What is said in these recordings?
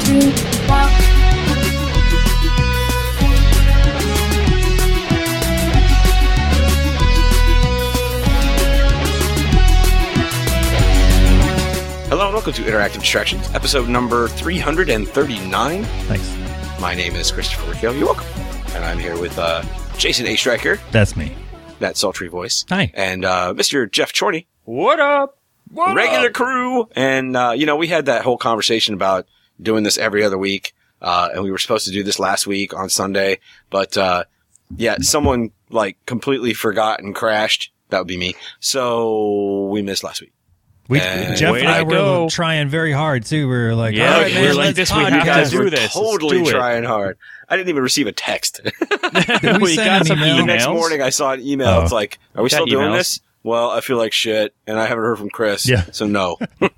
Hello and welcome to Interactive Distractions, episode number 339. Thanks. My name is Christopher Riccio. You're welcome. And I'm here with Jason A. Stryker. That's me. That sultry voice. Hi. And Mr. Jeff Chorney. What up? What Regular up? crew. And, we had that whole conversation about doing this every other week. And we were supposed to do this last week on Sunday. But, someone, completely forgot and crashed. That would be me. So we missed last week. Jeff and I were trying very hard, too. We were like, yeah, all right, man, we're like, let's this week podcast. we gotta do this. Totally Let's do trying hard. I didn't even receive a text. Did we got send some an email? The next emails. morning I saw an email. Oh. It's like, are we Got still doing emails. this? Well, I feel like shit, and I haven't heard from Chris. Yeah. So no.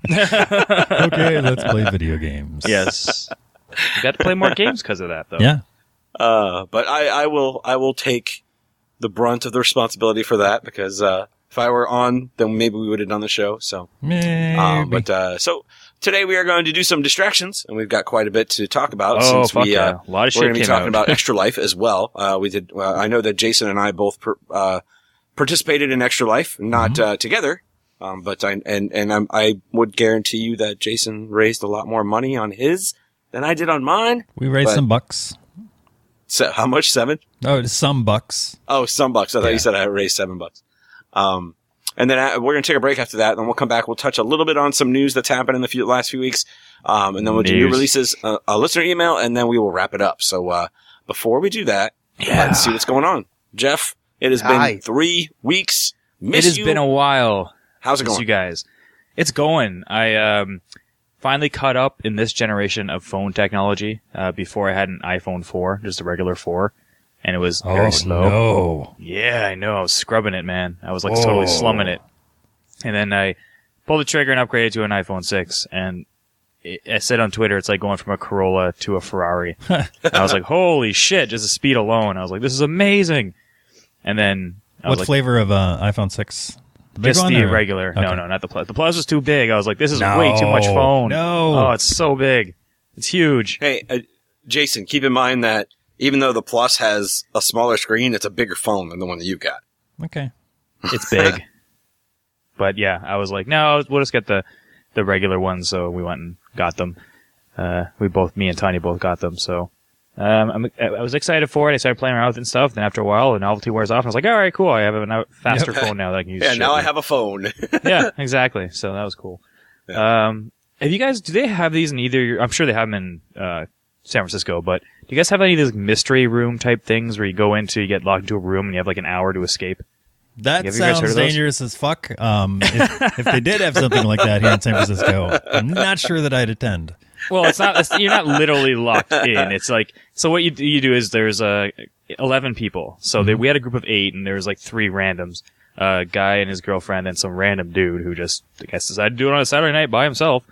Okay, let's play video games. Yes. We got to play more games because of that, though. Yeah. But I will take the brunt of the responsibility for that because, if I were on, then maybe we would have done the show. So, Maybe. so today we are going to do some distractions, and we've got quite a bit to talk about. Oh, since fuck we, yeah. A lot of shit we're going to be came talking out. about Extra Life as well. We did. I know that Jason and I both participated in Extra Life, not together. But I would guarantee you that Jason raised a lot more money on his than I did on mine. We raised some bucks. So how much? 7? Oh, some bucks. Oh, some bucks. I thought Yeah. you said I raised $7. And then we're going to take a break after that. Then we'll come back. We'll touch a little bit on some news that's happened in the last few weeks. And then we'll do new releases, a listener email, and then we will wrap it up. So, before we do that, let's see what's going on. Jeff, it has been 3 weeks. It has been a while. How's it Miss going? you guys. It's going. I finally caught up in this generation of phone technology. Before I had an iPhone 4, just a regular 4. And it was very slow. No. Yeah, I know. I was scrubbing it, man. I was totally slumming it. And then I pulled the trigger and upgraded to an iPhone 6. And I said on Twitter, it's like going from a Corolla to a Ferrari. I was like, holy shit, just the speed alone. I was like, this is amazing. And then I was What flavor of iPhone 6? The big just one, the or? regular. Okay. No, not the Plus. The Plus was too big. I was like, this is No. way too much phone. No. Oh, it's so big. It's huge. Hey, Jason, keep in mind that even though the Plus has a smaller screen, it's a bigger phone than the one that you've got. Okay. It's big. But yeah, I was like, no, we'll just get the regular ones. So we went and got them. Me and Tanya both got them. So, I was excited for it. I started playing around with it and stuff. Then after a while, the novelty wears off. I was like, all right, cool. I have a faster phone now that I can use. Yeah, shit now I with. have a phone. Yeah, exactly. So that was cool. Yeah. Have you guys, do they have these in either, I'm sure they have them in, San Francisco, but do you guys have any of these mystery room type things where you go into, you get locked into a room and you have like an hour to escape? That Have you guys heard sounds of those? dangerous as fuck. If they did have something like that here in San Francisco, I'm not sure that I'd attend. Well, you're not literally locked in. It's like, so what you do is there's 11 people. So we had a group of 8 and there was like 3 randoms. A guy and his girlfriend and some random dude who just, I guess, decided to do it on a Saturday night by himself.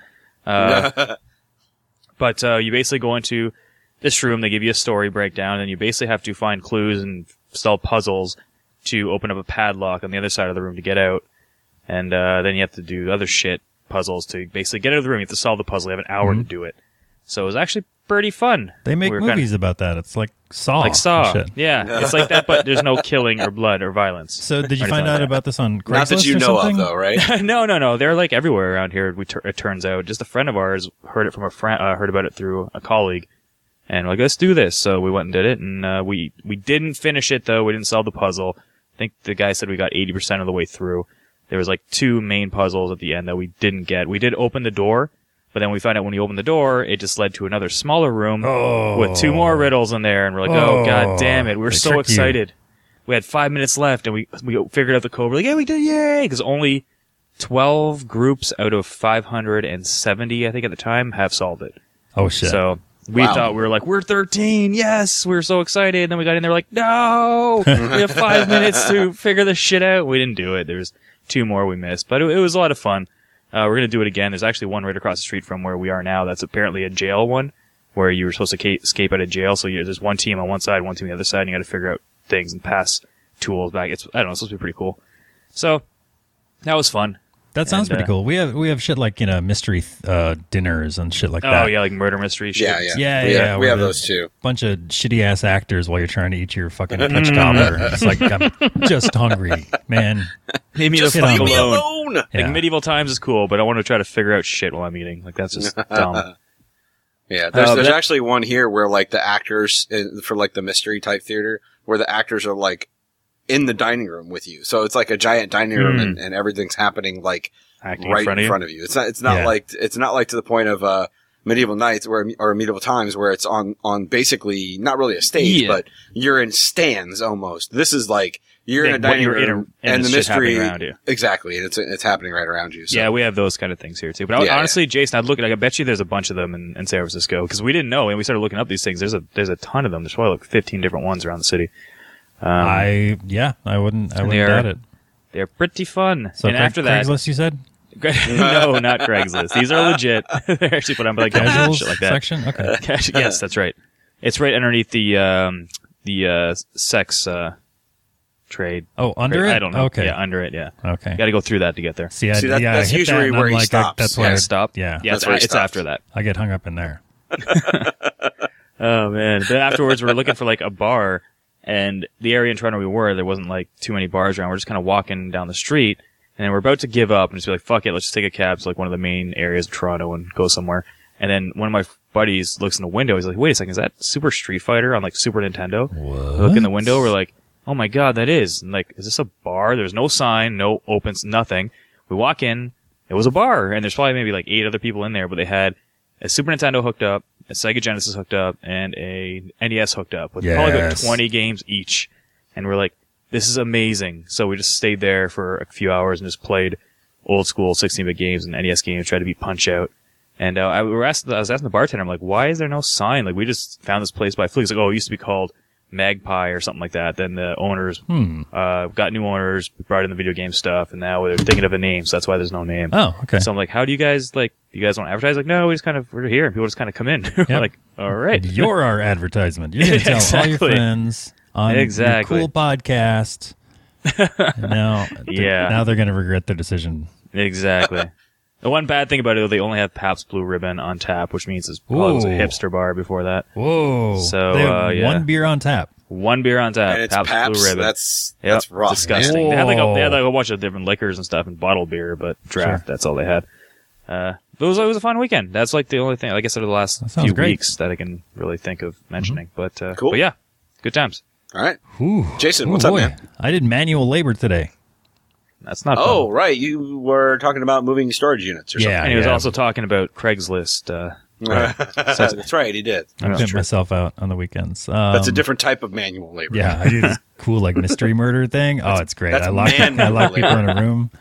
But you basically go into this room, they give you a story breakdown, and you basically have to find clues and solve puzzles to open up a padlock on the other side of the room to get out. And then you have to do other shit puzzles to basically get out of the room. You have to solve the puzzle. You have an hour to do it. So it was actually pretty fun. They make We were movies about that. It's like Saw. like Saw. and shit. Yeah, it's like that, but there's no killing or blood or violence. So did you Or find anything out like about this on Craigslist Not that you or know something? of, though, right? No. They're like everywhere around here. It turns out, just a friend of ours heard it from a friend. Heard about it through a colleague, and we're like, let's do this. So we went and did it, and we didn't finish it though. We didn't solve the puzzle. I think the guy said we got 80% of the way through. There was like 2 main puzzles at the end that we didn't get. We did open the door, but then we found out when you opened the door, it just led to another smaller room with 2 more riddles in there, and we're like, oh god damn it! We were They so tricked you. excited. We had 5 minutes left, and we figured out the code. We're like, yeah, we did, yay! Because only 12 groups out of 570, I think at the time, have solved it. Oh shit. So we thought, we were like, we're 13, yes! We were so excited. And then we got in there like, no! We have 5 minutes to figure this shit out. We didn't do it. There's 2 more we missed. But it was a lot of fun. We're going to do it again. There's actually one right across the street from where we are now. That's apparently a jail one, where you were supposed to escape out of jail. So there's one team on one side, one team on the other side, and you got to figure out things and pass tools back. I don't know, it's supposed to be pretty cool. So that was fun. That sounds pretty cool. We have shit like, mystery dinners and shit like that. Oh, yeah, like murder mystery shit. Yeah. We have those too. Bunch of shitty ass actors while you're trying to eat your fucking Dutch cobbler. It's like, I'm just hungry, man. Leave me alone. Like, medieval times is cool, but I want to try to figure out shit while I'm eating. Like, that's just dumb. Yeah, there's actually one here where, like, the actors, for, like, the mystery type theater, where the actors are, like, in the dining room with you. So it's like a giant dining room and everything's happening like acting right in front of you. It's not like to the point of Medieval Nights or Medieval Times where it's on basically not really a stage, but you're in stands almost. This is like you're in a dining room and the mystery around you. Exactly, and it's happening right around you. So. Yeah, we have those kind of things here too. But honestly, Jason, I bet you there's a bunch of them in San Francisco because we didn't know and we started looking up these things. There's a ton of them. There's probably like 15 different ones around the city. I wouldn't doubt it. They're pretty fun. So and after that, Craigslist, you said? No, not Craigslist. These are legit. They're actually put on by like casual shit like that. Section. Okay. Yes, that's right. It's right underneath the sex trade. Oh, under it? I don't know. Okay. Yeah, under it. Yeah. Okay. Got to go through that to get there. See, that's usually where he stops. That's where stop. Yeah. Yeah, it's after that. I get hung up in there. Oh man! Then afterwards, we're looking for like a bar. And the area in Toronto there wasn't like too many bars around. We're just kind of walking down the street and then we're about to give up and just be like, fuck it, let's just take a cab to like one of the main areas of Toronto and go somewhere. And then one of my buddies looks in the window. He's like, wait a second, is that Super Street Fighter on like Super Nintendo? What? We look in the window. We're like, oh my God, that is. And like, is this a bar? There's no sign, no opens, nothing. We walk in. It was a bar and there's probably maybe like 8 other people in there, but they had a Super Nintendo hooked up, a Sega Genesis hooked up, and a NES hooked up with probably about 20 games each. And we're like, this is amazing. So we just stayed there for a few hours and just played old school 16-bit games and NES games, tried to beat Punch-Out. And I was asking the bartender, I'm like, why is there no sign? Like, we just found this place by fluke. He's like, oh, it used to be called Magpie or something like that. Then the owners got new owners, brought in the video game stuff, and now they're thinking of a name, so that's why there's no name. Oh, okay. So I'm like, how do you guys, like, you guys want to advertise? Like, no, we're here, and people just kind of come in. Yep. Like, all right. You're our advertisement. You're going to tell all your friends on your cool podcast. Now they're going to regret their decision. Exactly. The one bad thing about it, they only have Pabst Blue Ribbon on tap, which means it was a hipster bar before that. Whoa. So, they have one beer on tap. One beer on tap. And it's Pabst Blue Ribbon. That's rough. Disgusting. They had like a whole bunch of different liquors and stuff and bottled beer, but draft, that's all they had. But it was a fun weekend. That's like the only thing, I guess, over the last few weeks that I can really think of mentioning. But, cool. But yeah, good times. All right. Ooh. Jason, what's up, man? I did manual labor today. That's not Oh, fun. right. You were talking about moving storage units or something. And he was also talking about Craigslist. Right. That's right. He did. I pimp myself out on the weekends. That's a different type of manual labor. Yeah, I do this cool like mystery murder thing. Oh, it's great. I lock people in a room.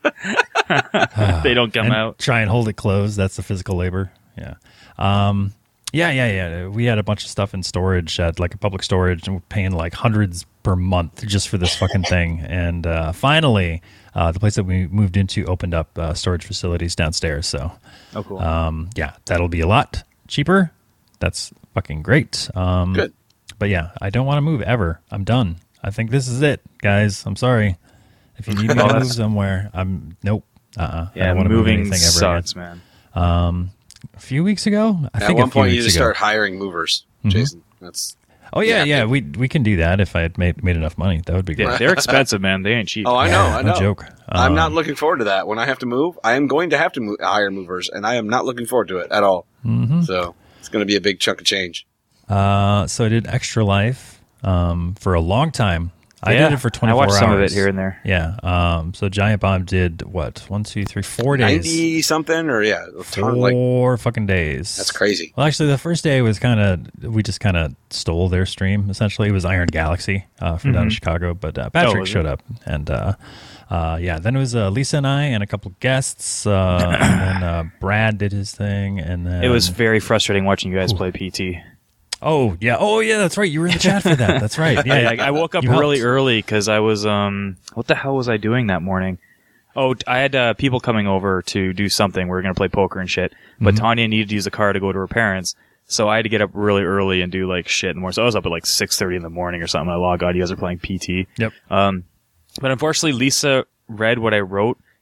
They don't come out. Try and hold it closed. That's the physical labor. Yeah. Yeah. We had a bunch of stuff in storage at like a public storage and we're paying like hundreds per month just for this fucking thing. And finally, the place that we moved into opened up storage facilities downstairs. So, cool. Yeah, that'll be a lot cheaper. That's fucking great. Good. But yeah, I don't want to move ever. I'm done. I think this is it, guys. I'm sorry. If you need me to move somewhere, nope. I don't want to move anything sucks, ever again. Man. A few weeks ago, I think at one point you just start hiring movers, Jason. That's we can do that if I had made enough money. That would be good. Yeah, they're expensive, man. They ain't cheap. Oh, I know. No joke. I'm not looking forward to that. When I have to move, I am going to have to hire movers, and I am not looking forward to it at all. Mm-hmm. So it's going to be a big chunk of change. So I did Extra Life for a long time. I did it for 24 hours. I watched some of it here and there. Yeah. So Giant Bomb did what? 1, 2, 3, 4 days. 90 something or 4 fucking days. That's crazy. Well, actually, the first day was we just kind of stole their stream. Essentially, it was Iron Galaxy from down in Chicago, but Patrick showed up, and then it was Lisa and I and a couple guests, and then Brad did his thing, and then it was very frustrating watching you guys play PT. Oh yeah, that's right. You were in the chat for that. That's right. Yeah, I woke up really early because I was what the hell was I doing that morning? Oh, I had people coming over to do something. We were gonna play poker and shit, but Tanya needed to use the car to go to her parents, so I had to get up really early and do like shit in the morning. So I was up at like 6:30 in the morning or something. I log on. You guys are playing PT. Yep. But unfortunately, Lisa read what I wrote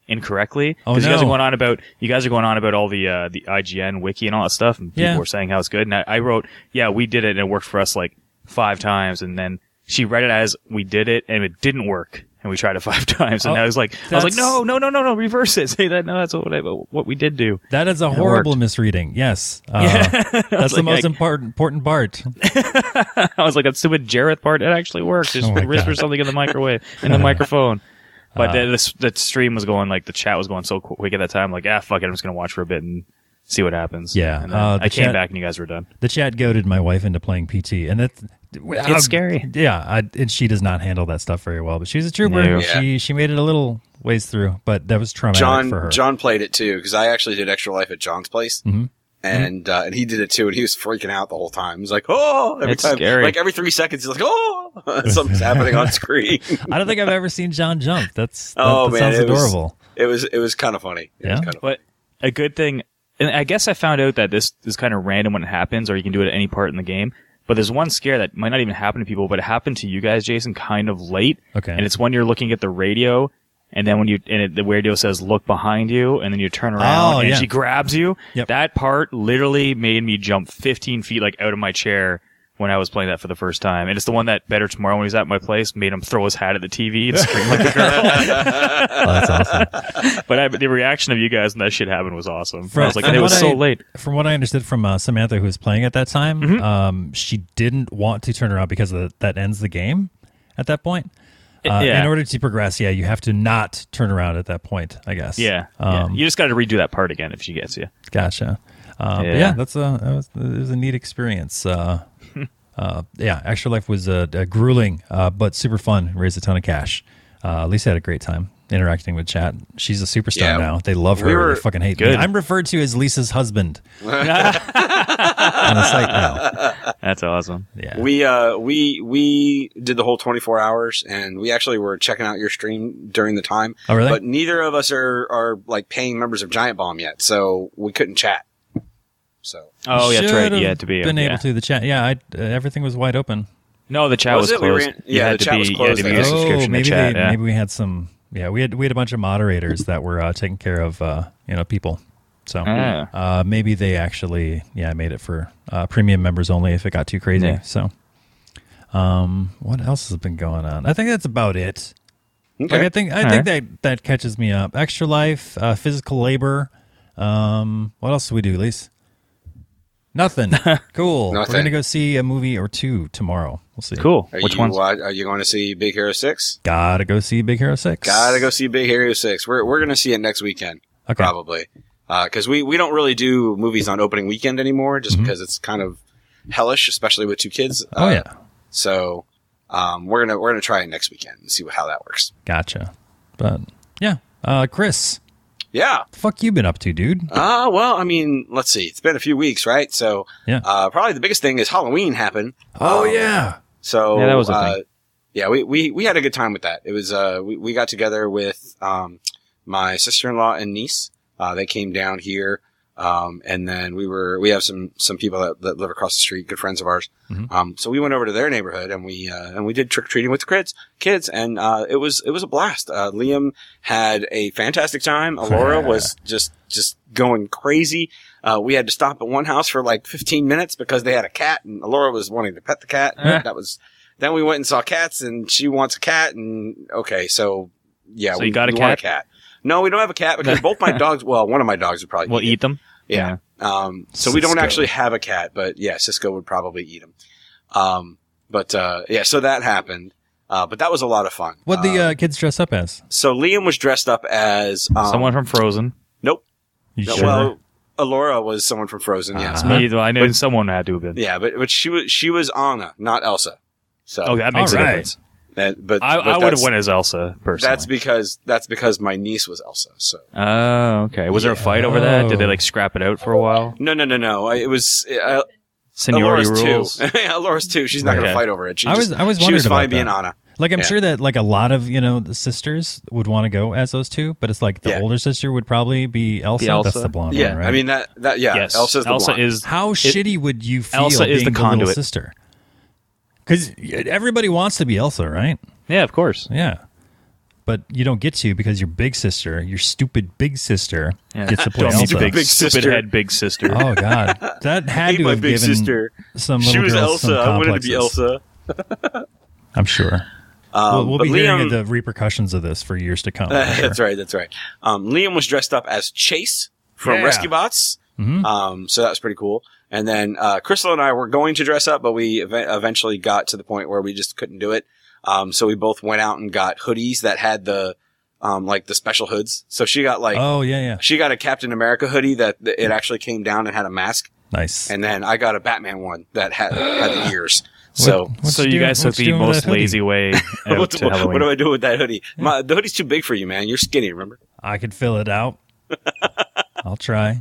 incorrectly. Oh, Because no. you guys are going on about all the IGN wiki and all that stuff, and people were saying how it's good. And I wrote, yeah, we did it, and it worked for us like 5 times. And then she read it as we did it, and it didn't work. And we tried it 5 times, and I was like, no, reverse it. Say that. No, that's what we did do. That is a horrible misreading. Yes. That's the most important part. I was like, that stupid Jareth part, it actually worked. Just whisper something in the microwave, in the microphone. But the stream was going, like, the chat was going so quick at that time. Like, fuck it, I'm just going to watch for a bit and see what happens. Yeah. And then I came back and you guys were done. The chat goaded my wife into playing PT, and it's scary. Yeah. And she does not handle that stuff very well, but she's a trooper. No. Yeah. She made it a little ways through, but that was traumatic for her. John played it too, because I actually did Extra Life at John's place. Mm-hmm. And he did it too, and he was freaking out the whole time. He's like, "Oh!" Every It's time, scary. like every 3 seconds, he's like, "Oh!" Something's happening on screen. I don't think I've ever seen John jump. That man, sounds adorable. It was kind of funny. It was kind of But a good thing, and I guess I found out that this is kind of random when it happens, or you can do it at any part in the game. But there's one scare that might not even happen to people, but it happened to you guys, Jason, kind of late. Okay. And it's when you're looking at the radio, and then when the radio says "look behind you," and then you turn around and she grabs you. Yep. That part literally made me jump 15 feet like out of my chair when I was playing that for the first time. And it's the one that Better Tomorrow, when he was at my place, made him throw his hat at the TV and scream like a girl. Oh, that's awesome. But the reaction of you guys when that shit happened was awesome. I was like, From and it was what so late. From what I understood from Samantha, who was playing at that time, she didn't want to turn around because that ends the game at that point. In order to progress, you have to not turn around at that point, I guess. Yeah. You just got to redo that part again if she gets you. Gotcha. But it was a neat experience. Extra Life was grueling, but super fun. Raised a ton of cash. Lisa had a great time interacting with chat. She's a superstar now. They love her. They fucking hate me. I'm referred to as Lisa's husband on the site now. That's awesome. Yeah. We did the whole 24 hours, and we actually were checking out your stream during the time. Oh, really? But neither of us are like paying members of Giant Bomb yet, so we couldn't chat. So. Oh, yeah, that's right. You had to be been able to the chat. Yeah, everything was wide open. No, the chat was closed. The chat was closed. You had to be a subscription to chat. Maybe we had some. Yeah, we had a bunch of moderators that were taking care of people. So maybe they actually made it for premium members only if it got too crazy. Yeah. So what else has been going on? I think that's about it. Okay. Like, I think that catches me up. Extra Life, physical labor. What else do we do, Lise? Nothing. Cool. We're going to go see a movie or two tomorrow. We'll see. Cool. Which ones? Are you going to see Big Hero 6? Gotta go see Big Hero 6. Gotta go see Big Hero 6. We're going to see it next weekend. Okay. Probably. Cause we don't really do movies on opening weekend anymore just because it's kind of hellish, especially with 2 kids. So, we're going to try it next weekend and see how that works. Gotcha. But Chris. Yeah. The fuck you been up to, dude? Well, I mean, let's see. It's been a few weeks, right? So, probably the biggest thing is Halloween happened. Oh, yeah. So, that was a thing. Yeah, we had a good time with that. It was, we got together with, my sister-in-law and niece. They came down here. And then we have some people that live across the street, good friends of ours. Mm-hmm. So we went over to their neighborhood and we did trick-or-treating with the kids. And, it was a blast. Liam had a fantastic time. Alora was just going crazy. We had to stop at one house for like 15 minutes because they had a cat and Alora was wanting to pet the cat. Then we went and saw cats and she wants a cat and so you got a cat? Want a cat. No, we don't have a cat because both my dogs, one of my dogs would probably eat them. Yeah. So we don't actually have a cat, but Cisco would probably eat him. So that happened. But that was a lot of fun. What the kids dress up as? So Liam was dressed up as someone from Frozen. Nope. You sure? Well, Alora was someone from Frozen. Yes. I know someone had to have been. Yeah, but she was Anna, not Elsa. So that makes a difference. But I would have went as Elsa personally. That's because my niece was Elsa. So. Oh, okay. Was there a fight over that? Did they scrap it out for a while? No. It was seniority rules. rules. Allora's 2. She's not going to fight over it. I was wondering she was fine about being that. Anna. Like I'm sure that a lot of the sisters would want to go as those 2, but it's like the older sister would probably be Elsa. That's the blonde one, right? I mean that yes. Elsa blonde. is how shitty would you feel Elsa being is the the conduit. little sister? Because everybody wants to be Elsa, right? Yeah, of course. Yeah. but you don't get to because your big sister, your stupid big sister, gets to play Don't Elsa. be stupid head big sister. Oh God, that had to my have big given sister. some She little was girls some Elsa. I wanted to be complexes. Elsa. I'm sure. We'll but be hearing Liam- the repercussions of this for years to come. I'm sure. That's right. Liam was dressed up as Chase from Rescue Bots. So that was pretty cool. And then Crystal and I were going to dress up, but we eventually got to the point where we just couldn't do it. So we both went out and got hoodies that had the like the special hoods. So she got she got a Captain America hoodie that it actually came down and had a mask. Nice. And then I got a Batman one that had the ears. So So you guys took the most lazy way out to Halloween. what do I do with that hoodie? The hoodie's too big for you, man. You're skinny, remember? I could fill it out. I'll try.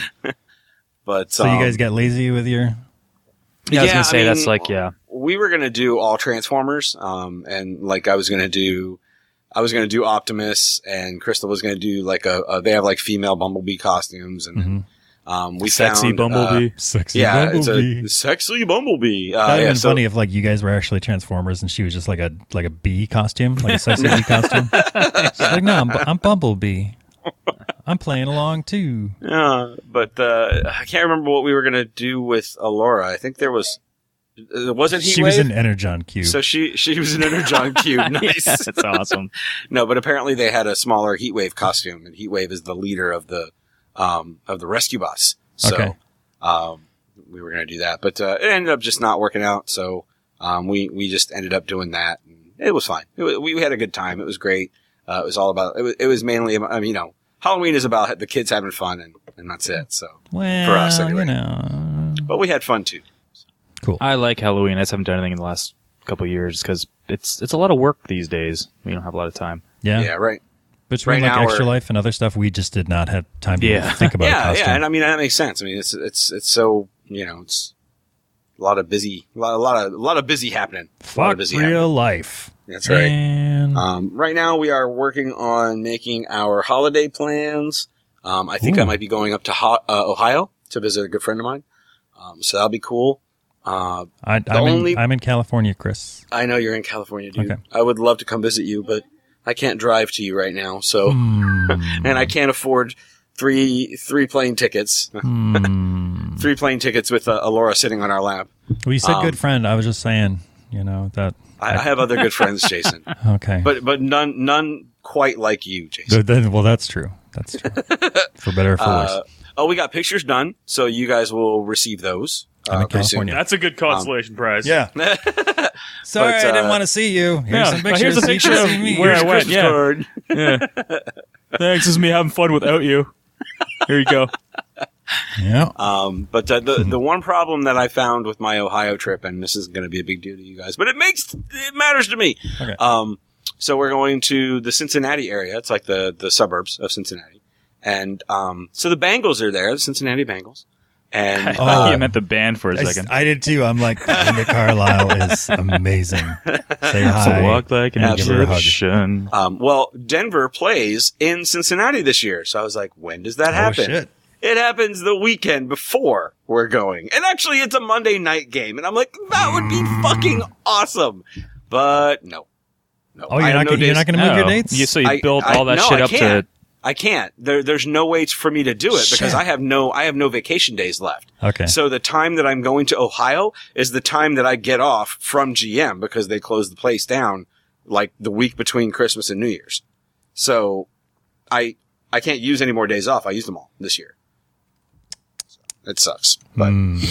But So you guys got lazy with your... Yeah, I was gonna say mean, that's like we were gonna do all Transformers, and like I was gonna do Optimus, and Crystal was gonna do like they have like female Bumblebee costumes, and we sexy found Bumblebee. Sexy Bumblebee. It's a sexy Bumblebee. That would have been so, funny if like you guys were actually Transformers and she was just like a bee costume, like a sexy bee costume. She's like, no, I'm Bumblebee. I'm playing along too. Yeah, but I can't remember what we were gonna do with Alora. I think there was. Wasn't Heatwave? She was an Energon cube. So she was an Energon cube. Nice. Yeah, that's awesome. No, but apparently they had a smaller Heatwave costume, and Heatwave is the leader of the Rescue Bots. So Okay. we were gonna do that, but it ended up just not working out. So we just ended up doing that. And it was fine. We had a good time. It was great. It was all about. It was mainly. I mean, Halloween is about the kids having fun, and that's it. So well, for us, anyway. But we had fun too. Cool. I like Halloween. I just haven't done anything in the last couple of years because it's a lot of work these days. We don't have a lot of time. Yeah, right. Between Right like now Extra we're- Life and other stuff, we just did not have time to think about costume. Yeah, and I mean that makes sense. I mean it's so it's a lot of busy, a lot of busy happening. A lot Fuck of busy real happening. life. That's right. And Right now we are working on making our holiday plans. I think I might be going up to Ohio to visit a good friend of mine. So that'll be cool. I'm in California, Chris. I know you're in California, dude. Okay. I would love to come visit you, but I can't drive to you right now. So, and I can't afford three plane tickets. 3 plane tickets with Alora sitting on our lap. Well, you said good friend. I was just saying, that. I have other good friends, Jason, Okay. but none quite like you, Jason. Well, that's true. That's true. For better or for worse. We got pictures done, so you guys will receive those. I'm in pretty soon. California. That's a good consolation prize. Yeah. Sorry, But, I didn't want to see you. Here's some pictures. here's a so you picture can of see me. where I went. Christmas Yeah. card. Yeah. Thanks, this is me having fun without you. Here you go. Yeah. But the one problem that I found with my Ohio trip, and this is going to be a big deal to you guys, but it matters to me. Okay. So we're going to the Cincinnati area. It's like the suburbs of Cincinnati. And so the Bengals are there, the Cincinnati Bengals. And I thought you meant the band for a second. I did too. I'm like, Linda Carlisle is amazing. Say hi. Walk like an and give her a hug. Egyptian. well, Denver plays in Cincinnati this year. So I was like, when does that happen? Oh, shit. It happens the weekend before we're going. And actually, it's a Monday night game. And I'm like, that would be fucking awesome. But no. Oh, you're not going to move your dates? So you built all that shit up to... I can't. There's no way for me to do it because Shit. I have no vacation days left. Okay. So the time that I'm going to Ohio is the time that I get off from GM because they close the place down like the week between Christmas and New Year's. So I can't use any more days off. I used them all this year. So it sucks. But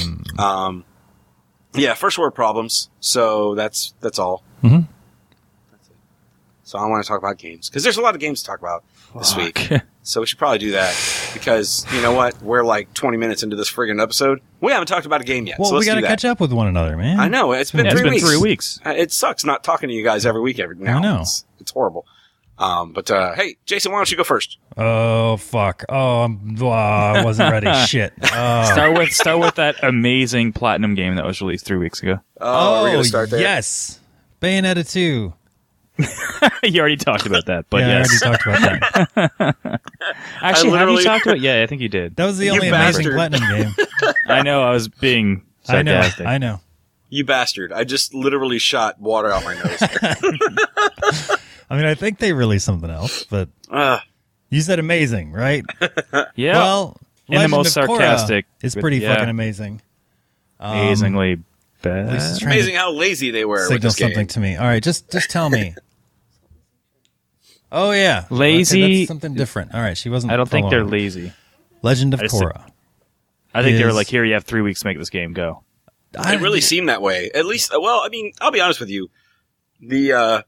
yeah, first world problems. So that's all. Mm-hmm. That's it. So I want to talk about games because there's a lot of games to talk about this week. So we should probably do that because you know what? We're like 20 minutes into this friggin' episode. We haven't talked about a game yet. Well, so let's we got to do that. catch up with one another, man. I know. It's been, Yeah, 3 it's been 3 weeks. It sucks not talking to you guys every week now. I know. It's horrible. But hey, Jason, why don't you go first? Oh, fuck. I wasn't ready. Shit. Oh. Start with that amazing Platinum game that was released 3 weeks ago. We're going to start there. Yes. Bayonetta 2. You already talked about that, but yeah, yes. I already talked about that. Actually, have literally- you talked about it? Yeah, I think you did. That was the You only amazing bastard. Platinum game. I know, I was being I know. sarcastic. I know. You bastard. I just literally shot water out my nose. I mean, I think they released something else, but you said amazing, right? Yeah. Well, in the most sarcastic. It's pretty fucking amazing. Amazingly bad. It's amazing how lazy they were Signal with this something game. to me. All right, just tell me. Oh yeah, Lazy. Okay, that's something different. All right, she wasn't. I don't think they're following. lazy. Legend of I just- Korra. I think they were Is- like, here, you have 3 weeks to make this game. Go. It really seemed that way. At least, well, I mean, I'll be honest with you. The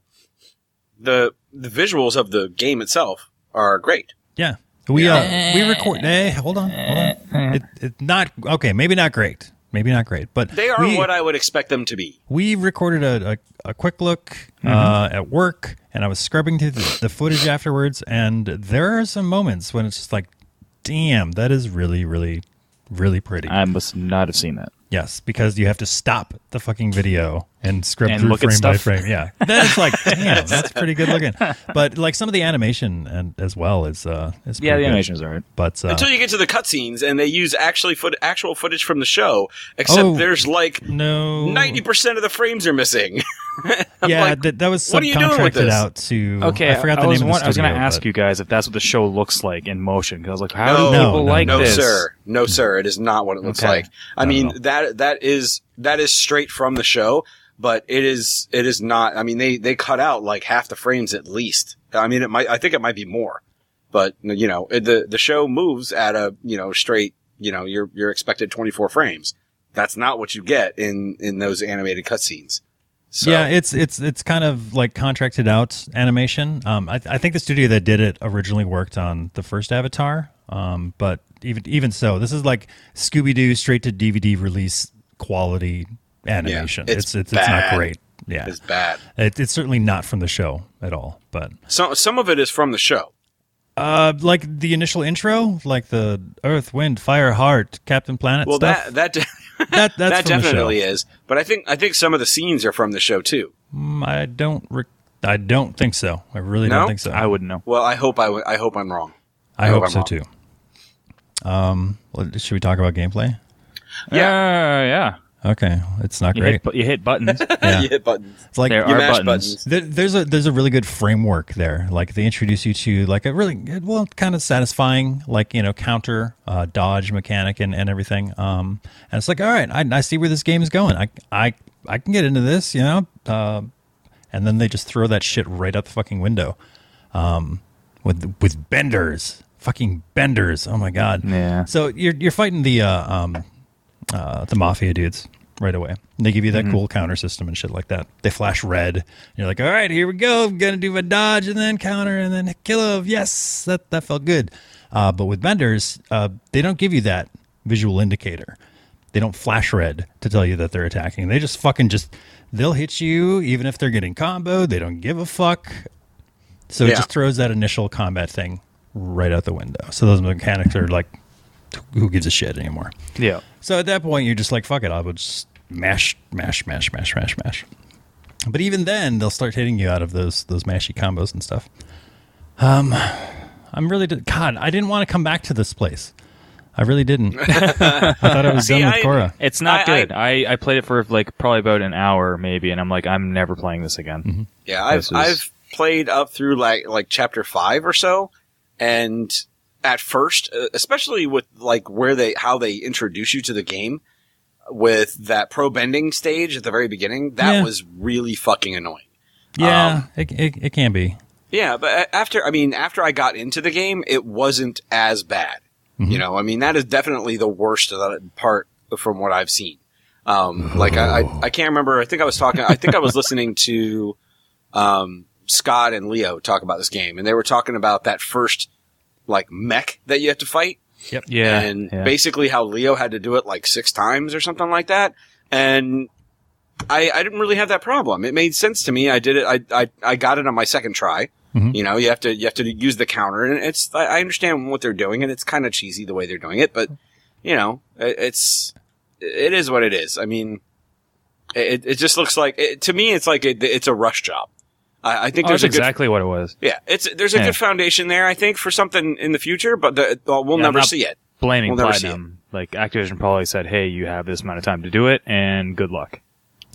visuals of the game itself are great. Yeah. We record. Hey, hold on. It's not okay. Maybe not great. But They are what I would expect them to be. we recorded a quick look at work, and I was scrubbing through the footage afterwards, and there are some moments when it's just like, damn, that is really, really, really pretty. I must not have seen that. Yes, because you have to stop the fucking video and scrub And through look at frame by stuff. frame. Yeah, that is like, damn, that's pretty good looking. But like some of the animation and as well is Yeah, pretty the good. animation is alright. But Until you get to the cutscenes and they use actual footage from the show, except there's like no 90% of the frames are missing. Yeah, like, that was what are you doing with subcontracted this? out to. Okay, I forgot the name of the studio. I was going to ask but- you guys if that's what the show looks like in motion. Because I was like, how No, do people like no, this? sir. No, sir. It is not what it looks Okay. like. I No, mean, no. that is straight from the show, but it is not. I mean, they cut out like half the frames at least. I mean, I think it might be more, but you know, the show moves at a, you know, straight, you know, your expected 24 frames. That's not what you get in those animated cutscenes. So, Yeah, it's kind of like contracted out animation. I think the studio that did it originally worked on the first Avatar. But even so, this is like Scooby-Doo straight to DVD release quality animation. Yeah, it's it's not bad. great. Yeah, it's bad. it's certainly not from the show at all. But Some of it is from the show. like the initial intro, like the Earth, Wind, Fire, Heart, Captain Planet Well, stuff. that's That definitely is. But I think some of the scenes are from the show too. I don't think so. I really No? don't think so. I wouldn't know. Well, I hope I'm wrong. I hope hope I'm so wrong. too. Should we talk about gameplay? Yeah. Okay, it's not You great. hit buttons. Yeah. You hit buttons. It's like There You are mash buttons. there's a really good framework there. Like they introduce you to like a really kind of satisfying like counter dodge mechanic and everything. And it's like, all right, I see where this game is going. I can get into this, and then they just throw that shit right out the fucking window. With benders, fucking benders. Oh my god. Yeah. So you're fighting the mafia dudes right away. And they give you that cool counter system and shit like that. They flash red. And you're like, all right, here we go. I'm gonna do my dodge and then counter and then kill him. Yes, that felt good. But with benders, they don't give you that visual indicator. They don't flash red to tell you that they're attacking. They just they'll hit you even if they're getting comboed. They don't give a fuck. So it Yeah. just throws that initial combat thing right out the window. So those mechanics are like, who gives a shit anymore? Yeah. So at that point, you're just like, fuck it. I would just mash. But even then, they'll start hitting you out of those mashy combos and stuff. I'm really... God, I didn't want to come back to this place. I really didn't. I thought I was See, done with Korra. It's not I- good. I played it for like probably about an hour maybe, and I'm like, I'm never playing this again. Yeah, This is- I've played up through like chapter 5 or so, and at first, especially with like how they introduce you to the game with that pro bending stage at the very beginning, that was really fucking annoying. Yeah, it can be. Yeah, but after I got into the game, it wasn't as bad. You know, I mean, that is definitely the worst of that part from what I've seen. Like I can't remember. I think I was listening to, Scott and Leo talk about this game, and they were talking about that first, like, mech that you have to fight. Yep. Yeah. And yeah. basically how Leo had to do it like 6 times or something like that. And I didn't really have that problem. It made sense to me. I did it. I got it on my second try. You know, you have to use the counter, and I understand what they're doing, and it's kind of cheesy the way they're doing it, but you know, it is what it is. I mean, it just looks like, to me, it's like it's a rush job. I think there's that's exactly what it was. there's a good foundation there, I think, for something in the future, but we'll never not see it. Blaming We'll never see Platinum. Like Activision probably said, hey, you have this amount of time to do it, and good luck. Yeah.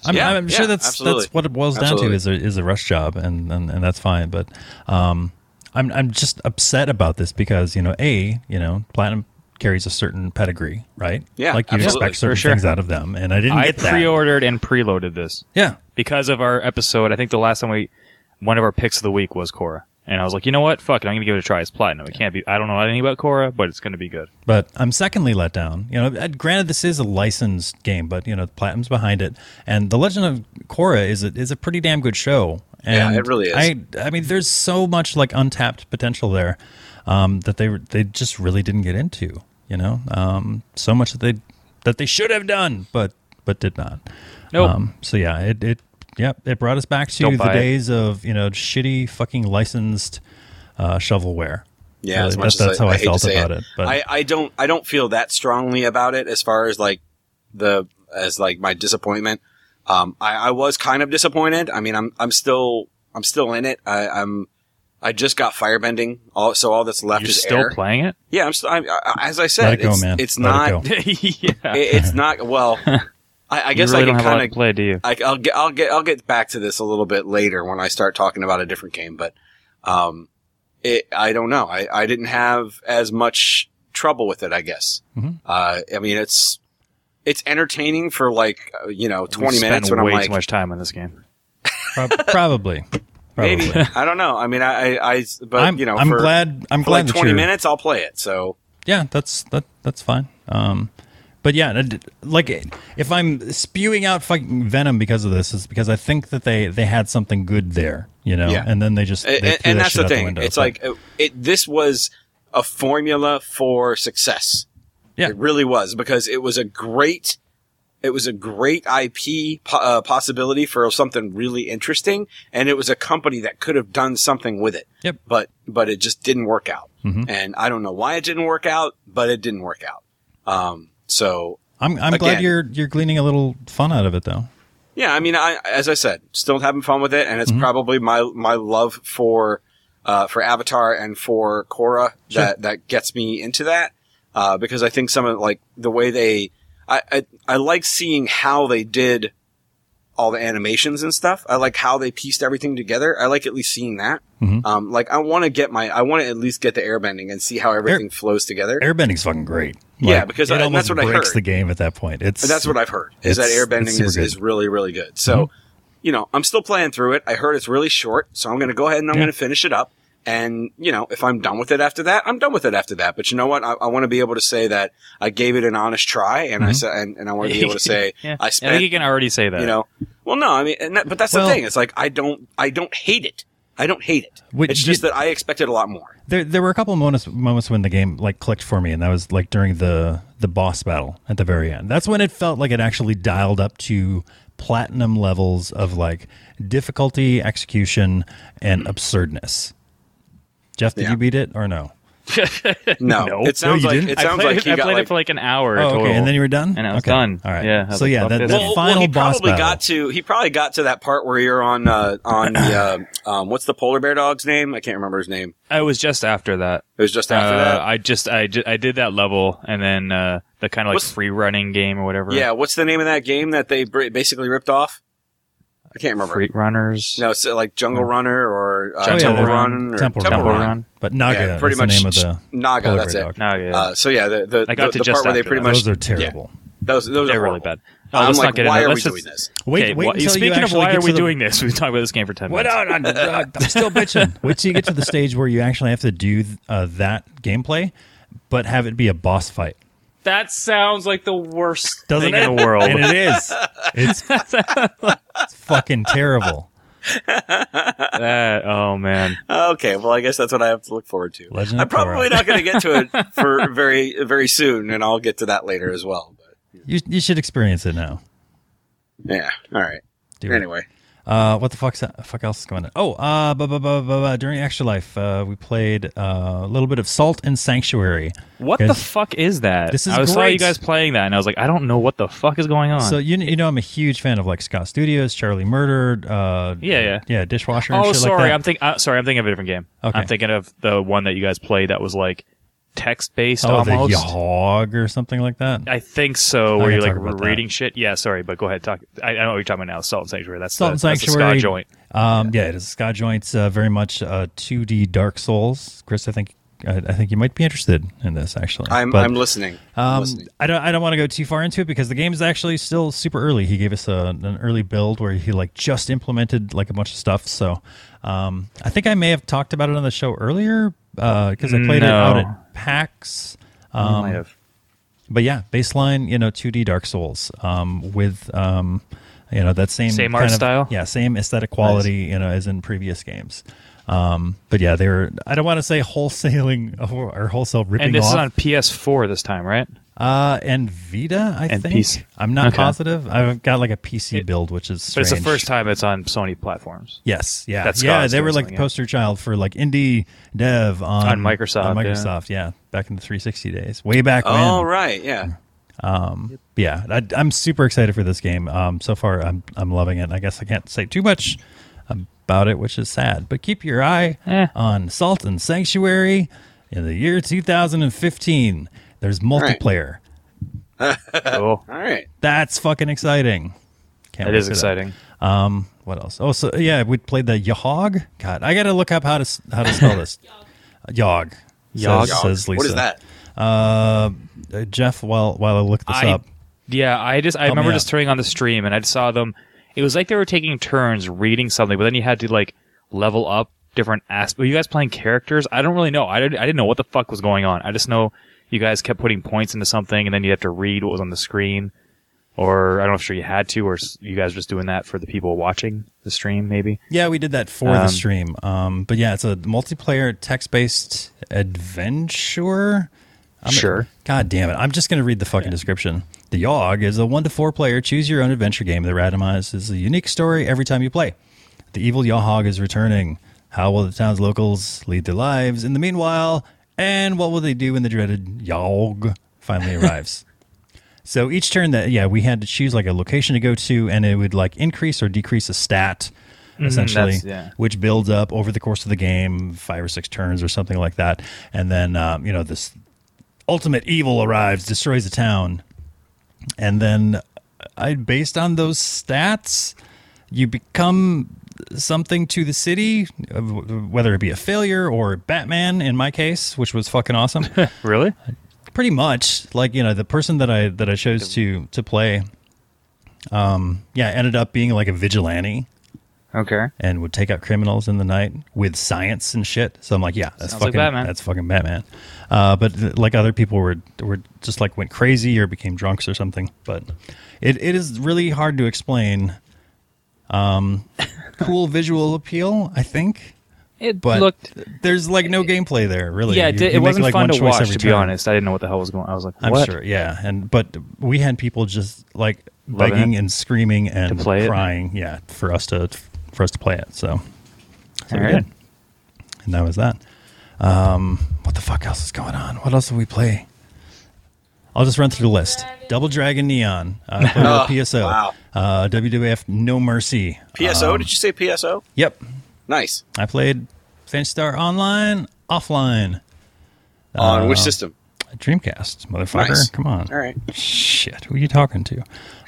I'm sure that's what it boils down to is a rush job, and that's fine. But I'm just upset about this because Platinum carries a certain pedigree, right? Yeah, like you expect certain things out of them, and I didn't get that. I pre-ordered and preloaded this. Yeah, because of our episode. I think the last time one of our picks of the week was Korra. And I was like, you know what? Fuck it. I'm going to give it a try. It's Platinum. It can't be. I don't know anything about Korra, but it's going to be good. But I'm secondly let down. Granted, this is a licensed game, but Platinum's behind it, and The Legend of Korra is a pretty damn good show. And it really is. I mean, there's so much like untapped potential there that they just really didn't get into. So much that they should have done, but did not. Nope. So yeah, it brought us back to the days of shitty fucking licensed shovelware. Yeah, really, as much that's as how I I hate felt to say about it. But I don't feel that strongly about it as far as like my disappointment. I was kind of disappointed. I mean, I'm still in it. I just got firebending, so all that's left is air. You're still playing it? Yeah, as I said, let it go, man. It's let not. It go. It's not. Well, I guess really I can kind of play, do you? I'll get back to this a little bit later when I start talking about a different game, but I don't know. I didn't have as much trouble with it, I guess. Mm-hmm. I mean, it's entertaining for 20 minutes when I'm way like, too much time on this game. Probably. maybe. I don't know. I mean, I'm glad. I'm for glad like 20 minutes I'll play it. So yeah, that's fine. But yeah, like if I'm spewing out fucking venom because of this, is because I think that they had something good there, Yeah. and then they just and that's the thing. Window, it's like this was a formula for success. Yeah, it really was, because it was a great IP possibility for something really interesting, and it was a company that could have done something with it. Yep. But it just didn't work out, mm-hmm. and I don't know why it didn't work out, but it didn't work out. So I'm glad you're gleaning a little fun out of it, though. Yeah, I mean, as I said, still having fun with it, and it's mm-hmm. probably my love for Avatar and for Korra that gets me into that, because I think some of the way I like seeing how they did all the animations and stuff. I like how they pieced everything together. I like at least seeing that. Mm-hmm. I want to at least get the airbending and see how everything flows together. Airbending's fucking great. Yeah, because that's what I heard. Breaks the game at that point. That's what I've heard. Is that airbending is really, really good. So, mm-hmm. I'm still playing through it. I heard it's really short, so I'm going to go ahead and I'm going to finish it up. And, if I'm done with it after that, I'm done with it after that. But you know what? I want to be able to say that I gave it an honest try, and mm-hmm. and I want to be able to say I spent. I think you can already say that. Well, no, I mean, but that's the thing. It's like I don't hate it. I don't hate it. It's just that I expected a lot more. There were a couple of moments when the game clicked for me, and that was during the boss battle at the very end. That's when it felt like it actually dialed up to platinum levels of difficulty, execution, and absurdness. Jeff, did you beat it or no? No. It sounds like I played it for an hour. Oh, okay, and then you were done, and I was done. All right. Yeah. So yeah, that final boss battle. He probably got to that part where you're on the what's the polar bear dog's name? I can't remember his name. It was just after that. It was just after that. I did that level, and then the kind of free running game or whatever. Yeah. What's the name of that game that they basically ripped off? I can't remember. Free Runners. No, it's like Jungle Runner or Temple Run. Temple Run. But Naga, pretty much the name of the Naga. That's it. Naga. Yeah. So yeah, the part where they pretty much those are terrible. Yeah, those are really bad. I'm like, why are we doing this? Wait speaking of why are we doing this, we've talked about this game for 10 minutes. I'm still bitching. Wait till you get to the stage where you actually have to do that gameplay, but have it be a boss fight. That sounds like the worst thing in the world. And it is. It's fucking terrible. Oh, man. Okay, well, I guess that's what I have to look forward to. I'm probably not going to get to it for very, very soon, and I'll get to that later as well. But you should experience it now. Yeah, all right. Anyway. What the fuck else is going on? Oh, during Extra Life, we played a little bit of Salt and Sanctuary. What the fuck is that? This is I saw you guys playing that, and I was like, I don't know what the fuck is going on. So I'm a huge fan of Scott Studios, Charlie Murdered, Dishwasher. And shit sorry, like that. I'm thinking of a different game. Okay. I'm thinking of the one that you guys played that was text-based almost. The Yahog or something like that? I think so, where you're like reading that. shit. Yeah, sorry, but go ahead. Talk. I know what you're talking about now. Salt and Sanctuary. That's Salt and Sanctuary. Sanctuary. That's the ska joint. Yeah, it is a ska joint. Very much 2D Dark Souls. Chris, I think you might be interested in this, actually. I'm listening. I don't want to go too far into it because the game is actually still super early. He gave us an early build where he like just implemented like a bunch of stuff. So I think I may have talked about it on the show earlier because I played it out at PAX. Might have. But yeah, baseline, 2D Dark Souls with that same art style. Yeah, same aesthetic quality, as in previous games. But yeah, they were. I don't want to say wholesaling or wholesale ripping off. And this is on PS4 this time, right? And Vita, I think. PC. I'm not positive. I've got like a PC build, which is strange. But it's the first time it's on Sony platforms. Yes, yeah. That's they were like the poster child for like indie dev on Microsoft. On Microsoft, yeah, back in the 360 days. Way back when. Oh, right, yeah. Yeah, I'm super excited for this game. So far, I'm loving it. I guess I can't say too much about it, which is sad. But keep your eye on Salt and Sanctuary in the year 2015. There's multiplayer. Cool. All right. That's fucking exciting. It is exciting. What else? Oh, so yeah, we played the Yahog. God, I gotta look up how to spell this. Yog. Says Lisa. What is that? Jeff, while I look this up. Yeah, I remember just turning on the stream and I saw them. It was like they were taking turns reading something, but then you had to like level up different aspects. Were you guys playing characters? I don't really know. I didn't know what the fuck was going on. I just know you guys kept putting points into something and then you have to read what was on the screen. Or I don't know if you had to, or you guys were just doing that for the people watching the stream, maybe? Yeah, we did that for the stream. But yeah, it's a multiplayer text-based adventure. Sure. God damn it. I'm just going to read the fucking description. The Yog is a 1 to 4 player choose-your-own adventure game that randomizes a unique story every time you play. The evil Yahog is returning. How will the town's locals lead their lives in the meanwhile? And what will they do when the dreaded Yahog finally arrives? So each turn we had to choose like a location to go to, and it would like increase or decrease a stat, essentially, which builds up over the course of the game, 5 or 6 turns or something like that. And then, this ultimate evil arrives, destroys the town. And then based on those stats, you become something to the city, whether it be a failure or Batman in my case, which was fucking awesome. Really? Pretty much. Like, the person that I chose to play, ended up being like a vigilante. Okay. And would take out criminals in the night with science and shit. So I'm like, yeah, that's fucking Batman. That's fucking Batman. But like other people were just like went crazy or became drunks or something. But it is really hard to explain. Cool visual appeal, I think. There's like no gameplay there, really. Yeah, it wasn't fun to watch, to be honest. I didn't know what the hell was going on. I was like, what? I'm sure, yeah. But we had people just like begging and screaming and crying, for us to play it. So we did. And that was that. What the fuck else is going on? What else did we play? I'll just run through the list. Double Dragon Neon. PSO. Wow. WWF No Mercy. PSO? Did you say PSO? Yep. Nice. I played Phantasy Star Online, offline. On which system? Dreamcast, motherfucker. Nice. Come on. All right. Shit. Who are you talking to?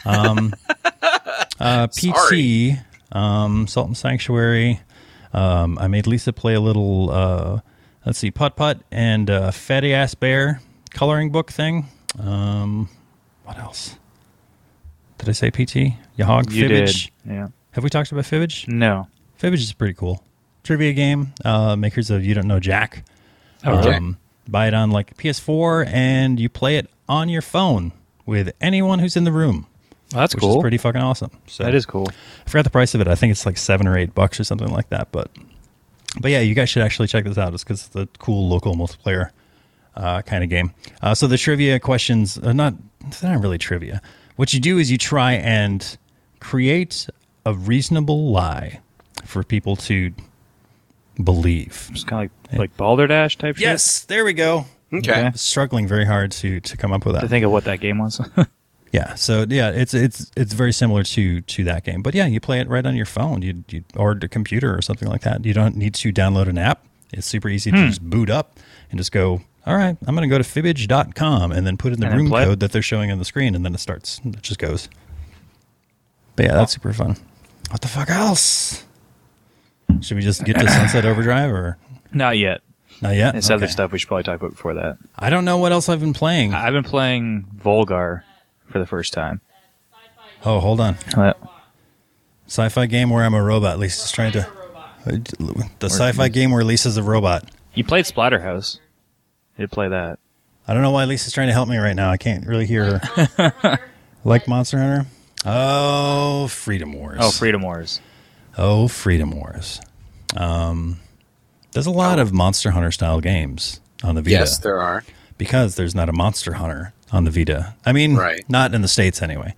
PT, Salt and Sanctuary. I made Lisa play a little, Putt Putt and Fatty Ass Bear coloring book thing. What else? Did I say PT? Yahog? You Fibbage? did. Yeah. Have we talked about Fibbage? No. Fibbage is pretty cool. Trivia game. Makers of You Don't Know Jack. Okay. Buy it on like PS4 and you play it on your phone with anyone who's in the room. Well, that's cool. Which is pretty fucking awesome. So that is cool. I forgot the price of it. I think it's like $7 or $8 or something like that. But yeah, you guys should actually check this out. It's because it's a cool local multiplayer kind of game. So the trivia questions they're not really trivia. What you do is you try and create a reasonable lie for people to believe. It's kind of like Balderdash type shit? Yes, there we go. Okay. Struggling very hard to come up with that. To think of what that game was. Yeah, so yeah, it's very similar to that game. But yeah, you play it right on your phone, you or the computer or something like that. You don't need to download an app. It's super easy to just boot up and just go all right, I'm going to go to Fibbage.com and then put in the And then room play. code that they're showing on the screen, and then it starts. It just goes. But yeah, that's super fun. What the fuck else? Should we just get to Sunset Overdrive or Not yet. not yet? It's other Okay. stuff we should probably talk about before that. I don't know what else I've been playing. I've been playing Volgar for the first time. Oh, hold on. What? Sci-fi game where I'm a robot. Lisa's trying to. The sci-fi game where Lisa's a robot. You played Splatterhouse. You did play that. I don't know why Lisa's trying to help me right now. I can't really hear her. Like Monster Hunter? Oh, Freedom Wars. Oh, Freedom Wars. Oh, Freedom Wars. There's a lot of Monster Hunter style games on the Vita. Yes, there are. Because there's not a Monster Hunter on the Vita. I mean, Right. not in the States anyway.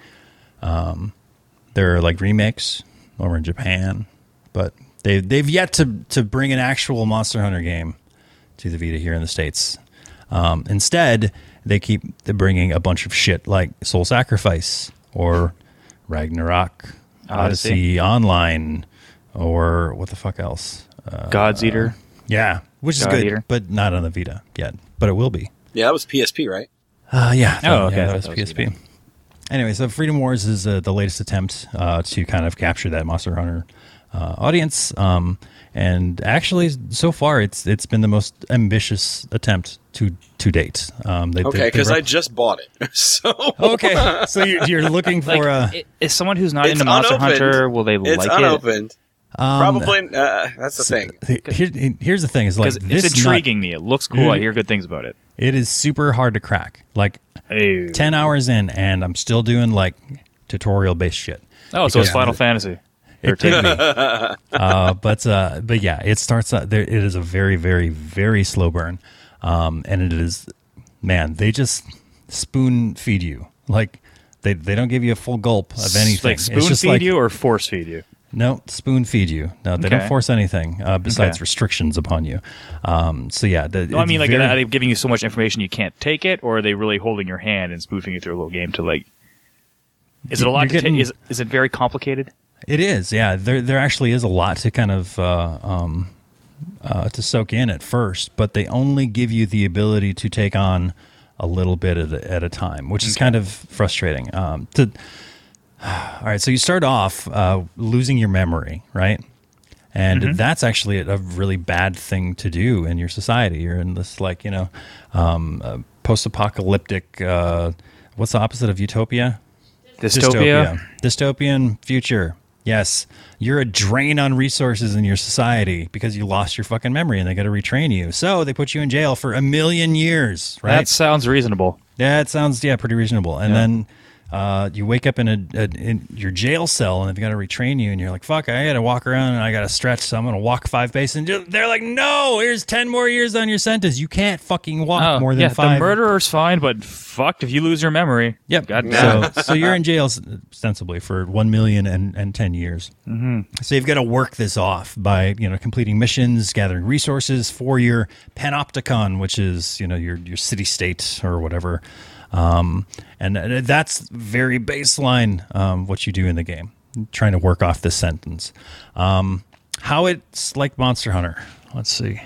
There are like remakes over in Japan, but they've yet to bring an actual Monster Hunter game to the Vita here in the States. Instead, they keep bringing a bunch of shit like Soul Sacrifice or Ragnarok, Odyssey Online, or what the fuck else? God's Eater. Yeah, which is God good, Eater. but not on the Vita yet. But it will be. Yeah, that was PSP, right? Yeah. Oh, okay. Yeah, I that was thought that was PSP. Anyway, so Freedom Wars is the latest attempt to kind of capture that Monster Hunter audience. And actually, so far, it's been the most ambitious attempt to date. Okay, because I just bought it. So Okay, so you're looking for Is someone who's not It's into Monster unopened. Hunter, will they it's like it? unopened. Probably. That's the thing. Here's the thing: is like Because this it's intriguing me. It looks cool. I hear good things about it. It is super hard to crack. Like Hey. 10 hours in, and I'm still doing like tutorial based shit. Oh, so it's Because Final Fantasy. It did me. But yeah, it starts out there. It is a very, very, very slow burn. And it is, man, they just spoon feed you. Like they don't give you a full gulp of anything. Like It's spoon just feed like, you or force feed you? No, spoon feed you. No, they don't Okay. force anything besides Okay. restrictions upon you. So yeah, No, I mean, like, are they giving you so much information you can't take it, or are they really holding your hand and spoofing you through a little game to like? Is it a lot You're to take? getting- Is it very complicated? It is, yeah. There actually is a lot to kind of to soak in at first, but they only give you the ability to take on a little bit at a time, which is kind of frustrating. All right, so you start off losing your memory, right? And that's actually a really bad thing to do in your society. You're in this like post-apocalyptic. What's the opposite of utopia? Dystopia. Dystopian future. Yes. You're a drain on resources in your society because you lost your fucking memory and they got to retrain you. So they put you in jail for 1,000,000 years, right? That sounds reasonable. Yeah, it sounds, pretty reasonable. And then you wake up in your jail cell and they've got to retrain you and you're like, fuck, I got to walk around and I got to stretch, so I'm going to walk 5 paces. And they're like, no, here's 10 more years on your sentence. You can't fucking walk more than 5. The murderer's fine, but fucked if you lose your memory. Yep. God damn. So you're in jail ostensibly for 1,000,000 and 10 years. Mm-hmm. So you've got to work this off by completing missions, gathering resources for your panopticon, which is your city state or whatever. And that's very baseline what you do in the game. Trying to work off this sentence. How it's like Monster Hunter. Let's see.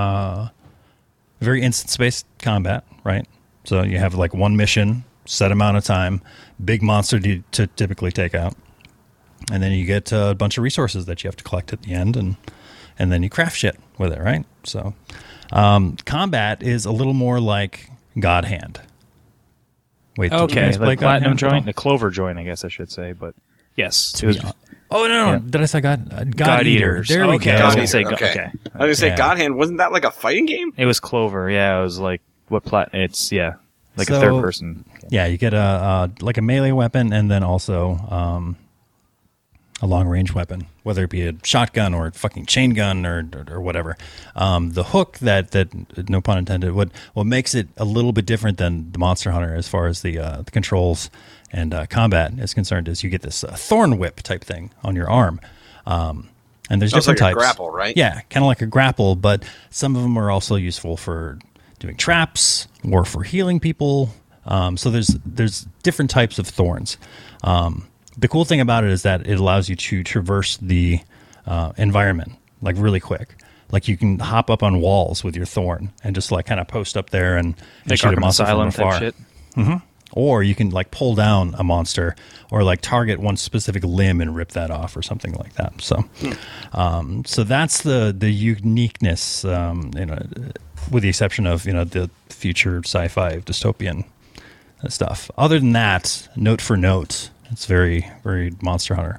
Very instance-based combat, right? So you have like one mission, set amount of time, big monster to typically take out. And then you get a bunch of resources that you have to collect at the end, and then you craft shit with it, right? So combat is a little more like God Hand. Wait, did you Okay, guys play the God platinum Hand at all? joint, the clover joint, I guess I should say, but yes, it was Oh, no. Yeah. Did I say God God Eater? Eaters. There we Okay, go. I was God gonna say Eater, okay. okay. I was gonna say Yeah. God Hand. Wasn't that like a fighting game? It was Clover. Yeah, it was like what It's like So- a third person. Yeah, you get a like a melee weapon and then also a long range weapon, whether it be a shotgun or a fucking chain gun or whatever. The hook that no pun intended, what makes it a little bit different than the Monster Hunter as far as the controls and combat is concerned is you get this thorn whip type thing on your arm. And there's Sounds different like a types. grapple, right? Yeah, kind of like a grapple, but some of them are also useful for doing traps or for healing people. So there's different types of thorns. The cool thing about it is that it allows you to traverse the environment like really quick. Like you can hop up on walls with your thorn and just like kind of post up there and shoot a monster from afar. Shit. Mm-hmm. Or you can like pull down a monster or like target one specific limb and rip that off or something like that. So, so that's the uniqueness, with the exception of, the future sci-fi dystopian stuff. Other than that, note for note, it's very, very Monster Hunter.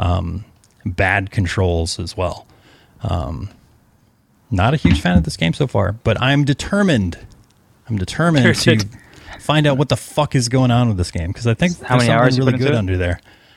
Bad controls as well. Not a huge fan of this game so far, but I'm determined to find out what the fuck is going on with this game, because I think there's something really good under there.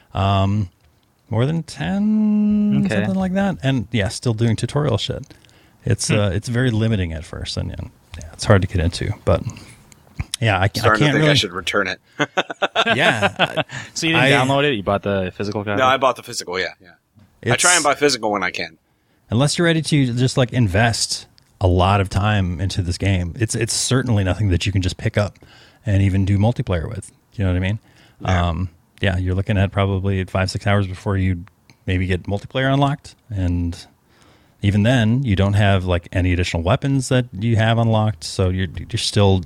More than 10, something like that. And yeah, still doing tutorial shit. It's very limiting at first, and it's hard to get into, but yeah, I can't really. I should return it. Yeah. So you didn't download it? You bought the physical copy? No, I bought the physical. Yeah. I try and buy physical when I can. Unless you're ready to just like invest a lot of time into this game, it's certainly nothing that you can just pick up and even do multiplayer with. You know what I mean? Yeah. You're looking at probably 5-6 hours before you maybe get multiplayer unlocked, and even then, you don't have like any additional weapons that you have unlocked, so you're still.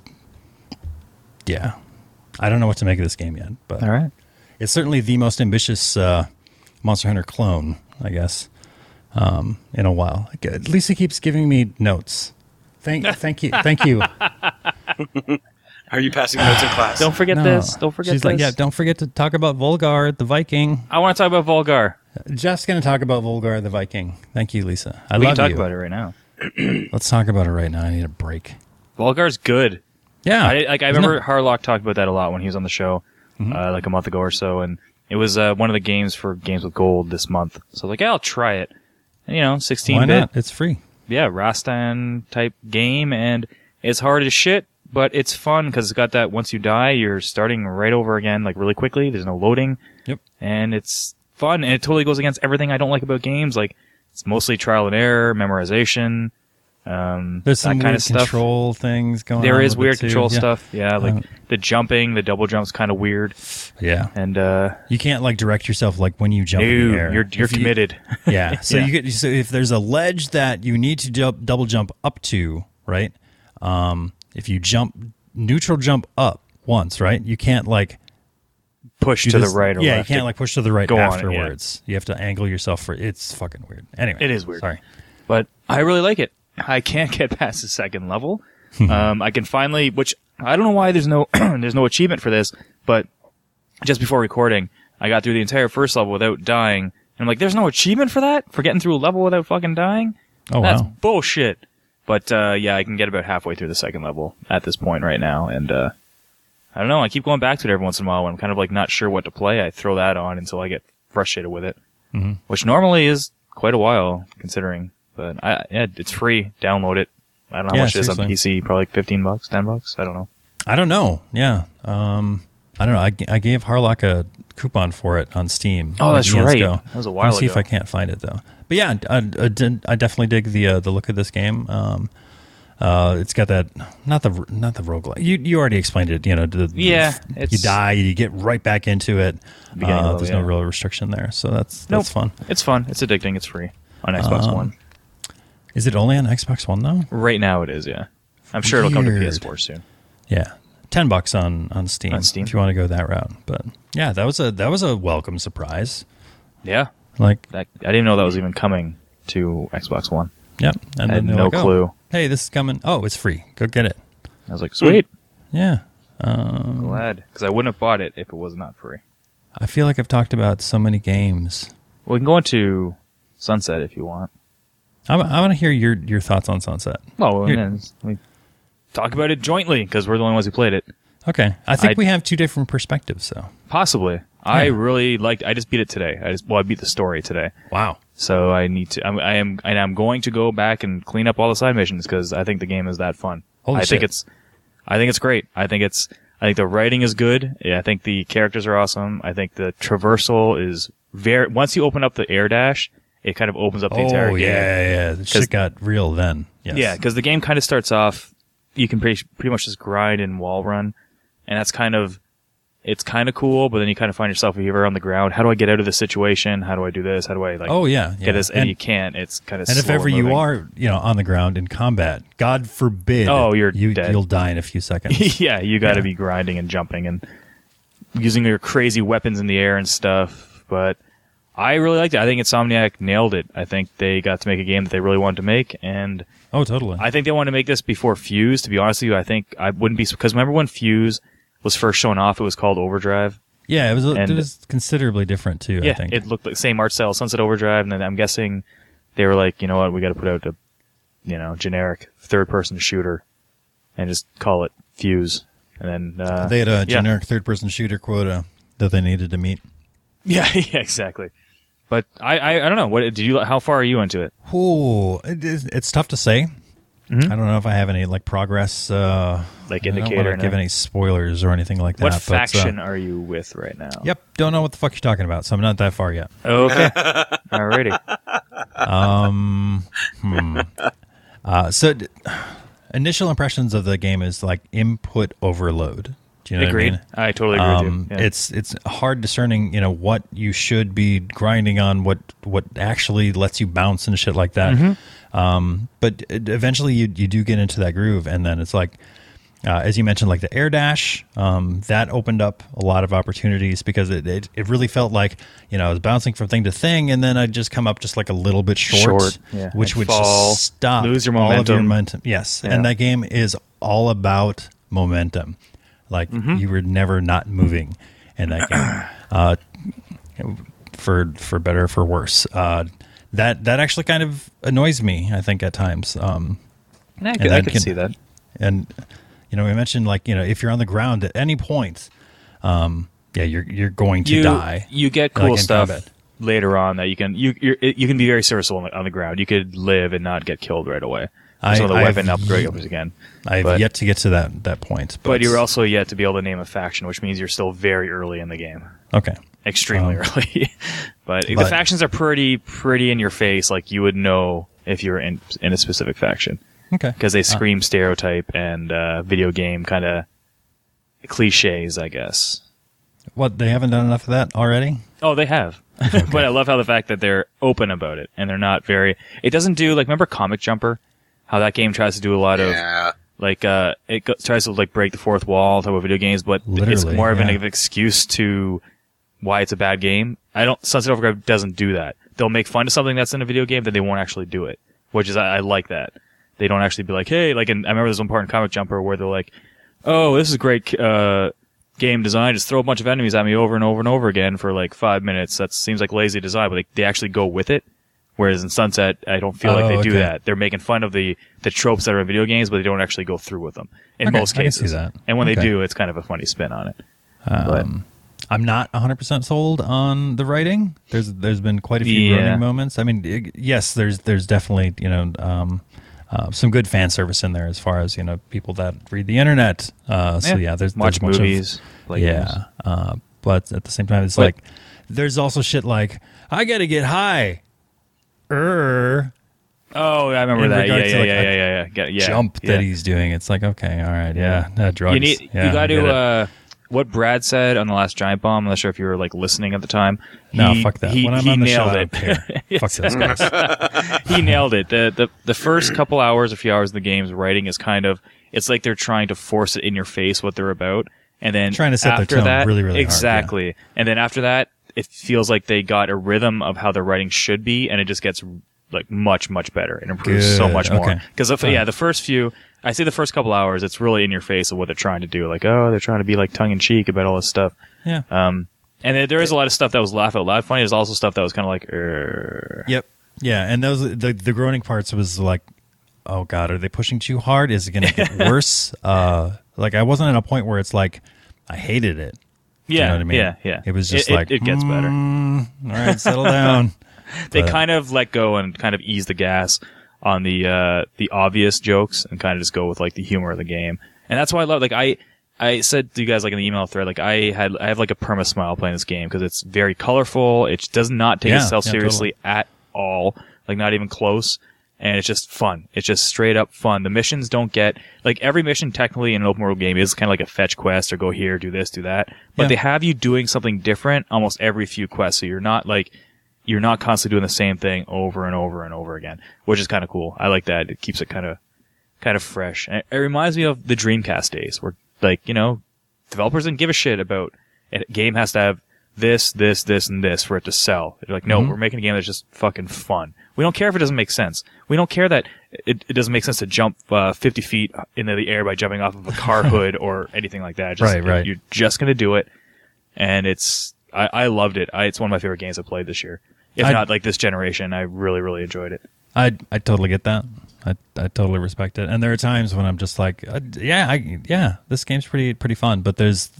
Yeah, I don't know what to make of this game yet, but all right, it's certainly the most ambitious Monster Hunter clone, I guess. In a while. Lisa keeps giving me notes. Thank you. Are you passing notes in class? Don't forget this. Don't forget She's this. like, yeah, don't forget to talk about Volgar, the Viking. I want to talk about Volgar. Jeff's going to talk about Volgar, the Viking. Thank you, Lisa. We can talk about it right now. Let's talk about it right now. I need a break. Volgar's good. Yeah. I remember Harlock talked about that a lot when he was on the show, like a month ago or so, and it was one of the games for Games with Gold this month. So I was like, yeah, I'll try it. And, 16-bit. Why not? It's free. Yeah, Rastan type game, and it's hard as shit, but it's fun because it's got that once you die, you're starting right over again, like really quickly. There's no loading. Yep. And it's fun, and it totally goes against everything I don't like about games. Like, it's mostly trial and error, memorization, there's some that kind weird of stuff. Control things going on. There is with weird it too. control stuff. Yeah, like the jumping, the double jump's kind of weird. Yeah. And you can't like direct yourself like when you jump in the air. You're committed. Yeah. So so if there's a ledge that you need to double jump up to, right? If you neutral jump up once, right? You can't like push to the right or left. Yeah, you can't like push to the right afterwards. On it, You have to angle yourself it's fucking weird. Anyway. It is weird. Sorry. But I really like it. I can't get past the second level. I can finally, which I don't know why there's no there's no achievement for this, but just before recording, I got through the entire first level without dying. And I'm like, there's no achievement for that? For getting through a level without fucking dying? Oh, That's wow. bullshit. But I can get about halfway through the second level at this point right now. And I don't know, I keep going back to it every once in a while when I'm kind of like not sure what to play. I throw that on until I get frustrated with it. Which normally is quite a while, considering. But it's free. Download it. I don't know how much it is on PC. Probably like $15, $10. I don't know. I don't know. Yeah. I don't know. I gave Harlock a coupon for it on Steam. Oh, that's right. Ago. That was a while ago. See if I can't find it though. But yeah, I definitely dig the look of this game. It's got that not the roguelike. You already explained it. You die, you get right back into it. There's no real restriction there, so that's fun. It's fun. It's addicting. It's free on Xbox One. Is it only on Xbox One though? Right now it is. Yeah, I'm sure it'll come to PS4 soon. Yeah, $10 on Steam. On Steam, if you want to go that route. But yeah, that was a welcome surprise. Yeah, I didn't know that was even coming to Xbox One. Yep, and I had no clue. Hey, this is coming. Oh, it's free. Go get it. I was like, sweet. Yeah. Glad, because I wouldn't have bought it if it was not free. I feel like I've talked about so many games. Well, we can go into Sunset if you want. I want to hear your thoughts on Sunset. Well, we talk about it jointly because we're the only ones who played it. Okay. I think we have two different perspectives, though. Possibly. Yeah. I really liked. I just beat it today. I beat the story today. Wow. So I need to. I'm going to go back and clean up all the side missions because I think the game is that fun. Holy shit. I think it's great. I think the writing is good. Yeah, I think the characters are awesome. I think the traversal is once you open up the air dash, it kind of opens up the entire game. Oh, yeah. The shit got real then. Yes. Yeah, because the game kind of starts off, you can pretty much just grind and wall run, and that's kind of it's kind of cool, but then you kind of find yourself, if you're on the ground, how do I get out of this situation? How do I do this? How do I get this? And you can't. It's kind of and if ever you are, on the ground in combat, God forbid, dead. You'll die in a few seconds. Yeah, you got to be grinding and jumping and using your crazy weapons in the air and stuff. But I really liked it. I think Insomniac nailed it. I think they got to make a game that they really wanted to make, and totally. I think they wanted to make this before Fuse. To be honest with you, I think I wouldn't be, because remember when Fuse was first shown off, it was called Overdrive. Yeah, it was considerably different too. Yeah, I think it looked like the same art style, Sunset Overdrive, and then I'm guessing they were like, you know what, we got to put out a generic third-person shooter and just call it Fuse. And then they had a generic third-person shooter quota that they needed to meet. Yeah, exactly. But I don't know. What did you? How far are you into it? It's tough to say. Mm-hmm. I don't know if I have any progress indicator. I don't want to give any spoilers or anything like that. What faction are you with right now? Yep, don't know what the fuck you're talking about, so I'm not that far yet. Okay, alrighty. So initial impressions of the game is input overload. Do you know Agreed. what I mean? I totally agree with you. Yeah. It's hard discerning, what you should be grinding on, what actually lets you bounce and shit like that. Mm-hmm. But eventually you do get into that groove, and then it's as you mentioned, the air dash, that opened up a lot of opportunities, because it really felt like, I was bouncing from thing to thing, and then I'd just come up just a little bit short, yeah. which would fall, just stop lose your all of your momentum. momentum. Yes, yeah. and that game is all about momentum. You were never not moving in that game, for better or for worse. That actually kind of annoys me, I think, at times. I can see that. And we mentioned if you're on the ground at any point, you're going to die. You get cool stuff later on that you can be very serviceable on the ground. You could live and not get killed right away. Some of the weapon upgrades again. I've yet to get to that point. But you're also yet to be able to name a faction, which means you're still very early in the game. Okay. Extremely early. but the factions are pretty in your face, you would know if you're in a specific faction. Okay. Because they scream stereotype and video game kind of cliches, I guess. What, they haven't done enough of that already? Oh, they have. Okay. But I love how the fact that they're open about it, and they're not very... It doesn't do, remember Comic Jumper? How that game tries to do a lot of... tries to break the fourth wall type of video games, but it's more of an excuse to why it's a bad game. Sunset Overdrive doesn't do that. They'll make fun of something that's in a video game, then they won't actually do it. Which is, I like that. They don't actually be hey, and I remember there's one part in Comic Jumper where they're oh, this is great game design. Just throw a bunch of enemies at me over and over and over again for 5 minutes. That seems like lazy design, but they actually go with it. Whereas in Sunset, I don't feel like they do that. They're making fun of the tropes that are in video games, but they don't actually go through with them in most cases. I can see that. And when they do, it's kind of a funny spin on it. I'm not 100% sold on the writing. There's been quite a few groaning moments. I mean, yes, there's definitely some good fan service in there as far as people that read the internet. There's watch movies, but at the same time, it's there's also shit I got to get high. Oh, I remember that. Yeah. Jump that he's doing. It's okay, all right, drugs. You got to. What Brad said on the last Giant Bomb. I'm not sure if you were listening at the time. Fuck that. When I'm on the show, nailed it. I don't care. Fuck those guys. He nailed it. The first couple hours, a few hours of the game's writing is kind of, it's like they're trying to force it in your face what they're about, and then trying to set their tone really, really exactly. hard, And then after that, it feels like they got a rhythm of how their writing should be, and it just gets much, much better. It improves so much more. Because the first few, I say the first couple hours, it's really in your face of what they're trying to do. They're trying to be tongue in cheek about all this stuff. Yeah. And there is a lot of stuff that was laugh out loud funny. There's also stuff that was kind of Yep. Yeah. And those the groaning parts was oh God, are they pushing too hard? Is it going to get worse? I wasn't at a point where it's I hated it. Yeah. You know what I mean? Yeah. It was just it gets better. All right, settle down. They kind of let go and kind of ease the gas on the obvious jokes and kind of just go with the humor of the game. And that's why I love, I said to you guys in the email thread, I have a perma smile playing this game because it's very colorful. It does not take itself seriously at all, not even close. and it's just fun. It's just straight up fun. The missions don't get, like, every mission technically in an open world game is kind of like a fetch quest or go here, do this, do that. But they have you doing something different almost every few quests. So you're not constantly doing the same thing over and over and over again, which is kind of cool. I like that. It keeps it kind of fresh. And it reminds me of the Dreamcast days where, like, you know, developers didn't give a shit about a game has to have this, and this for it to sell. They're like, no, we're making a game that's just fucking fun. We don't care if it doesn't make sense. We don't care that it doesn't make sense to jump 50 feet into the air by jumping off of a car hood or anything like that. Just, right. You're just going to do it. And I loved it. It's one of my favorite games I played this year. If not like this generation, I really, really enjoyed it. I totally get that. I totally respect it. And there are times when I'm just like, this game's pretty fun. But there's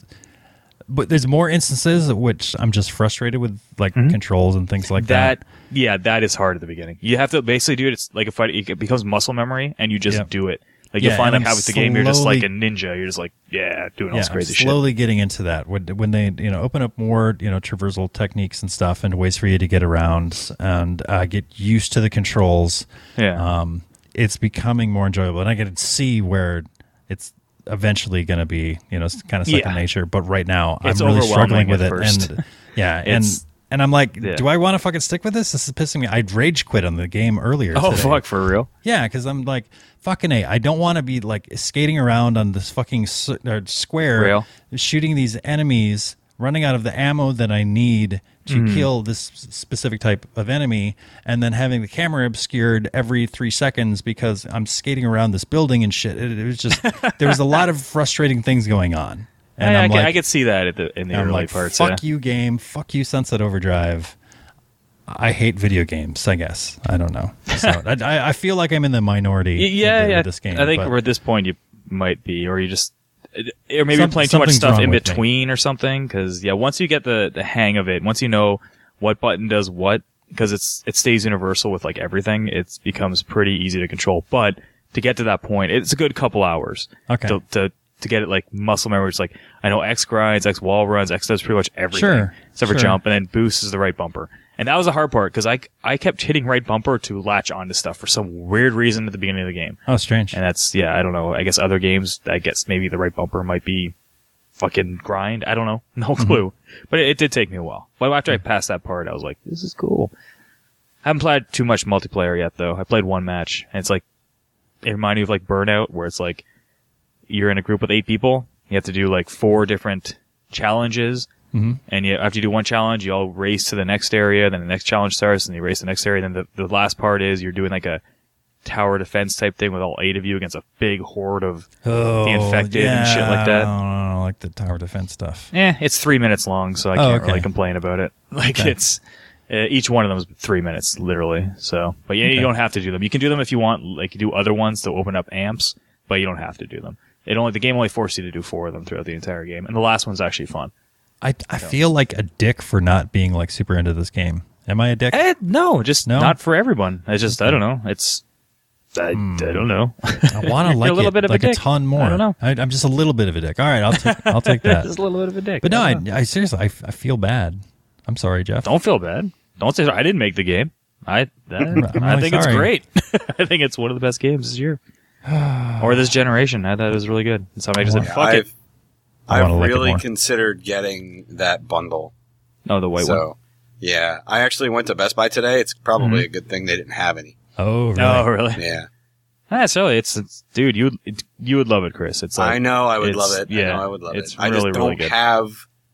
more instances at which I'm just frustrated with, like, controls and things like that. Yeah, that is hard at the beginning. You have to basically do it. It's like a fight. It becomes muscle memory, and you just do it. Like, you'll find, like, how with the game, you're just like a ninja. You're just like, doing all this crazy shit. Slowly getting into that. When they, open up more, traversal techniques and stuff and ways for you to get around and get used to the controls, it's becoming more enjoyable. And I get to see where it's eventually going to be, kind of second nature. But right now, I'm really struggling with it. First. And and I'm like, do I want to fucking stick with this? This is pissing me. I'd rage quit on the game earlier today. Fuck, for real? Yeah, because I'm like, fucking A, I don't want to be, like, skating around on this fucking square, shooting these enemies, running out of the ammo that I need to kill this specific type of enemy, and then having the camera obscured every 3 seconds because I'm skating around this building and shit. It was just, there was a lot of frustrating things going on. And I could see that in the early parts. Fuck you, game. Fuck you, Sunset Overdrive. I hate video games, I guess. I don't know. So I feel like I'm in the minority with this game. I think at this point you might be, or maybe you're playing too much stuff in between or something. Because once you get the hang of it, once you know what button does what, because it stays universal with, like, everything, it becomes pretty easy to control. But to get to that point, it's a good couple hours. Okay. To get it, like, muscle memory. It's like, I know X grinds, X wall runs, X does pretty much everything. Except for jump, and then boost is the right bumper. And that was the hard part, because I kept hitting right bumper to latch onto stuff for some weird reason at the beginning of the game. Oh, strange. And that's, I don't know. I guess other games, maybe the right bumper might be fucking grind. I don't know. No clue. But it did take me a while. But after I passed that part, I was like, this is cool. I haven't played too much multiplayer yet, though. I played one match, and it's like, it reminded me of, like, Burnout, where it's like, you're in a group with 8 people. You have to do, like, 4 different challenges. And after you do one challenge, you all race to the next area. Then the next challenge starts, and you race to the next area. Then the last part is you're doing, like, a tower defense type thing with all 8 of you against a big horde of the infected and shit like that. I don't like the tower defense stuff. It's 3 minutes long, so I can't really complain about it. Like, it's each one of them is 3 minutes, literally. So, but you don't have to do them. You can do them if you want. Like, you do other ones to open up amps, but you don't have to do them. The game only forced you to do 4 of them throughout the entire game, and the last one's actually fun. I feel like a dick for not being, like, super into this game. Am I a dick? No, not for everyone. It's just, I don't know. I don't know. I want to like a little bit of like a dick. A ton more. I don't know. I'm just a little bit of a dick. All right, I'll take that. Just a little bit of a dick. But no, I seriously, I feel bad. I'm sorry, Jeff. Don't feel bad. Don't say I didn't make the game. I think it's great. I think it's one of the best games this year. Or this generation. I thought it was really good. And so I just said, fuck it. I've really considered getting that bundle. Oh, the white one? Yeah. I actually went to Best Buy today. It's probably a good thing they didn't have any. Oh, really? Oh, really? Yeah. So it's dude, you would love it, Chris. It's like, I know I would love it. Yeah, I know I would love it. I just really, don't really good. have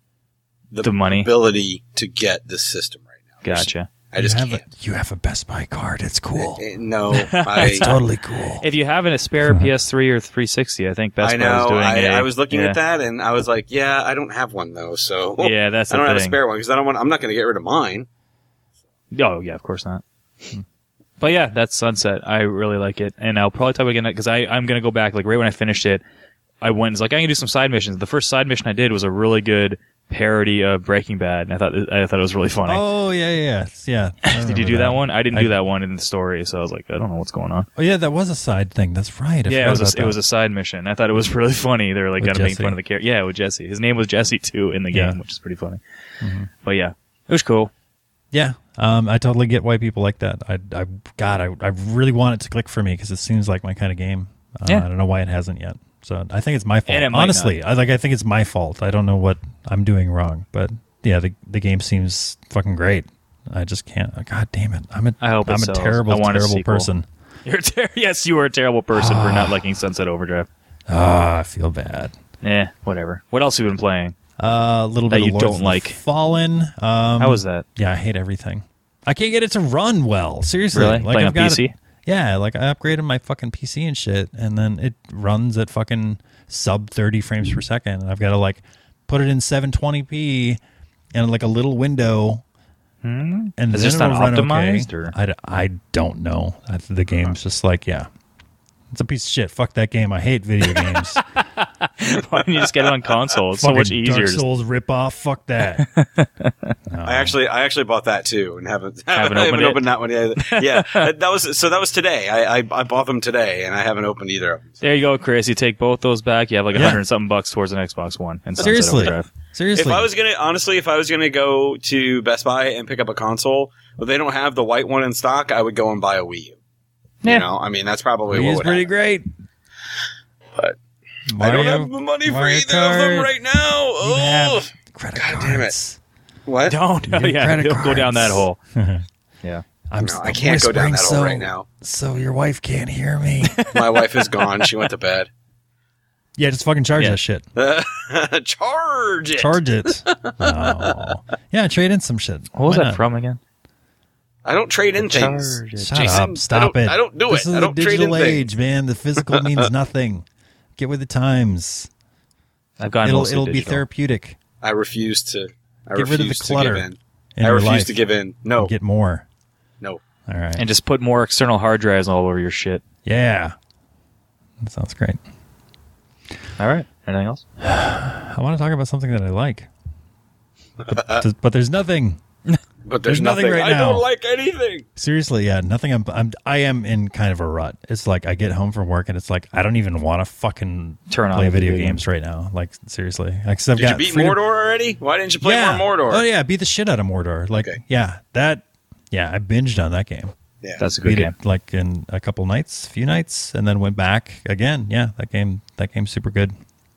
the money ability to get this system right now. Gotcha. I just can't. You have a Best Buy card. It's cool. No, it's totally cool. If you have a spare PS3 or 360, I think Best Buy is doing I was looking at that, and I was like, yeah, I don't have one though. So yeah, that's I don't have a spare one because I'm not going to get rid of mine. Oh yeah, of course not. But yeah, that's Sunset. I really like it, and I'll probably talk about it again because I'm going to go back. Like right when I finished it, I went and was like, I'm going to do some side missions. The first side mission I did was a really good parody of Breaking Bad, and I thought it was really funny. Oh yeah. Did you do that one? I didn't do that one in the story, so I was like, I don't know what's going on. Oh yeah, that was a side thing. That's right. It was a side mission. I thought it was really funny. They were like kind of making fun of the character. Yeah, with Jesse. His name was Jesse too in the game, which is pretty funny. But yeah, it was cool. Yeah. I totally get why people like that. I really want it to click for me because it seems like my kind of game. I don't know why it hasn't yet. So I think it's my fault. Honestly, I think it's my fault. I don't know what I'm doing wrong, but yeah, the game seems fucking great. I just can't. God damn it! I'm a terrible person. Yes, you are a terrible person for not liking Sunset Overdrive. I feel bad. Whatever. What else have you been playing? A little bit that of you Lords don't of like. Fallen. How was that? Yeah, I hate everything. I can't get it to run well. Seriously, really? Like Playing I've on got PC? Yeah, like I upgraded my fucking PC and shit, and then it runs at fucking sub 30 frames per second, and I've got to like put it in 720p and like a little window. And is then this not it'll run optimized? okay. Or? I don't know. The game's just like, yeah, it's a piece of shit. Fuck that game. I hate video games. Why don't you just get it on console? It's so much easier. Dark Souls ripoff. Fuck that. No. I actually bought that too and haven't opened that one yet. Yeah, that was today. I bought them today and I haven't opened either of them. There you go, Chris. You take both those back. You have like $100 and something bucks towards an Xbox One. And Seriously. If I was gonna go to Best Buy and pick up a console, but they don't have the white one in stock, I would go and buy a Wii U. Yeah. You know, I mean that's probably Wii what is would pretty happen. great. But I don't have the money for either of them right now. Oh, credit God cards. damn it! What? Don't. Don't go down that hole. Yeah. I can't go down that hole right now. So your wife can't hear me. My wife is gone. She went to bed. Yeah, just fucking charge that shit. Charge it. Charge it. Oh. Yeah, trade in some shit. What was that from again? I don't trade in things. Shut Jason, up. Stop it. I don't do this it. Is I don't the trade in digital age, things. man. The physical means nothing. Get with the times. I've gotten It'll be therapeutic. I refuse to. Get rid of the clutter. To give in. I refuse to give in. No. And get more. No. All right. And just put more external hard drives all over your shit. Yeah. That sounds great. All right. Anything else? I want to talk about something that I like. But there's nothing. But there's nothing right now. I don't like anything. Seriously, yeah, nothing. I am in kind of a rut. It's like I get home from work and it's like I don't even want to fucking play video games right now. Like seriously, did you beat Mordor already? Why didn't you play more Mordor? Oh yeah, I beat the shit out of Mordor. Like I binged on that game. Yeah, that's a good game. Like in a few nights, and then went back again. Yeah, that game's super good.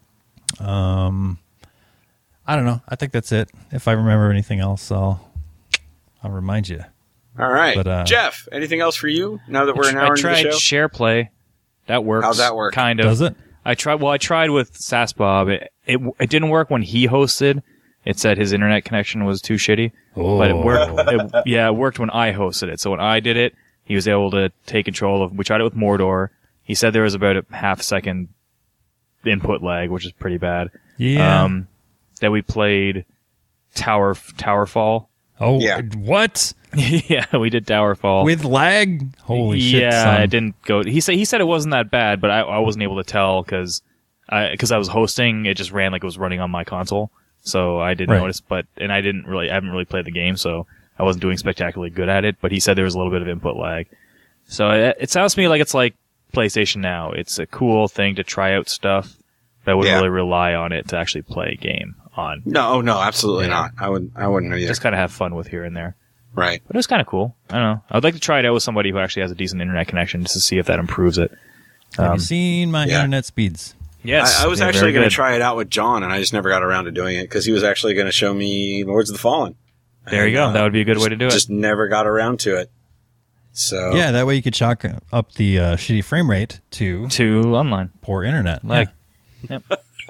I don't know. I think that's it. If I remember anything else, I'll remind you. All right. But, Jeff, anything else for you now that we're an hour into the show? I tried SharePlay. That works. How's that work? Kind of. Does it? I tried with SassBob. It didn't work when he hosted. It said his internet connection was too shitty. Oh. But it worked. It worked when I hosted it. So when I did it, he was able to take control of. We tried it with Mordor. He said there was about a half-second input lag, which is pretty bad. Yeah. Then we played Towerfall. Oh, yeah. What? Yeah, we did Towerfall with lag. Holy shit! Yeah, son. it didn't go. He said it wasn't that bad, but I wasn't able to tell because I was hosting. It just ran like it was running on my console, so I didn't notice. I haven't really played the game, so I wasn't doing spectacularly good at it. But he said there was a little bit of input lag. So it sounds to me like it's like PlayStation Now. It's a cool thing to try out stuff, but I wouldn't really rely on it to actually play a game on. No, absolutely not. I wouldn't either. Just kind of have fun with here and there. Right. But it was kind of cool. I don't know. I would like to try it out with somebody who actually has a decent internet connection just to see if that improves it. Have you seen my internet speeds? Yes. I was actually going to try it out with John, and I just never got around to doing it because he was actually going to show me Lords of the Fallen. There you go. That would be a good way to do it. Just never got around to it. So yeah, that way you could chalk up the shitty frame rate to online poor internet. Like, yep.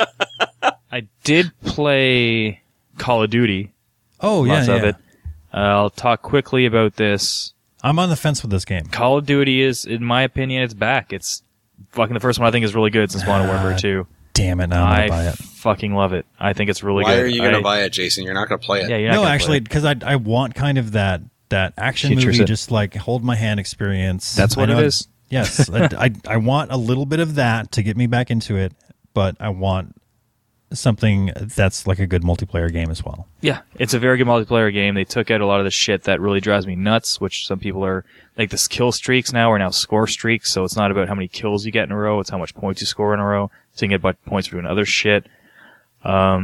I did play Call of Duty. Oh yeah, lots of it. I'll talk quickly about this. I'm on the fence with this game. Call of Duty is, in my opinion, it's back. It's fucking the first one I think is really good since Modern Warfare 2. Damn it, now I'm gonna buy it. Fucking love it. I think it's really good. Why are you going to buy it, Jason? You're not going to play it. Yeah, you're not no, gonna actually, because I want kind of that action movie, just like hold my hand experience. That's what it is. Yes, I want a little bit of that to get me back into it, but I want something that's like a good multiplayer game as well. Yeah, it's a very good multiplayer game. They took out a lot of the shit that really drives me nuts, which some people are like the kill streaks now are now score streaks, so it's not about how many kills you get in a row, it's how much points you score in a row. So you can get points for doing other shit.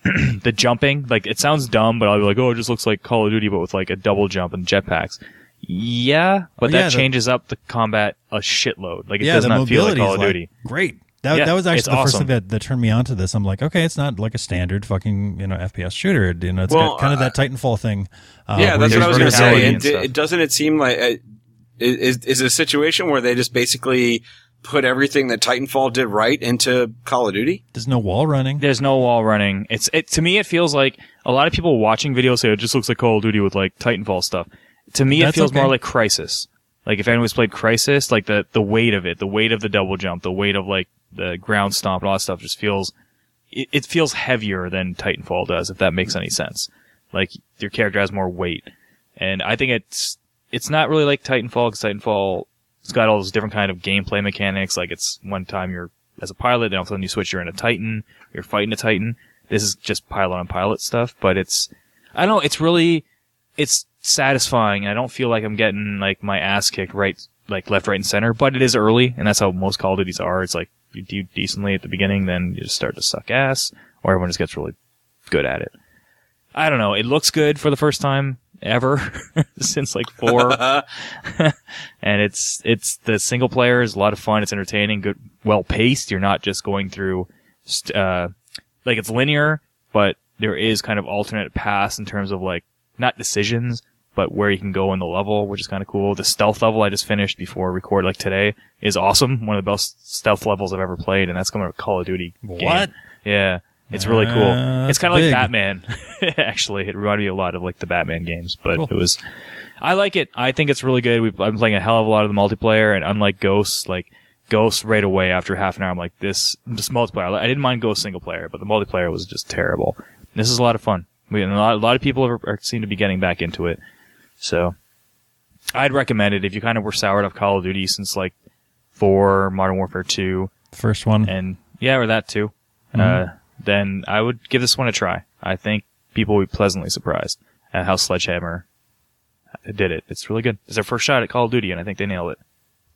the jumping, like it sounds dumb, but I'll be like, oh, it just looks like Call of Duty, but with like a double jump and jetpacks. Yeah, but that changes up the combat a shitload. Like it does not feel like Call of Duty. Great. That was actually the first thing that turned me onto this. I'm like, okay, it's not like a standard fucking FPS shooter. It's got kind of that Titanfall thing. Yeah, that's what I was going to say. Doesn't it seem like is a situation where they just basically put everything that Titanfall did right into Call of Duty? There's no wall running. There's no wall running. To me, it feels like a lot of people watching videos say it just looks like Call of Duty with like Titanfall stuff. To me, it feels more like Crysis. Like if anyone's played Crysis, like the weight of it, the weight of the double jump, the weight of like the ground stomp and all that stuff just feels, it feels heavier than Titanfall does, if that makes any sense. Like your character has more weight. And I think it's not really like Titanfall, because Titanfall, it's got all those different kind of gameplay mechanics. Like it's one time you're as a pilot, then all of a sudden you switch, you're in a Titan, you're fighting a Titan. This is just pilot on pilot stuff, but I don't know, it's satisfying. I don't feel like I'm getting like my ass kicked left, right, and center, but it is early, and that's how most Call of Duties are. It's like you do decently at the beginning, then you just start to suck ass, or everyone just gets really good at it. I don't know. It looks good for the first time ever since like 4. And it's the single player is a lot of fun. It's entertaining, good, well paced. You're not just going through, like it's linear, but there is kind of alternate paths in terms of like, not decisions, but where you can go in the level, which is kind of cool. The stealth level I just finished before record, like today, is awesome. One of the best stealth levels I've ever played, and that's coming from a Call of Duty game. What? Yeah. It's really cool. It's kind of like Batman. Actually, it reminded me a lot of like the Batman games, but cool. I like it. I think it's really good. I'm playing a hell of a lot of the multiplayer, and unlike Ghosts right away after half an hour, I'm like, this multiplayer. I didn't mind Ghost single player, but the multiplayer was just terrible. This is a lot of fun. A lot of people seem to be getting back into it. So I'd recommend it if you kind of were soured off Call of Duty since like 4, Modern Warfare 2. First one. And yeah, or that too. Mm-hmm. Then I would give this one a try. I think people will be pleasantly surprised at how Sledgehammer did it. It's really good. It's their first shot at Call of Duty, and I think they nailed it.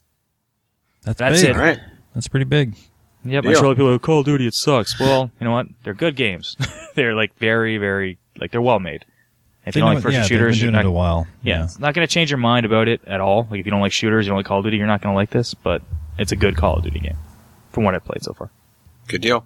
That's big. All right. That's pretty big. Yep, I'm sure people are like, Call of Duty, it sucks. Well, you know what? They're good games. They're like very, very, like they're well made. If you don't like first shooters, they've been doing it a while. Yeah, it's not going to change your mind about it at all. Like if you don't like shooters, you don't like Call of Duty, you're not going to like this, but it's a good Call of Duty game from what I've played so far. Good deal.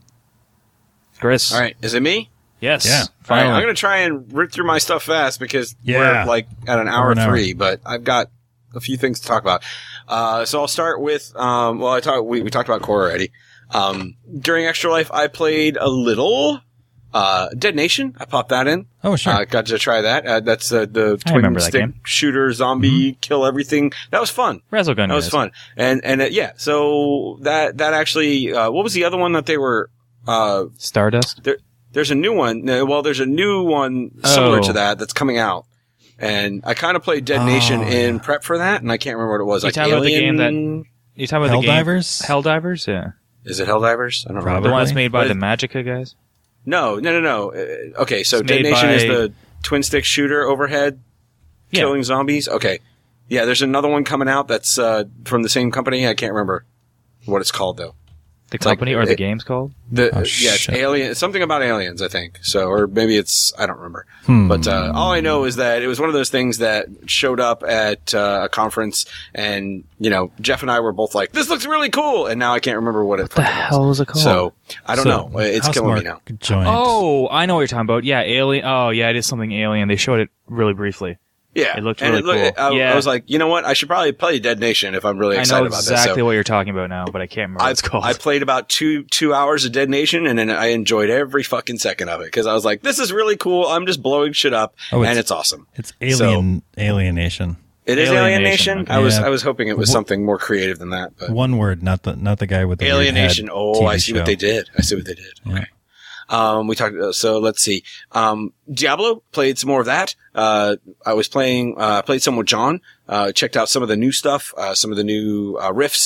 Chris. All right, is it me? Yes. Yeah. All right, I'm going to try and rip through my stuff fast because we're like at an hour 3, but I've got a few things to talk about. So I'll start with, we talked about core already. During Extra Life, I played a little, Dead Nation. I popped that in. Oh, sure. Got to try that. That's the twin stick shooter zombie kill everything. That was fun. Resogun. That was fun. And yeah, so that actually, what was the other one that they were, Stardust? There's a new one. Well, there's a new one similar to that that's coming out. And I kind of played Dead Nation in prep for that, and I can't remember what it was. You talking about the game that, you talking about Helldivers? Helldivers? Yeah. Is it Helldivers? I don't remember. The one that's made by the Magicka guys? No. Okay, so Dead Nation is the twin stick shooter overhead killing zombies. Okay. Yeah, there's another one coming out that's from the same company. I can't remember what it's called though. The company or the game's called? It's Alien. Something about aliens, I think. So, or maybe it's, I don't remember. But all I know is that it was one of those things that showed up at a conference, and Jeff and I were both like, "This looks really cool," and now I can't remember what the hell was it called? So I don't know. It's killing me now. Joint. Oh, I know what you're talking about. Yeah, Alien. Oh, yeah, it is something Alien. They showed it really briefly. Yeah, it looked really cool. I was like, you know what? I should probably play Dead Nation if I'm really excited about this. I know exactly what you're talking about now, but I can't remember what it's called. I played about two hours of Dead Nation, and then I enjoyed every fucking second of it because I was like, this is really cool. I'm just blowing shit up, and it's awesome. It's Alienation. It is Alienation. Okay. I was hoping it was something more creative than that. But one word, not the guy with the Alienation. Oh, I see what they did. Yeah. Okay. We talked, so let's see. Diablo, played some more of that. I was played some with John, checked out some of the new stuff, some of the new, riffs.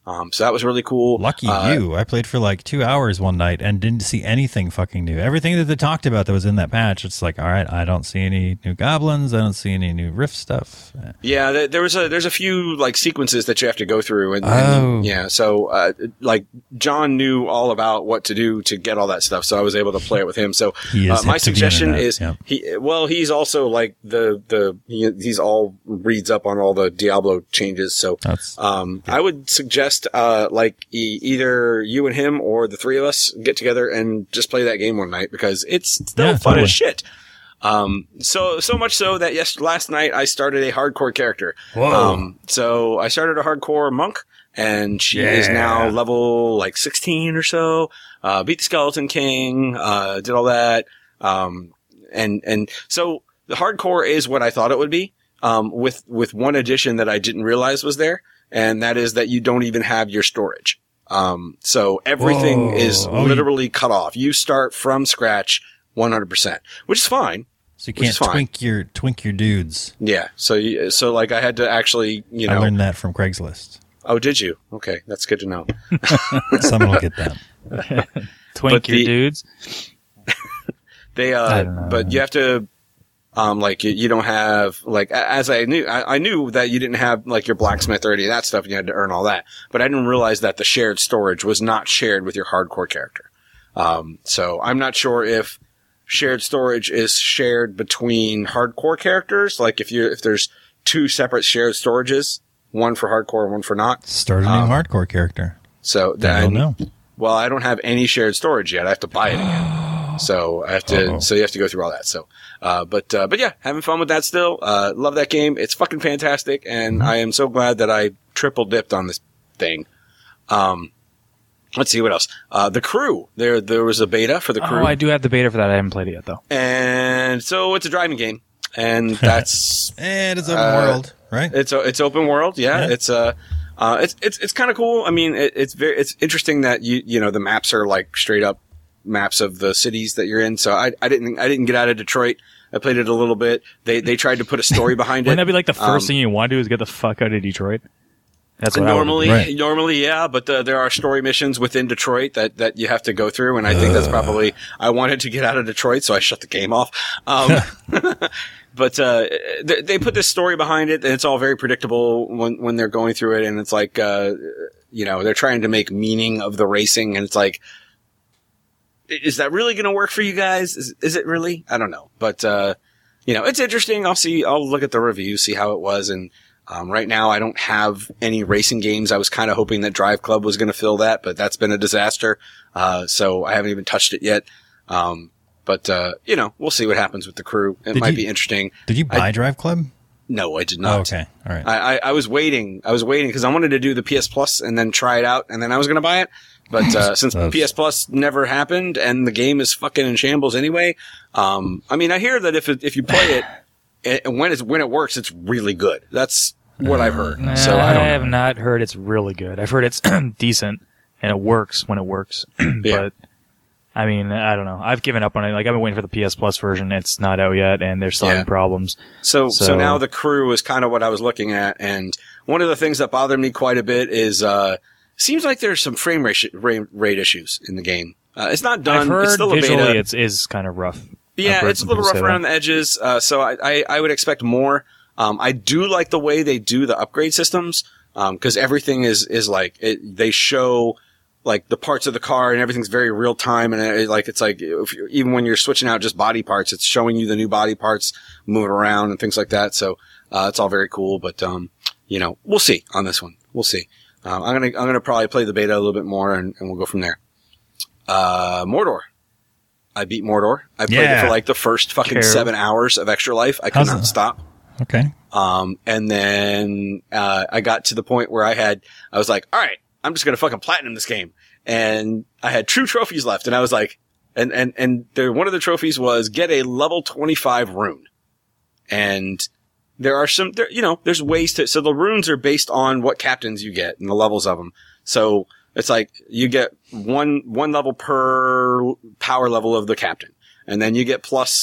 So that was really cool. Lucky you. I played for like 2 hours one night and didn't see anything fucking new. Everything that they talked about that was in that patch, it's like, all right, I don't see any new goblins. I don't see any new Rift stuff. Yeah, there's a few like sequences that you have to go through. And yeah, so like John knew all about what to do to get all that stuff, so I was able to play it with him. So my suggestion is he's also like he's all reads up on all the Diablo changes. So I would suggest like either you and him or the three of us get together and just play that game one night, because it's still fun as shit. So much so that last night I started a hardcore character. Whoa. So I started a hardcore monk, and she is now level like 16 or so. Beat the Skeleton King, did all that. And so the hardcore is what I thought it would be, with one addition that I didn't realize was there. And that is that you don't even have your storage. So everything is literally cut off. You start from scratch 100%, which is fine. So you can't twink your dudes. Yeah. So like I had to actually, I learned that from Craigslist. Oh, did you? Okay. That's good to know. Someone will get that. Twink your dudes. But you have to, like you don't have, like, as I knew that you didn't have like your blacksmith or any of that stuff, and you had to earn all that, but I didn't realize that the shared storage was not shared with your hardcore character. So I'm not sure if shared storage is shared between hardcore characters. Like if there's two separate shared storages, one for hardcore and one for not. Start a new hardcore character. So I don't know. Well, I don't have any shared storage yet. I have to buy it again. So I have to, so you have to go through all that. So, but yeah, having fun with that still. Love that game. It's fucking fantastic. And I am so glad that I triple dipped on this thing. Let's see what else. The Crew. There was a beta for the Crew. Oh, I do have the beta for that. I haven't played it yet though. And so it's a driving game, and that's, and it's open world, right? It's open world. Yeah. It's kind of cool. I mean, it's interesting that you know, the maps are like straight up maps of the cities that you're in. So I didn't get out of Detroit. I played it a little bit. They tried to put a story behind it. Wouldn't that be like the first thing you want to do is get the fuck out of Detroit? That's what normally, yeah, but there are story missions within Detroit that you have to go through, and I think that's probably, I wanted to get out of Detroit, so I shut the game off. But they put this story behind it, and it's all very predictable when they're going through it, and it's like, you know, they're trying to make meaning of the racing, and it's like, is that really going to work for you guys? Is it really? I don't know, but you know, it's interesting. I'll look at the review, see how it was, and right now I don't have any racing games. I was kind of hoping that Drive Club was going to fill that, but that's been a disaster. So I haven't even touched it yet. But you know, we'll see what happens with the Crew. It might be interesting. Did you buy Drive Club? No, I did not. Oh, okay. All right. I was waiting because I wanted to do the PS Plus and then try it out, and then I was going to buy it. But since PS Plus never happened and the game is fucking in shambles anyway, I mean, I hear that if you play it, when it works, it's really good. That's what I've heard. So I have not heard it's really good. I've heard it's decent and it works when it works. But I mean, I don't know. I've given up on it. Like, I've been waiting for the PS Plus version. It's not out yet, and they're still having problems. So now the Crew is kind of what I was looking at, and one of the things that bothered me quite a bit is seems like there's some frame rate issues in the game. It's not done. I've heard it's still a visually beta. It is kind of rough. Yeah, it's a little rough around the edges. So I would expect more. I do like the way they do the upgrade systems, because everything is like they show like the parts of the car and everything's very real time, and it's like even when you're switching out just body parts, it's showing you the new body parts moving around and things like that. So it's all very cool. But you know, we'll see on this one. We'll see. I'm gonna probably play the beta a little bit more, and we'll go from there. Mordor. I beat Mordor. I played it for like the first fucking 7 hours of Extra Life. I could not stop. Okay. And then I got to the point where I was like, all right, I'm just gonna fucking platinum this game. And I had 2 trophies left, and I was like, and one of the trophies was get a level 25 rune. And there are there's ways so the runes are based on what captains you get and the levels of them. So it's like you get one level per power level of the captain. And then you get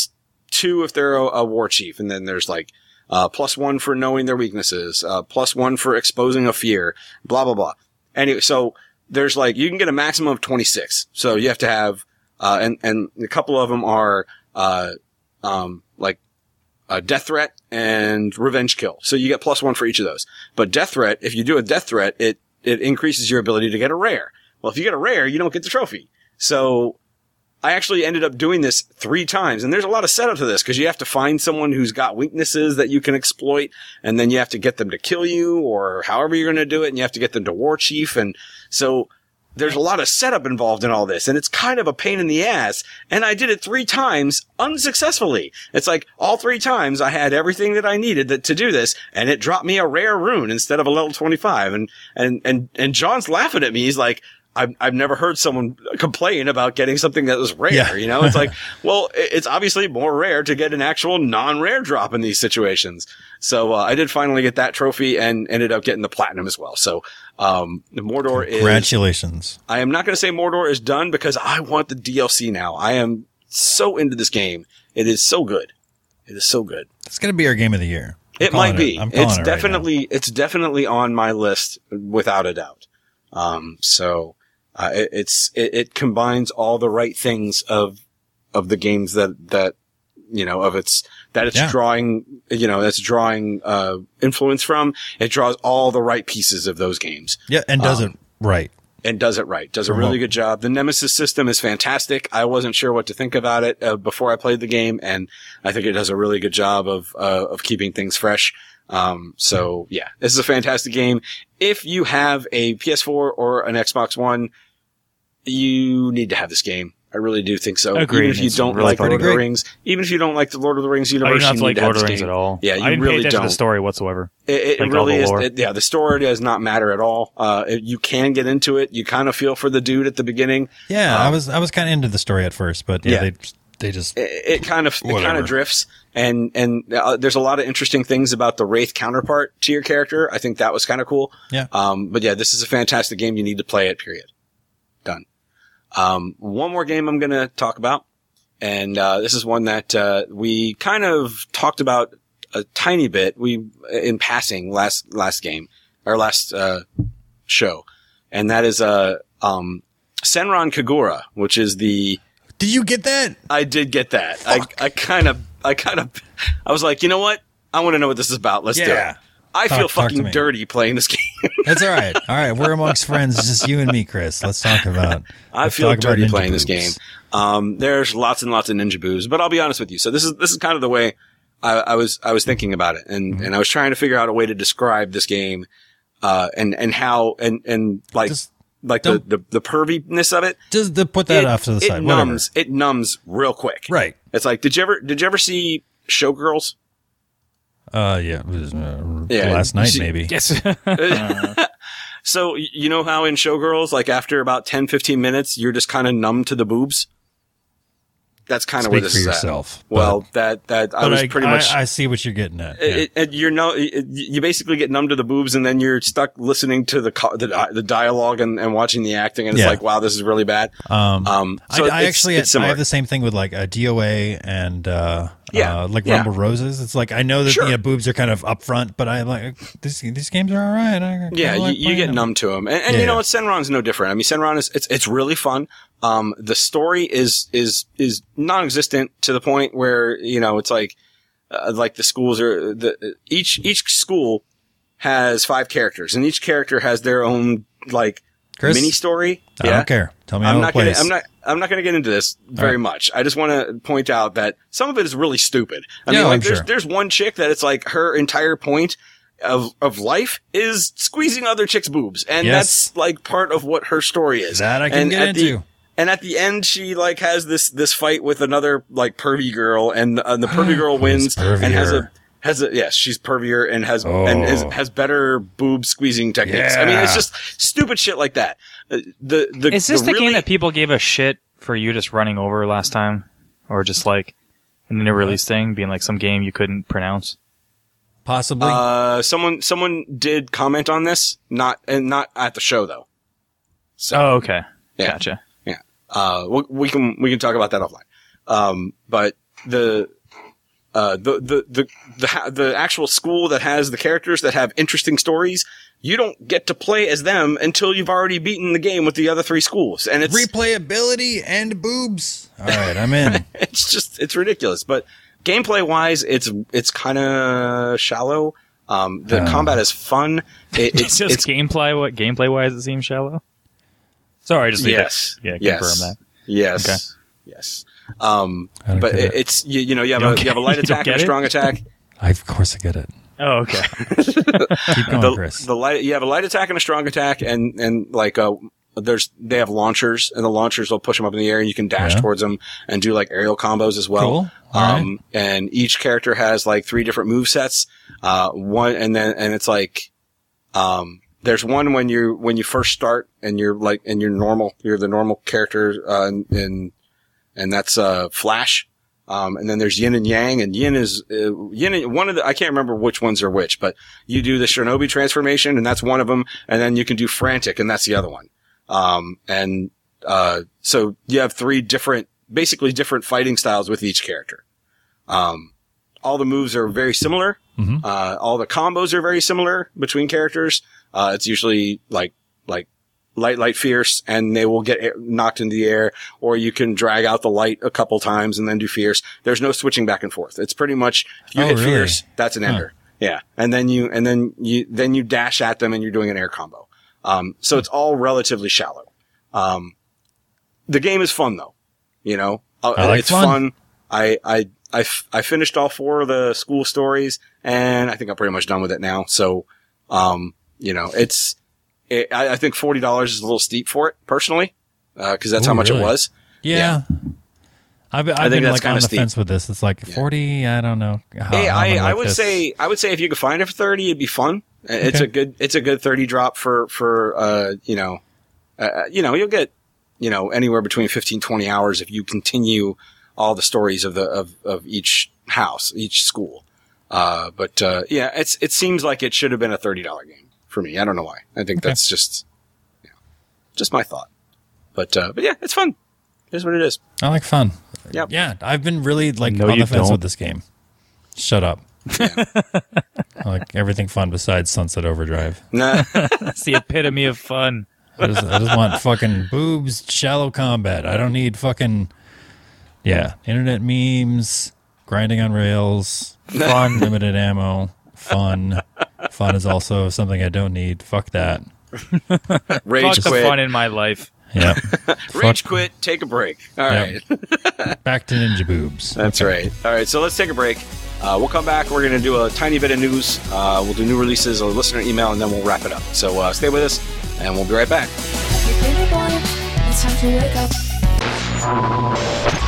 +2 if they're a war chief. And then there's like, +1 for knowing their weaknesses, +1 for exposing a fear, blah, blah, blah. Anyway, so there's like, you can get a maximum of 26. So you have to have, and a couple of them are, like, death threat and revenge kill. So you get +1 for each of those. But death threat, if you do a death threat, it increases your ability to get a rare. Well, if you get a rare, you don't get the trophy. So I actually ended up doing this 3 times. And there's a lot of setup to this because you have to find someone who's got weaknesses that you can exploit. And then you have to get them to kill you or however you're going to do it. And you have to get them to war chief. And so there's a lot of setup involved in all this, and it's kind of a pain in the ass. And I did it 3 times unsuccessfully. It's like all 3 times I had everything that I needed to do this, and it dropped me a rare rune instead of a level 25. And John's laughing at me. He's like, I've never heard someone complain about getting something that was rare. Yeah. You know, it's like, well, it's obviously more rare to get an actual non-rare drop in these situations. So, I did finally get that trophy and ended up getting the platinum as well. So, Mordor is... Congratulations. I am not going to say Mordor is done because I want the DLC now. I am so into this game. It is so good. It is so good. It's going to be our game of the year. It might be. It's definitely on my list without a doubt. It combines all the right things of the games that, you know, it's drawing influence from. It draws all the right pieces of those games. Yeah. And does it right. And does it right. Does a really good job. The Nemesis system is fantastic. I wasn't sure what to think about it before I played the game, and I think it does a really good job of keeping things fresh. So yeah, this is a fantastic game. If you have a PS4 or an Xbox One, you need to have this game. I really do think so. Agreed. Even if you don't like Lord of the Rings, even if you don't like the Lord of the Rings universe, you don't have to like Lord of the Rings at all. Yeah, you I didn't really pay attention don't. to the story whatsoever. It like really the is. The story does not matter at all. You can get into it. You kind of feel for the dude at the beginning. Yeah, I was kind of into the story at first, but they just it kind of drifts. And there's a lot of interesting things about the Wraith counterpart to your character. I think that was kind of cool. Yeah. But yeah, this is a fantastic game. You need to play it. Period. Done. One more game I'm going to talk about. And, this is one that, we kind of talked about a tiny bit. In passing last show. And that is, Senran Kagura, which is the... Did you get that? I did get that. I was like, you know what? I want to know what this is about. Let's do it. I feel fucking dirty playing this game. That's all right. All right. We're amongst friends. Just you and me, Chris. Let's talk about I feel dirty playing this game. There's lots and lots of ninja boobs, but I'll be honest with you. So this is kind of the way I was thinking about it. And I was trying to figure out a way to describe this game, and how, and like, the perviness of it. Just to put that off to the side. It numbs real quick. Right. It's like, did you ever see Showgirls? Yeah. It was, last night, maybe. Yes. So, you know how in Showgirls, like after about 10, 15 minutes, you're just kind of numb to the boobs? That's kind of where this is yourself, at. Well, I was pretty much... I see what you're getting at. You basically get numb to the boobs, and then you're stuck listening to the dialogue and watching the acting, and it's like, wow, this is really bad. So I have the same thing with like a DOA and Rumble Roses. It's like I know that boobs are kind of up front, but I'm like these games are all right. You get numb to them, and you know what? Senran's no different. I mean, Senran it's really fun. The story is non-existent to the point where, you know, it's like the schools are, each school has 5 characters, and each character has their own, like, Chris, mini story. I don't care. Tell me how it plays. I'm not going to get into this very much. I just want to point out that some of it is really stupid. I mean, like, there's one chick that it's like her entire point of life is squeezing other chicks' boobs. And that's like part of what her story is. That I can get into. And at the end, she like has this fight with another like pervy girl, and the pervy girl wins and has a yes, she's pervier and has better boob squeezing techniques. Yeah. I mean, it's just stupid shit like that. Is this the game that people gave a shit for you just running over last time, or just like in the new release thing being like some game you couldn't pronounce? Possibly. Someone did comment on this, not at the show though. So, okay, yeah. Gotcha. We can talk about that offline. But the actual school that has the characters that have interesting stories, you don't get to play as them until you've already beaten the game with the other 3 schools. And it's replayability and boobs. All right, I'm in. It's ridiculous. But gameplay wise, it's kind of shallow. The combat is fun. It's gameplay wise, it seems shallow. Sorry, I just need to confirm that. Yes. Okay. Yes. But it's you have a light attack and a strong attack. Of course I get it. Oh, okay. Keep going, Chris. You have a light attack and a strong attack, and like they have launchers, and the launchers will push them up in the air, and you can dash towards them and do like aerial combos as well. Cool. Right. And each character has like 3 different move sets. And it's like there's one when you first start and you're the normal character, and that's Flash. And then there's Yin and Yang, and Yin is one of the, I can't remember which ones are which, but you do the Shinobi transformation, and that's one of them, and then you can do Frantic, and that's the other one. So you have 3 basically different fighting styles with each character. All the moves are very similar. Mm-hmm. All the combos are very similar between characters. It's usually like light, fierce, and they will get knocked into the air, or you can drag out the light a couple times and then do fierce. There's no switching back and forth. It's pretty much, if you hit fierce, that's an ender. Yeah. And then you dash at them and you're doing an air combo. So it's all relatively shallow. The game is fun though. It's fun. I finished all 4 of the school stories, and I think I'm pretty much done with it now. So, I think $40 is a little steep for it, personally, because that's how much it was. Yeah. I've been like on the fence with this. It's like 40. I don't know. I would say if you could find it for 30, it'd be fun. It's a good 30 drop for you'll get anywhere between 15, 20 hours if you continue all the stories of each house, each school. It seems like it should have been a $30 game. For me, I don't know why. I think that's just my thought. But yeah, it's fun. Here's what it is. I like fun. Yep. Yeah, I've been really on the fence with this game. Shut up. Yeah. I like everything fun besides Sunset Overdrive. Nah. That's the epitome of fun. I just want fucking boobs, shallow combat. I don't need fucking internet memes, grinding on rails, fun, limited ammo, fun. Fun is also something I don't need. Fuck that. Rage Fuck quit. The fun in my life. Yeah. Rage quit. Take a break. All right. Back to Ninja Boobs. That's right. All right. So let's take a break. We'll come back. We're going to do a tiny bit of news. We'll do new releases, a listener email, and then we'll wrap it up. So stay with us, and we'll be right back. It's time to wake up.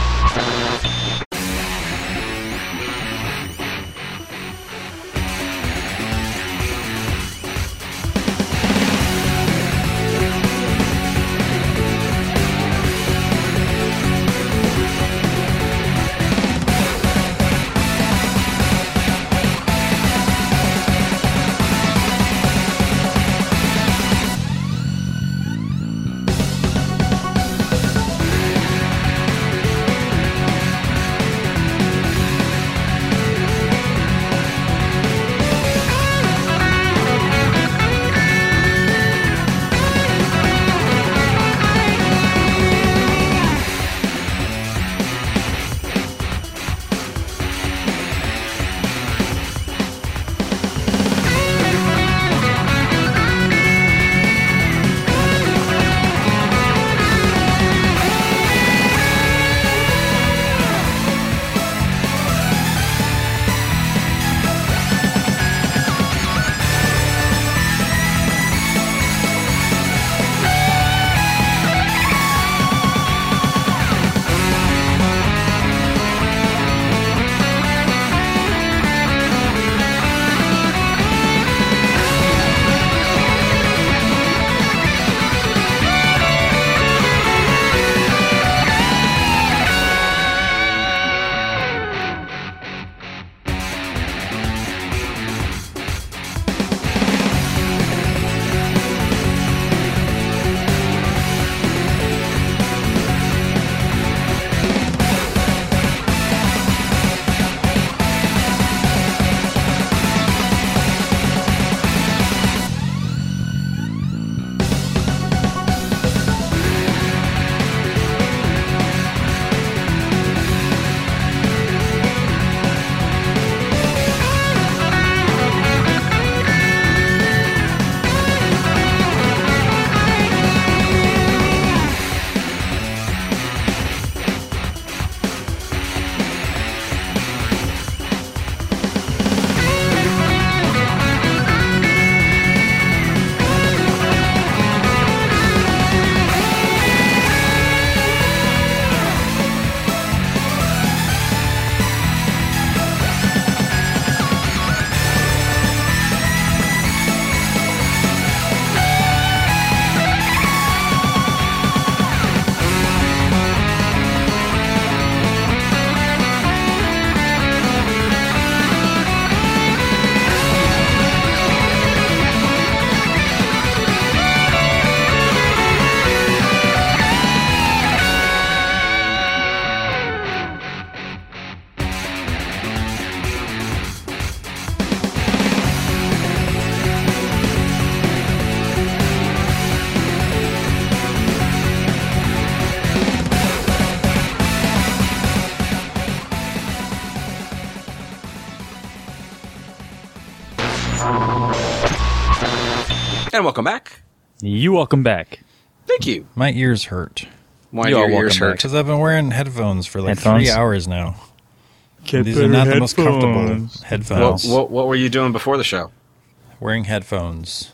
And welcome back. You welcome back. Thank you. My ears hurt. Why You do are your ears welcome hurt? back. Because I've been wearing headphones for like Headphones? 3 hours now. Get These are not the most comfortable headphones. What were you doing before the show? Wearing headphones.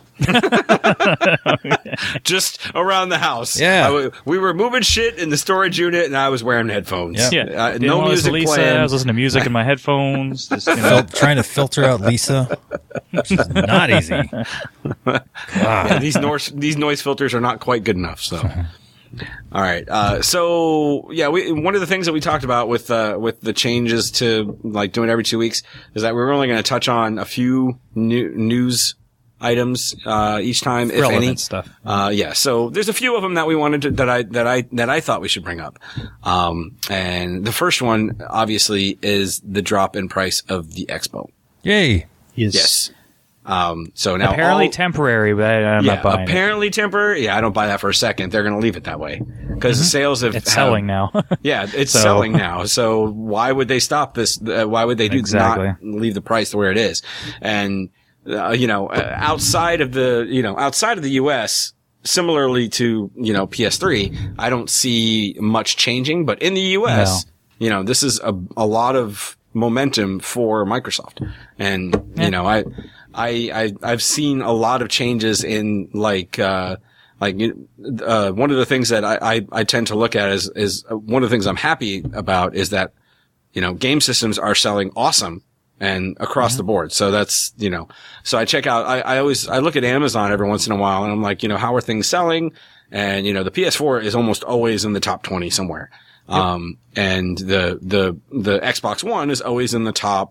Just around the house. Yeah. We were moving shit in the storage unit, and I was wearing headphones. Yep. Yeah. Didn't No wanna listen music to Lisa. playing. I was listening to music in my headphones. Just, you know. Trying to filter out Lisa, which is not easy. Yeah, these noise filters are not quite good enough. So, all right. So yeah, one of the things that we talked about with the changes to like doing it every 2 weeks is that we were only going to touch on a few news items each time, if Relevant any. stuff. Yeah. So there's a few of them that we wanted to that I thought we should bring up. And the first one obviously is the drop in price of the Expo. Yay. Yes. So now Apparently temporary, but I'm not buying apparently temporary. Yeah, I don't buy that for a second. They're going to leave it that way because the sales have it. It's selling now. Yeah, it's So- selling now. So why would they stop this? Why would they Exactly. not leave the price to where it is? And outside of the US, similarly to PS3, I don't see much changing. But in the US, this is a lot of momentum for Microsoft, and I've seen a lot of changes in one of the things that I tend to look at is one of the things I'm happy about is that, game systems are selling awesome and across the board. So that's, so I check out, I look at Amazon every once in a while and I'm like, how are things selling? And, the PS4 is almost always in the top 20 somewhere. Yep. And the Xbox One is always in the top,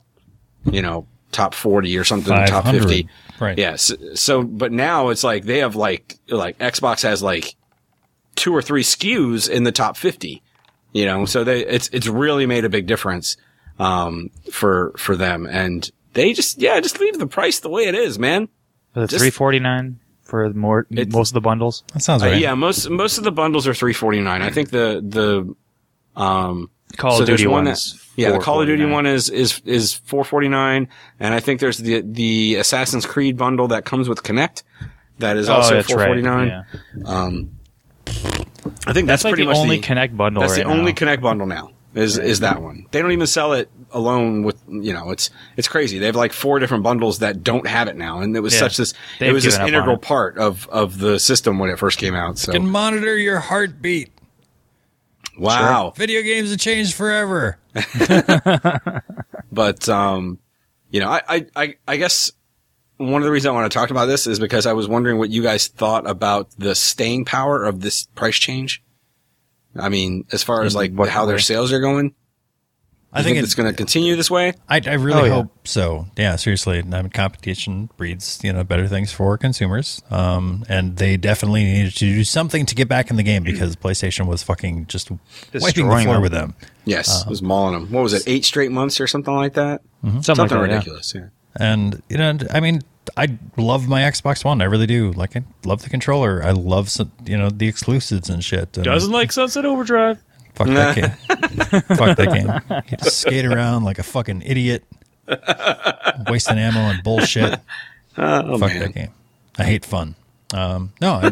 top 40 or something, top 50. Right. Yes. So, but now it's like they have like Xbox has like 2 or 3 SKUs in the top 50, so it's really made a big difference, for them. And they just leave the price the way it is, man. Was it $349 for most of the bundles? That sounds right. Yeah. Most of the bundles are $349. I think the Call of Duty one. The Call of Duty one is $449, and I think there's the Assassin's Creed bundle that comes with Kinect that is also $449. Right. Yeah. I think that's like pretty the much only Kinect bundle. That's right the only now. Kinect bundle now. Is that one? They don't even sell it alone with it's crazy. They have like 4 different bundles that don't have it now, and it was this integral part of the system when it first came out. So You can monitor your heartbeat. wow. Sure. Video games have changed forever. But, I guess one of the reasons I want to talk about this is because I was wondering what you guys thought about the staying power of this price change. I mean, as far as like how their sales are going. I think it's going to continue this way. I really hope so. Yeah, seriously. I mean, competition breeds, better things for consumers. And they definitely needed to do something to get back in the game because PlayStation was fucking just wiping the floor with them. Yes, it was mauling them. What was it, 8 straight months or something like that? Mm-hmm. Something like ridiculous, yeah. And, I mean, I love my Xbox One. I really do. Like, I love the controller. I love, the exclusives and shit. And Doesn't like Sunset Overdrive. Fuck that game. Fuck that game. You just skate around like a fucking idiot, wasting ammo and bullshit. Fuck that game. I hate fun. I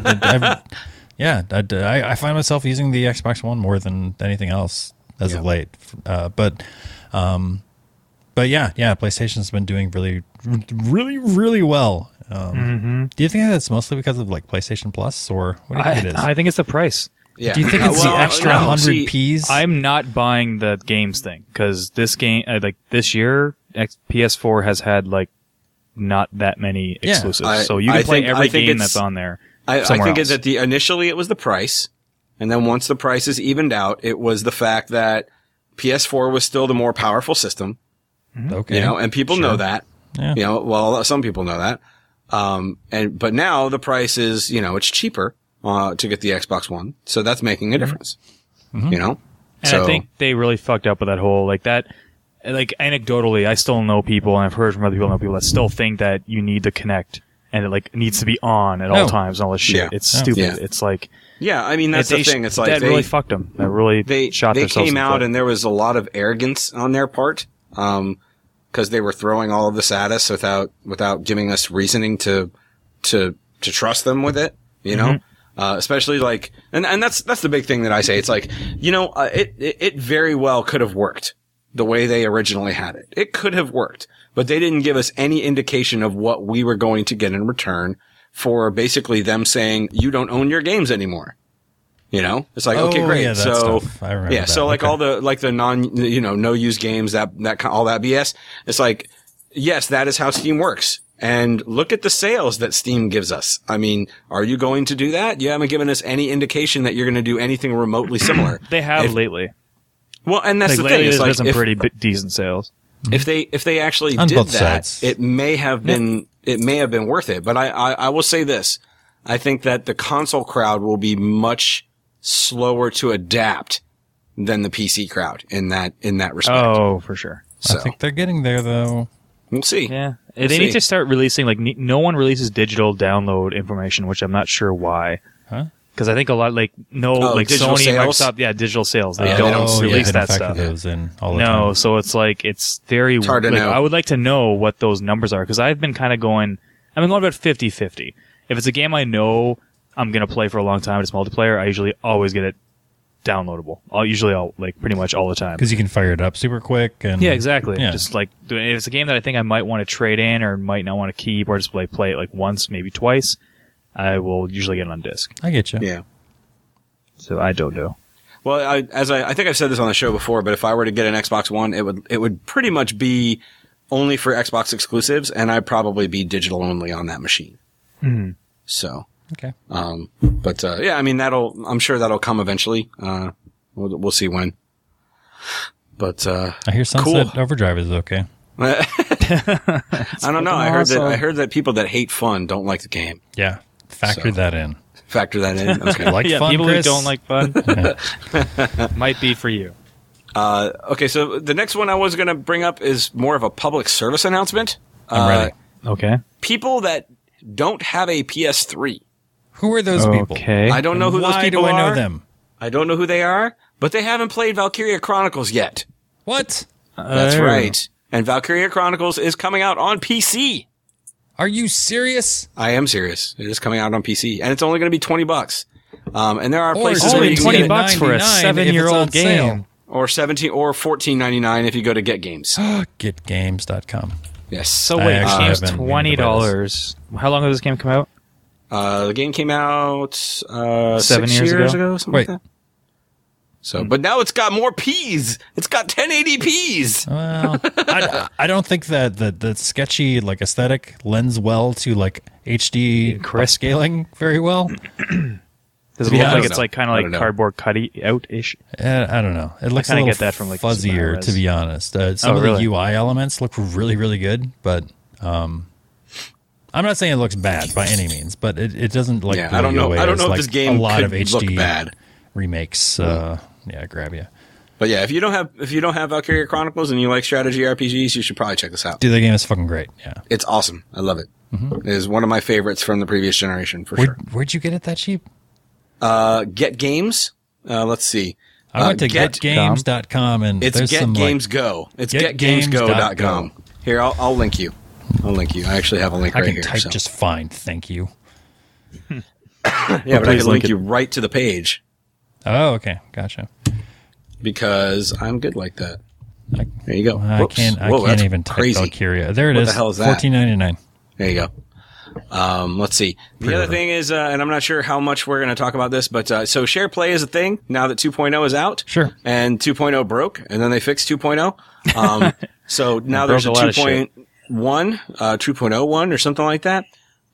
find myself using the Xbox One more than anything else as of late. But yeah, PlayStation's been doing really, really, really well. Do you think that's mostly because of like PlayStation Plus, or what do you think it is? I think it's the price. Yeah. Do you think it's the extra 100 Ps? I'm not buying the games thing because this game, this year, PS4 has had like not that many exclusives, so you can play every game that's on there. I think that initially it was the price, and then once the prices evened out, it was the fact that PS4 was still the more powerful system. Okay, and people know that. Yeah. Some people know that. But now the price is, it's cheaper. To get the Xbox One. So that's making a difference. Mm-hmm. And I think they really fucked up with that whole, anecdotally, I still know people, and I've heard from other people that still think that you need to Kinect, and it, needs to be on at all times and all this shit. Yeah. It's stupid. Yeah. It's like... Yeah, I mean, that's the thing. It's like that really fucked them. That really shot themselves in the foot. They came out and there was a lot of arrogance on their part. because they were throwing all of this at us without giving us reasoning to trust them with it, you know? Especially like, and that's the big thing that I say. It's like, you know, it very well could have worked the way they originally had it. It could have worked, but they didn't give us any indication of what we were going to get in return for basically them saying, you don't own your games anymore. You know, it's like, okay, great. Yeah, so, I remember that. so like all the, like the no use games, all that BS. It's like, yes, that is how Steam works. And look at the sales that Steam gives us. I mean, are you going to do that? You haven't given us any indication that you're going to do anything remotely similar. They have lately. Well, and that's like the thing. It's like been some pretty decent sales. If they actually On did both that, sides. it may have been worth it. But I will say this. I think that the console crowd will be much slower to adapt than the PC crowd in that respect. Oh, for sure. So I think they're getting there, though. we'll see. Yeah. They need to start releasing, like, no one releases digital download information, which I'm not sure why. Huh? Because I think a lot, like, like digital Sony, sales? Microsoft, digital sales. They they don't don't release they don't that factor stuff. those in all the No, time. so it's like, it's very, hard to like, know. I would like to know what those numbers are, because I've been kind of going about 50-50. If it's a game I know I'm going to play for a long time, it's multiplayer, I usually always get it downloadable. I'll like pretty much all the time. Because you can fire it up super quick. And Yeah, exactly. Yeah. Just like, if it's a game that I think I might want to trade in or might not want to keep or just play it like once, maybe twice, I will usually get it on disc. I get you. Yeah. So I don't know. Well, I think I've said this on the show before, but if I were to get an Xbox One, it would pretty much be only for Xbox exclusives, and I'd probably be digital only on that machine. Mhm. So, Okay. but yeah, I mean I'm sure that'll come eventually. We'll see when. But I hear Sunset Overdrive is okay. I don't know. I heard that people that hate fun don't like the game. Yeah. Factor that in. Factor that in. Okay. Like Yeah, fun, people Chris? who don't like fun might be for you. Okay, so the next one I was going to bring up is more of a public service announcement. I'm ready. Okay. People that don't have a PS3. Who are those people? Okay. I don't know who those Why people do I are. know them? I don't know who they are, but they haven't played Valkyria Chronicles yet. What? That's right. And Valkyria Chronicles is coming out on PC. Are you serious? I am serious. It is coming out on PC, and it's only going to be $20. And there are Or places it's where Only you can get it, $20 for a 99 if it's 7-year-old on sale. game. or $17 or $14.99 if you go to Get Games. Getgames.com. Yes. So I wait, actually game's have been meaning to buy $20. How long ago did this game come out? The game came out 7 6 years years ago? ago, something Wait. like that. So, but now it's got more Ps. It's got 1080Ps. Well, I don't think that the sketchy like aesthetic lends well to like HD Crisp. scaling very well. Does it Yeah, look I like don't it's know. like kind I of don't like know. cardboard cutty out-ish? I don't know. It looks a kinda little get that from, like, fuzzier, Super to be honest. Some Oh, of really? the UI elements look really, really good, but I'm not saying it looks bad by any means, but it doesn't like. Yeah, blow I don't you know. away I don't as, know if like, this game a lot could of HD look bad. remakes. Grab you. But yeah, if you don't have Valkyria Chronicles and you like strategy RPGs, you should probably check this out. Dude, the game is fucking great. Yeah. It's awesome. I love it. It is one of my favorites from the previous generation for sure. Where'd you get it that cheap? Get Games. Let's see. I went to getgames.com and It's there's Get some Games like, Go. It's getgames.go. getgamesgo.com. Here, I'll link you. I actually have a link I right can here. type so. just fine. Thank you. Yeah, but I please can link link it. you right to the page Oh, okay. Gotcha. because I'm good like that. There you go. I Whoops. can't Whoa, even that's type crazy. Valkyria. There it What is. the hell is that? $14.99. There you go. Let's see. The other thing is, and I'm not sure how much we're going to talk about this, but so share play is a thing now that 2.0 is out. Sure. And 2.0 broke, and then they fixed 2.0. So now there's a broke a lot of 2.1, 2.01 or something like that.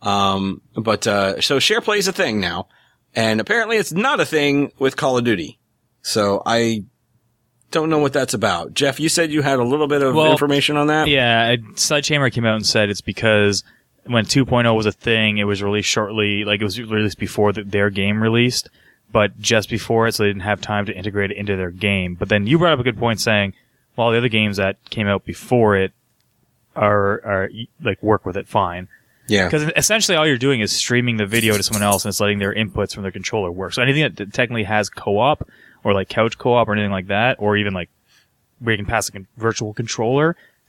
So share play is a thing now, and apparently it's not a thing with Call of Duty. So I don't know what that's about. Jeff, you said you had a little bit of information on that. Yeah, Sledgehammer came out and said it's because when 2.0 was a thing, it was released shortly, like it was released before their game released, but just before it, so they didn't have time to integrate it into their game. But then you brought up a good point saying, well, the other games that came out before it are like work with it fine. Yeah. Because essentially all you're doing is streaming the video to someone else and it's letting their inputs from their controller work. So anything that technically has co-op or like couch co-op or anything like that, or even like where you can pass a virtual controller,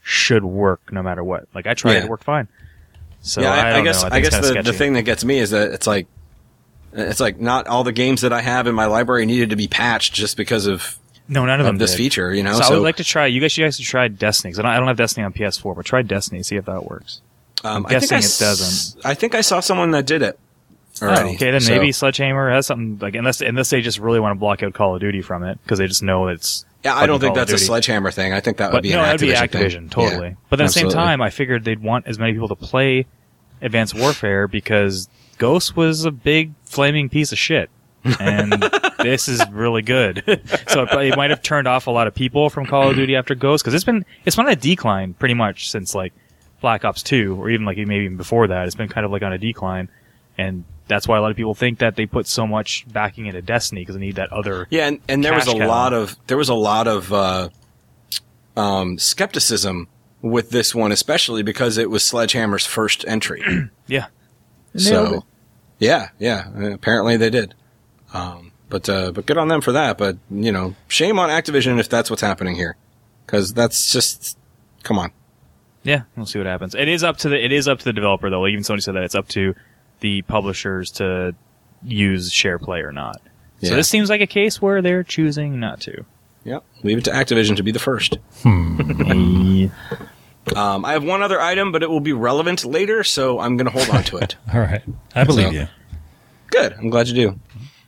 should work no matter what. Like I tried it worked fine. So yeah, I guess the thing that gets me is that it's like not all the games that I have in my library needed to be patched just because of none of them this did. feature, you know. So I would like to try. You guys should try Destiny. Because I don't have Destiny on PS4, but try Destiny. See if that works. I'm guessing it doesn't. I think I saw someone that did it already. Oh, okay, then maybe Sledgehammer has something like unless they just really want to block out Call of Duty from it because they just know it's. Yeah, I don't think that's a Sledgehammer thing. I think that would be an Activision that'd be Activision thing. Totally. Yeah, but at the absolutely. same time, I figured they'd want as many people to play Advanced Warfare because Ghost was a big flaming piece of shit. And this is really good. So it might have turned off a lot of people from Call of Duty after Ghost because it's been on a decline pretty much since like Black Ops 2 or even like maybe even before that. It's been kind of like on a decline. And that's why a lot of people think that they put so much backing into Destiny because they need that other. Yeah, and there was a lot of skepticism with this one, especially because it was Sledgehammer's first entry. Yeah. So, yeah, apparently they did. But good on them for that. But you know, shame on Activision if that's what's happening here, because that's just come on. Yeah, we'll see what happens. It is up to the developer though. Like, even Sony said that it's up to the publishers to use SharePlay or not. So this seems like a case where they're choosing not to. Yep. Leave it to Activision to be the first. I have one other item, but it will be relevant later, so I'm going to hold on to it. All right. I believe you. Good. I'm glad you do.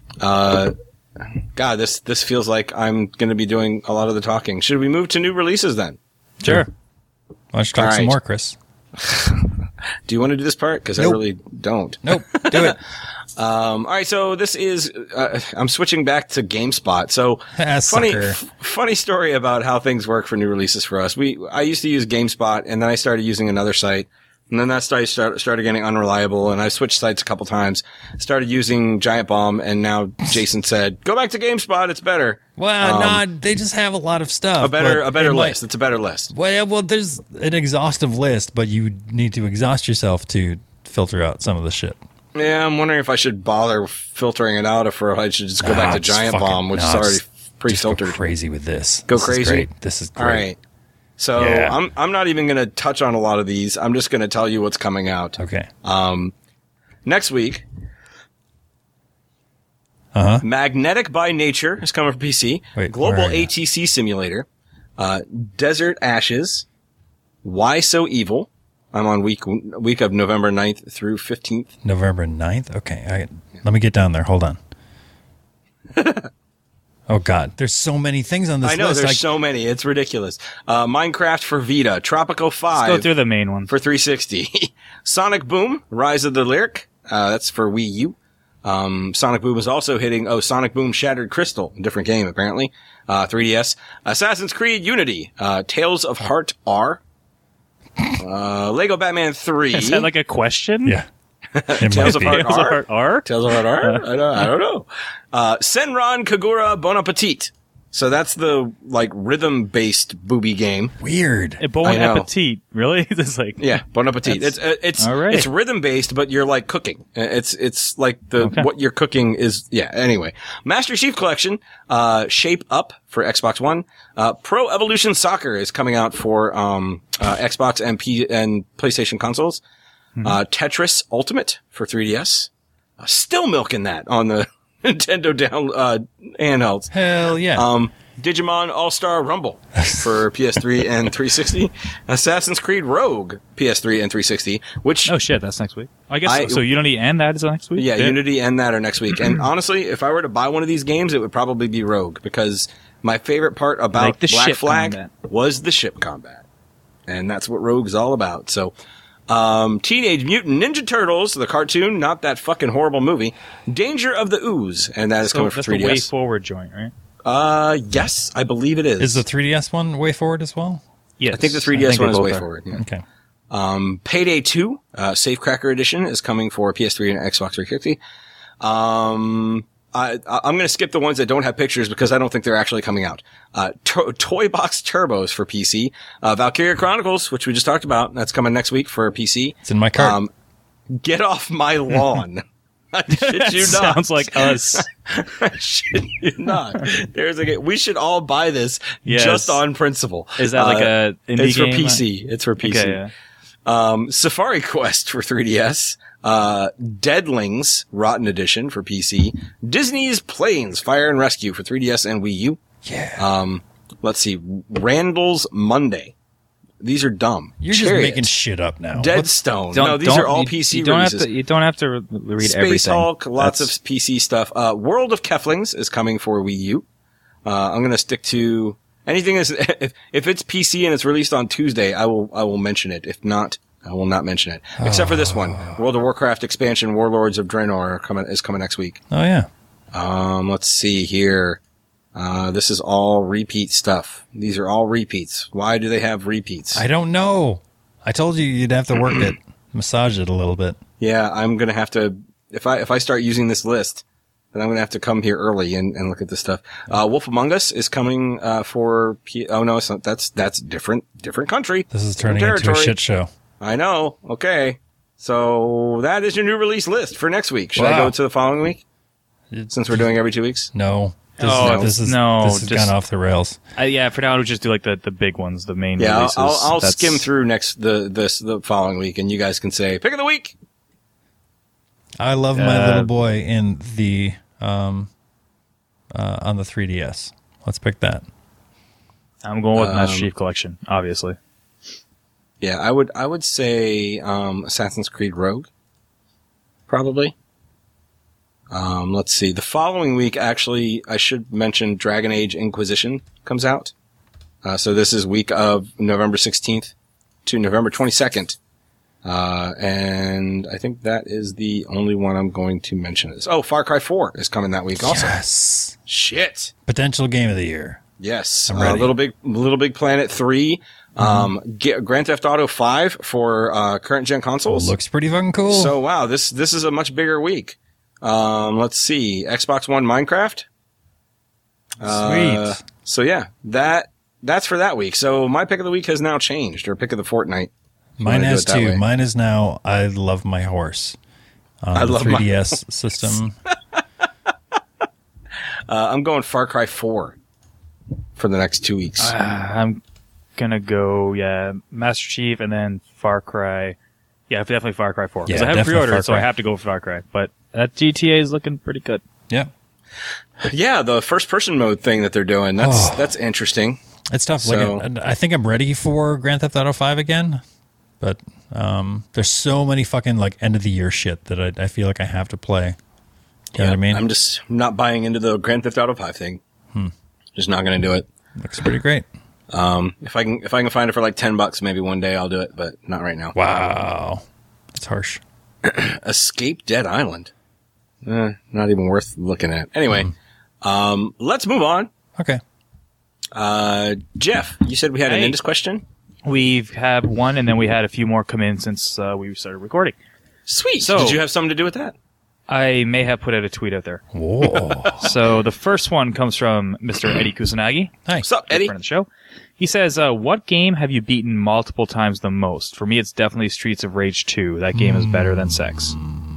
God, this feels like I'm going to be doing a lot of the talking. Should we move to new releases then? Sure. Why don't you talk some more, Chris? Do you want to do this part? Because I really don't. Nope. Do it. All right, so this is I'm switching back to GameSpot. So funny story about how things work for new releases for us. I used to use GameSpot, and then I started using another site, and then that site started getting unreliable, and I switched sites a couple times. Started using Giant Bomb, and now Jason said, "Go back to GameSpot; it's better." Well, they just have a lot of stuff. A better list. It's a better list. Well, there's an exhaustive list, but you need to exhaust yourself to filter out some of the shit. Yeah, I'm wondering if I should bother filtering it out, or if I should just go back to Giant Bomb, which is already pre-filtered. Go crazy with this. Go crazy. This is great. All right. So I'm not even going to touch on a lot of these. I'm just going to tell you what's coming out. Okay. Next week, Magnetic by Nature is coming for PC. Global ATC Simulator, Desert Ashes, Why So Evil. I'm on week of November 9th through 15th. November 9th? Okay. Let me get down there. Hold on. Oh, God. There's so many things on this list. I know, there's so many. It's ridiculous. Minecraft for Vita. Tropico 5. Let's go through the main one. For 360. Sonic Boom. Rise of the Lyric. That's for Wii U. Sonic Boom is also hitting, Sonic Boom Shattered Crystal. Different game, apparently. 3DS. Assassin's Creed Unity. Tales of Heart R. Lego Batman 3. Is that like a question? Yeah. Tales of Heart R? Tales of Heart R? I don't know. Senran Kagura Bon Appetit. So that's the, rhythm-based booby game. Weird. Bon Appetit. Really? It's like... Yeah, Bon Appetit. It's rhythm-based, but you're, cooking. It's like what you're cooking is... Yeah, anyway. Master Chief Collection, Shape Up for Xbox One. Pro Evolution Soccer is coming out for, Xbox and PlayStation consoles. Tetris Ultimate for 3DS. Still milking that on the Nintendo handhelds. Hell yeah. Digimon All-Star Rumble for PS3 and 360. Assassin's Creed Rogue, PS3 and 360, which... Oh shit, that's next week. I guess so Unity and that is next week? Yeah, Unity and that are next week. And honestly, if I were to buy one of these games, it would probably be Rogue, because my favorite part about Black Flag was the ship combat. And that's what Rogue's all about. So... Teenage Mutant Ninja Turtles, the cartoon, not that fucking horrible movie. Danger of the Ooze, and that is coming for 3DS. That's the Way Forward joint, right? Yes, I believe it is. Is the 3DS one Way Forward as well? Yes. I think the 3DS one is Way Forward. Yeah. Okay. Payday 2, Safecracker Edition is coming for PS3 and Xbox 360. I'm going to skip the ones that don't have pictures because I don't think they're actually coming out. Toy Box Turbos for PC. Valkyria Chronicles, which we just talked about. That's coming next week for PC. It's in my cart. Get Off My Lawn I shit you not. Sounds like us. I shit you not. There's a game. We should all buy this just on principle. Is that like a indie It's game? for PC. It's for PC. Okay, yeah. Safari Quest for 3DS. Deadlings Rotten Edition for PC. Disney's Planes Fire and Rescue for 3DS and Wii U. Yeah. Let's see. Randall's Monday. These are dumb. You're Chariot. just making shit up now. Deadstone. No, these are all PC releases. You don't have to read Space everything. Hulk, lots of PC stuff. World of Keflings is coming for Wii U. I'm gonna stick to anything if it's PC and it's released on Tuesday, I will mention it. If not, I will not mention it. Except for this one. World of Warcraft expansion Warlords of Draenor is coming next week. Oh yeah. Let's see here. This is all repeat stuff. These are all repeats. Why do they have repeats? I don't know. I told you you'd have to work it, massage it a little bit. Yeah, I'm gonna have to, if I start using this list, then I'm gonna have to come here early and look at this stuff. Wolf Among Us is coming, oh no, it's not, that's different country. This is turning into a shit show. I know. Okay. So that is your new release list for next week. Should I go to the following week? Since we're doing every 2 weeks? No. This has just gone off the rails. Yeah, for now we'll just do like the big ones, the main Yeah, releases. I'll skim through the following week, and you guys can say pick of the week. I love my little boy in the on the 3DS. Let's pick that. I'm going with Master Chief Collection, obviously. Yeah, I would say Assassin's Creed Rogue, probably. Let's see. The following week, actually, I should mention Dragon Age Inquisition comes out. So this is week of November 16th to November 22nd. And I think that is the only one I'm going to mention. Oh, Far Cry 4 is coming that week also. Yes. Shit. Potential game of the year. Yes. I'm ready. Little Big Planet 3. Grand Theft Auto 5 for current gen consoles. Looks pretty fucking cool. So wow, this is a much bigger week. Let's see. Xbox One Minecraft. Sweet. So yeah, that's for that week. So my pick of the week has now changed, or pick of the fortnight. Mine has too. Mine is now I Love My Horse. I love 3DS system. I'm going Far Cry 4 for the next 2 weeks. I'm gonna go, Master Chief and then Far Cry. Yeah, definitely Far Cry 4. Because I haven't pre-ordered it, so I have to go for Far Cry. But that GTA is looking pretty good. Yeah. Yeah, the first-person mode thing that they're doing, that's interesting. It's tough. So, I think I'm ready for Grand Theft Auto 5 again. But there's so many fucking end-of-the-year shit that I feel like I have to play. You know what I mean? I'm just not buying into the Grand Theft Auto 5 thing. Just not going to do it. Looks pretty great. If I can find it for $10, maybe one day I'll do it, but not right now. Wow. That's harsh. Escape Dead Island. Not even worth looking at. Anyway, let's move on. Okay. Jeff, you said we had an Indus question? We've had one, and then we had a few more come in since we started recording. Sweet. So, did you have something to do with that? I may have put out a tweet out there. Whoa. So the first one comes from Mr. Eddie Kusanagi. Hi. What's up, Eddie? Friend of the show. He says, what game have you beaten multiple times the most? For me, it's definitely Streets of Rage 2. That game is better than sex.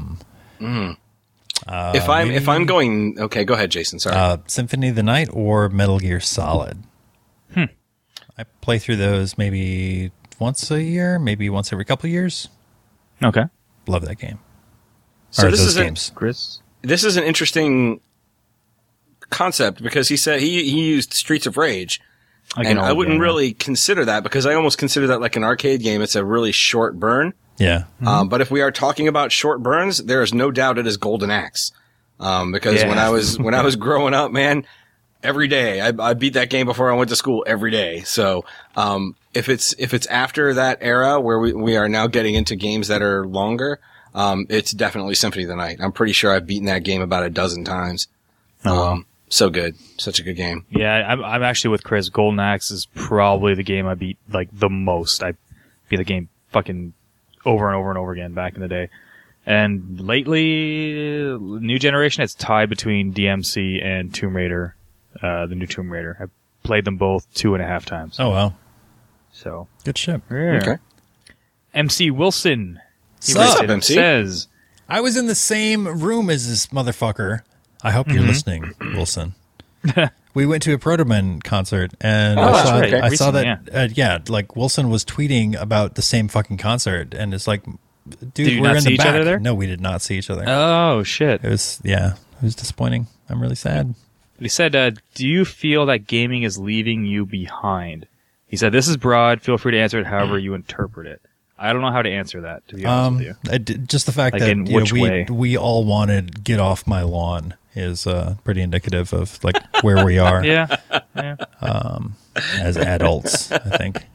If I'm going, okay, go ahead, Jason. Sorry. Symphony of the Night or Metal Gear Solid. I play through those maybe once a year, maybe once every couple of years. Okay. Love that game. So or this those is games. Chris? This is an interesting concept because he said he used Streets of Rage. And I wouldn't really consider that because I almost consider that like an arcade game. It's a really short burn. Yeah. But if we are talking about short burns, there is no doubt it is Golden Axe. Because when I was growing up, man, every day I beat that game before I went to school every day. So, if it's after that era where we are now getting into games that are longer, it's definitely Symphony of the Night. I'm pretty sure I've beaten that game about a dozen times. So good. Such a good game. Yeah, I'm actually with Chris. Golden Axe is probably the game I beat the most. I beat the game fucking over and over and over again back in the day. And lately, new generation, it's tied between DMC and Tomb Raider, the new Tomb Raider. I played them both 2.5 times. Oh, wow. So. Good shit. Yeah. Okay. MC Wilson. What's up, MC? Says, I was in the same room as this motherfucker. I hope you're listening, Wilson. We went to a Protoman concert, and I saw that, like Wilson was tweeting about the same fucking concert, and it's like, dude, we're in the back. Other there? No, we did not see each other. Oh, shit. It was disappointing. I'm really sad. He said, do you feel that gaming is leaving you behind? He said, this is broad. Feel free to answer it however you interpret it. I don't know how to answer that, to be honest with you. Just the fact that we all wanted Get Off My Lawn is pretty indicative of like where we are. Yeah. As adults, I think.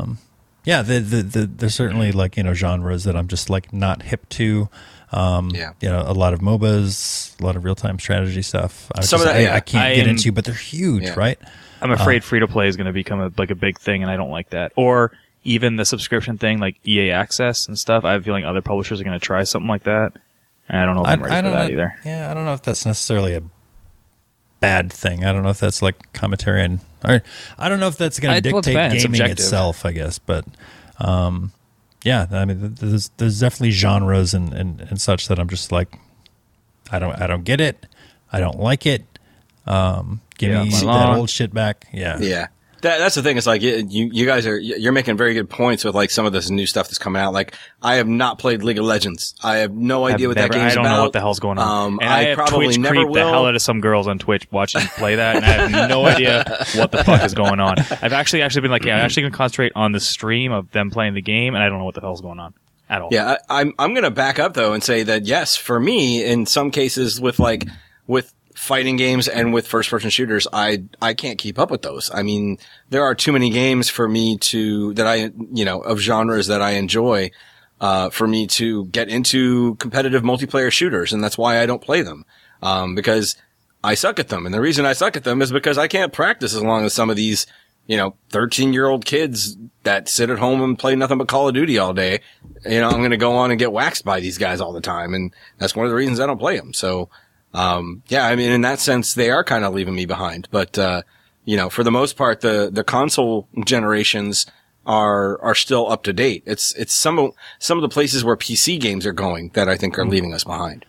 There's certainly like, genres that I'm just like not hip to. A lot of MOBAs, a lot of real-time strategy stuff. I can't get into, but they're huge, right? I'm afraid free-to-play is going to become a big thing, and I don't like that. Or even the subscription thing, like EA Access and stuff. I have a feeling other publishers are going to try something like that. And I don't know if I'm ready for that either. Yeah, I don't know if that's necessarily a bad thing. I don't know if that's like commentary or I don't know if that's going to dictate gaming itself, I guess. But I mean, there's definitely genres and such that I'm just like, I don't get it. I don't like it. Give me that old shit back. Yeah. Yeah. That's the thing. It's like you guys you're making very good points with like some of this new stuff that's coming out. Like I have not played League of Legends. I have no idea what that game's about. I don't know what the hell's going on. And I probably Twitch never will. The hell out of some girls on Twitch watching play that, and I have no idea what the fuck is going on. I've actually been like, I'm actually going to concentrate on the stream of them playing the game, and I don't know what the hell's going on at all. Yeah, I'm going to back up though and say that yes, for me, in some cases with fighting games and with first-person shooters, I can't keep up with those. I mean, there are too many games for me of genres that I enjoy, for me to get into competitive multiplayer shooters, and that's why I don't play them. Because I suck at them. And the reason I suck at them is because I can't practice as long as some of these, 13-year-old kids that sit at home and play nothing but Call of Duty all day. I'm going to go on and get waxed by these guys all the time. And that's one of the reasons I don't play them. So, I mean, in that sense, they are kind of leaving me behind. But, for the most part, the console generations are still up to date. It's some of the places where PC games are going that I think are leaving us behind.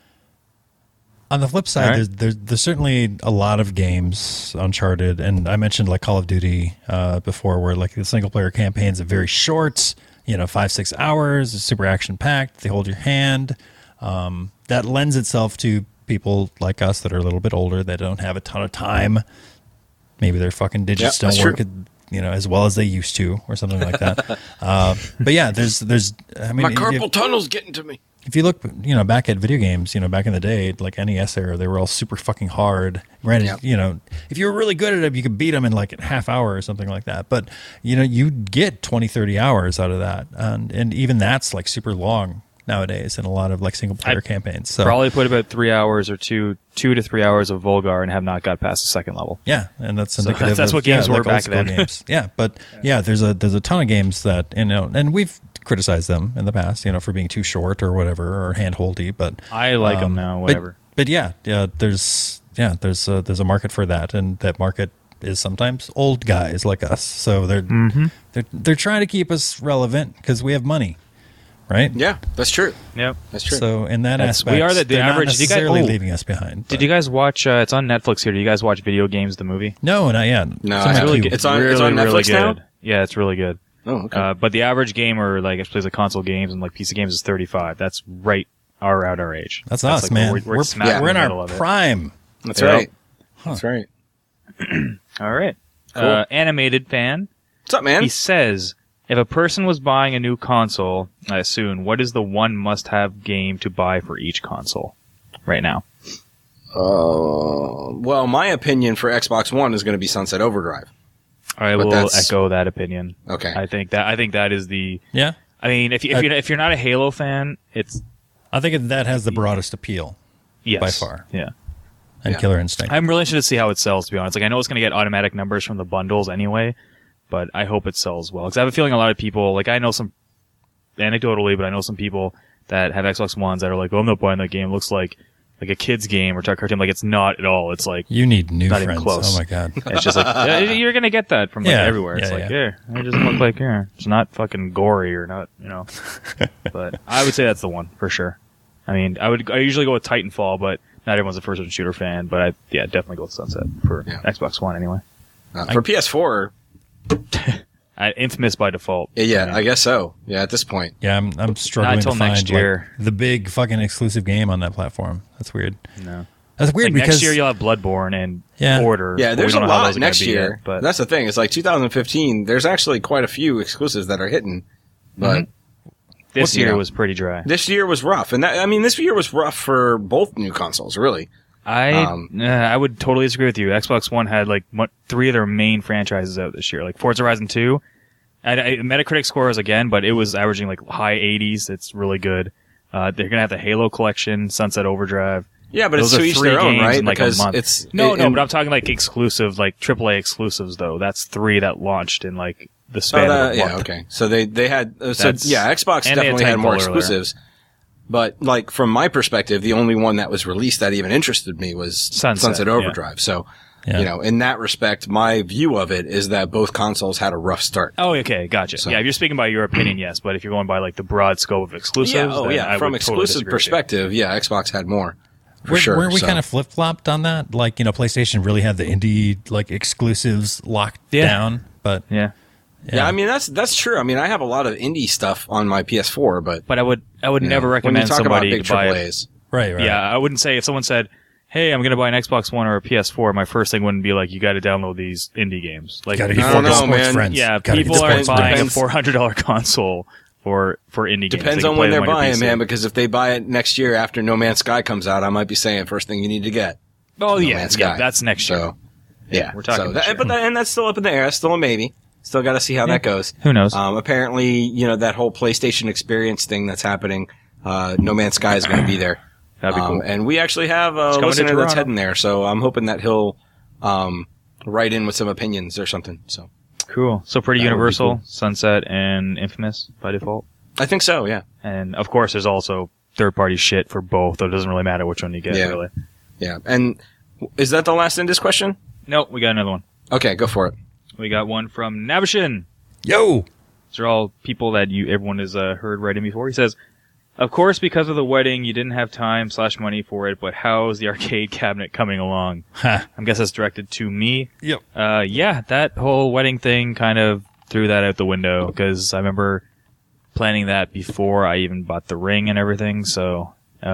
On the flip side, there's certainly a lot of games, Uncharted, and I mentioned like Call of Duty, before, where like the single player campaigns are very short, 5-6 hours, it's super action packed. They hold your hand. That lends itself to people like us that are a little bit older that don't have a ton of time. Maybe their fucking digits don't work, as well as they used to, or something like that. But yeah, there's. I mean, my carpal tunnel's getting to me. If you look, back at video games, back in the day, like NES era, they were all super fucking hard. Granted, if you were really good at it, you could beat them in like a half hour or something like that. But you'd get 20, 30 hours out of that, and even that's like super long nowadays in a lot of like single player campaigns. So probably put about 3 hours or 2 to 3 hours of Volgar and have not got past the second level. Yeah, and that's indicative. That's what games were back then. Games. Yeah, but there's a ton of games that and we've criticized them in the past, for being too short or whatever, or hand-holdy. But I like them now. Whatever. But there's a market for that, and that market is sometimes old guys like us. So they're trying to keep us relevant because we have money. Right? Yeah, that's true. Yep, that's true. So in that aspect, we are the average. Not necessarily leaving us behind. Did you guys watch? It's on Netflix here. Do you guys watch Video Games the movie? No, not yet. No, it's on Netflix really now. Good. Yeah, it's really good. Oh, okay. But the average gamer, like, plays like console games and like PC games, is 35. That's right around our age. That's us, like, man. We're in our prime. That's right. Huh. That's right. All right. Cool. Animated fan. What's up, man? He says, if a person was buying a new console soon, what is the one must-have game to buy for each console right now? Well, my opinion for Xbox One is going to be Sunset Overdrive. I will echo that opinion. Okay. I think that is the. Yeah. I mean, if you're not a Halo fan, it's. I think that has the broadest appeal. Yes. By far. Yeah. And Killer Instinct. I'm really interested to see how it sells. To be honest, like I know it's going to get automatic numbers from the bundles anyway, but I hope it sells well because I have a feeling a lot of people, like I know some, anecdotally, but I know some people that have Xbox Ones that are like, oh, I'm not buying that game. It looks like a kid's game or cartoon. Like it's not at all. It's like you need new not friends. Even close. Oh my god! It's just like you're gonna get that from like everywhere. It's like it doesn't look like it's not fucking gory or not, But I would say that's the one for sure. I mean, I usually go with Titanfall, but not everyone's a first-person shooter fan. But I definitely go with Sunset for Xbox One anyway. For PS4, Infamous by default. Yeah, I mean, I guess so. Yeah, at this point. Yeah, I'm struggling to find next year. Like, the big fucking exclusive game on that platform. That's weird. No. That's weird because next year you'll have Bloodborne and Order. Yeah, there's a lot next year. But that's the thing. It's like 2015. There's actually quite a few exclusives that are hitting. But this year was pretty dry. This year was rough, and this year was rough for both new consoles, really. I would totally disagree with you. Xbox One had like 3 of their main franchises out this year, like Forza Horizon 2. Metacritic scores again, but it was averaging like high 80s. It's really good. They're gonna have the Halo collection, Sunset Overdrive. Yeah, but those it's to each their own, right? Like because a month. It's but I'm talking like exclusive, like AAA exclusives. Though that's 3 that launched in like the span of a month. Yeah, okay. So they had Xbox definitely had more exclusives. But like from my perspective, the only one that was released that even interested me was Sunset Overdrive. Yeah. So in that respect, my view of it is that both consoles had a rough start. Oh, okay, gotcha. So, if you're speaking by your opinion, yes. But if you're going by like the broad scope of exclusives, from exclusive perspective, Xbox had more. Weren't we kind of flip flopped on that? Like, PlayStation really had the indie like exclusives locked down, but yeah, I mean that's true. I mean, I have a lot of indie stuff on my PS4, but I would never recommend somebody to buy it. Right. Yeah, I wouldn't say if someone said, "Hey, I'm going to buy an Xbox One or a PS4," my first thing wouldn't be like, "You got to download these indie games." Like, I don't know, man. Friends. Yeah, people are buying a $400 console for indie games. Depends on when they're buying, man. Because if they buy it next year after No Man's Sky comes out, I might be saying first thing you need to get. Oh yeah, that's next year. So, yeah, we're talking. And that's still up in the air. That's still a maybe. Still got to see how that goes. Who knows? Apparently, that whole PlayStation experience thing that's happening, No Man's Sky is going to be there. That'd be cool. And we actually have a listener that's heading there, so I'm hoping that he'll write in with some opinions or something. So cool. So pretty universal, cool. Sunset and Infamous by default? I think so, yeah. And of course there's also third-party shit for both, though it doesn't really matter which one you get, really. Yeah. And is that the last Indus question? Nope, we got another one. Okay, go for it. We got one from Navashin. Yo! These are all people that everyone has heard writing before. He says, "Of course, because of the wedding, you didn't have time / money for it, but how's the arcade cabinet coming along?" I guess that's directed to me. Yep. Yeah, that whole wedding thing kind of threw that out the window, because I remember planning that before I even bought the ring and everything, so,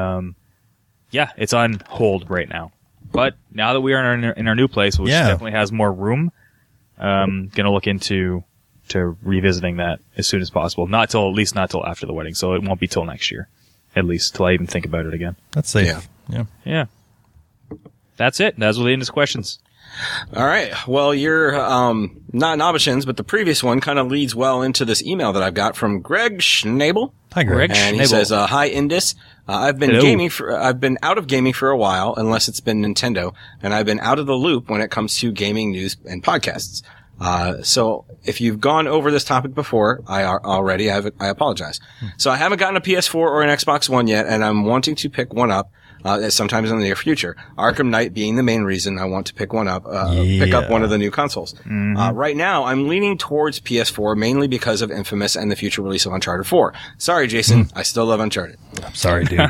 yeah, it's on hold right now. But now that we are in our new place, which definitely has more room, gonna look into revisiting that as soon as possible. At least not till after the wedding, so it won't be till next year. At least till I even think about it again. That's safe. Yeah. That's it. Those were the Indus questions. All right. Well, you're not Nabashins, but the previous one kind of leads well into this email that I've got from Greg Schnabel. Hi, Greg. And he says, "Hi, Indus. I've been out of gaming for a while, unless it's been Nintendo, and I've been out of the loop when it comes to gaming news and podcasts. So if you've gone over this topic before, I apologize. So I haven't gotten a PS4 or an Xbox One yet, and I'm wanting to pick one up, sometimes in the near future. Arkham Knight being the main reason I want to pick one up, pick up one of the new consoles. Mm-hmm. Right now, I'm leaning towards PS4 mainly because of Infamous and the future release of Uncharted 4. Sorry, Jason. I still love Uncharted. I'm sorry, dude.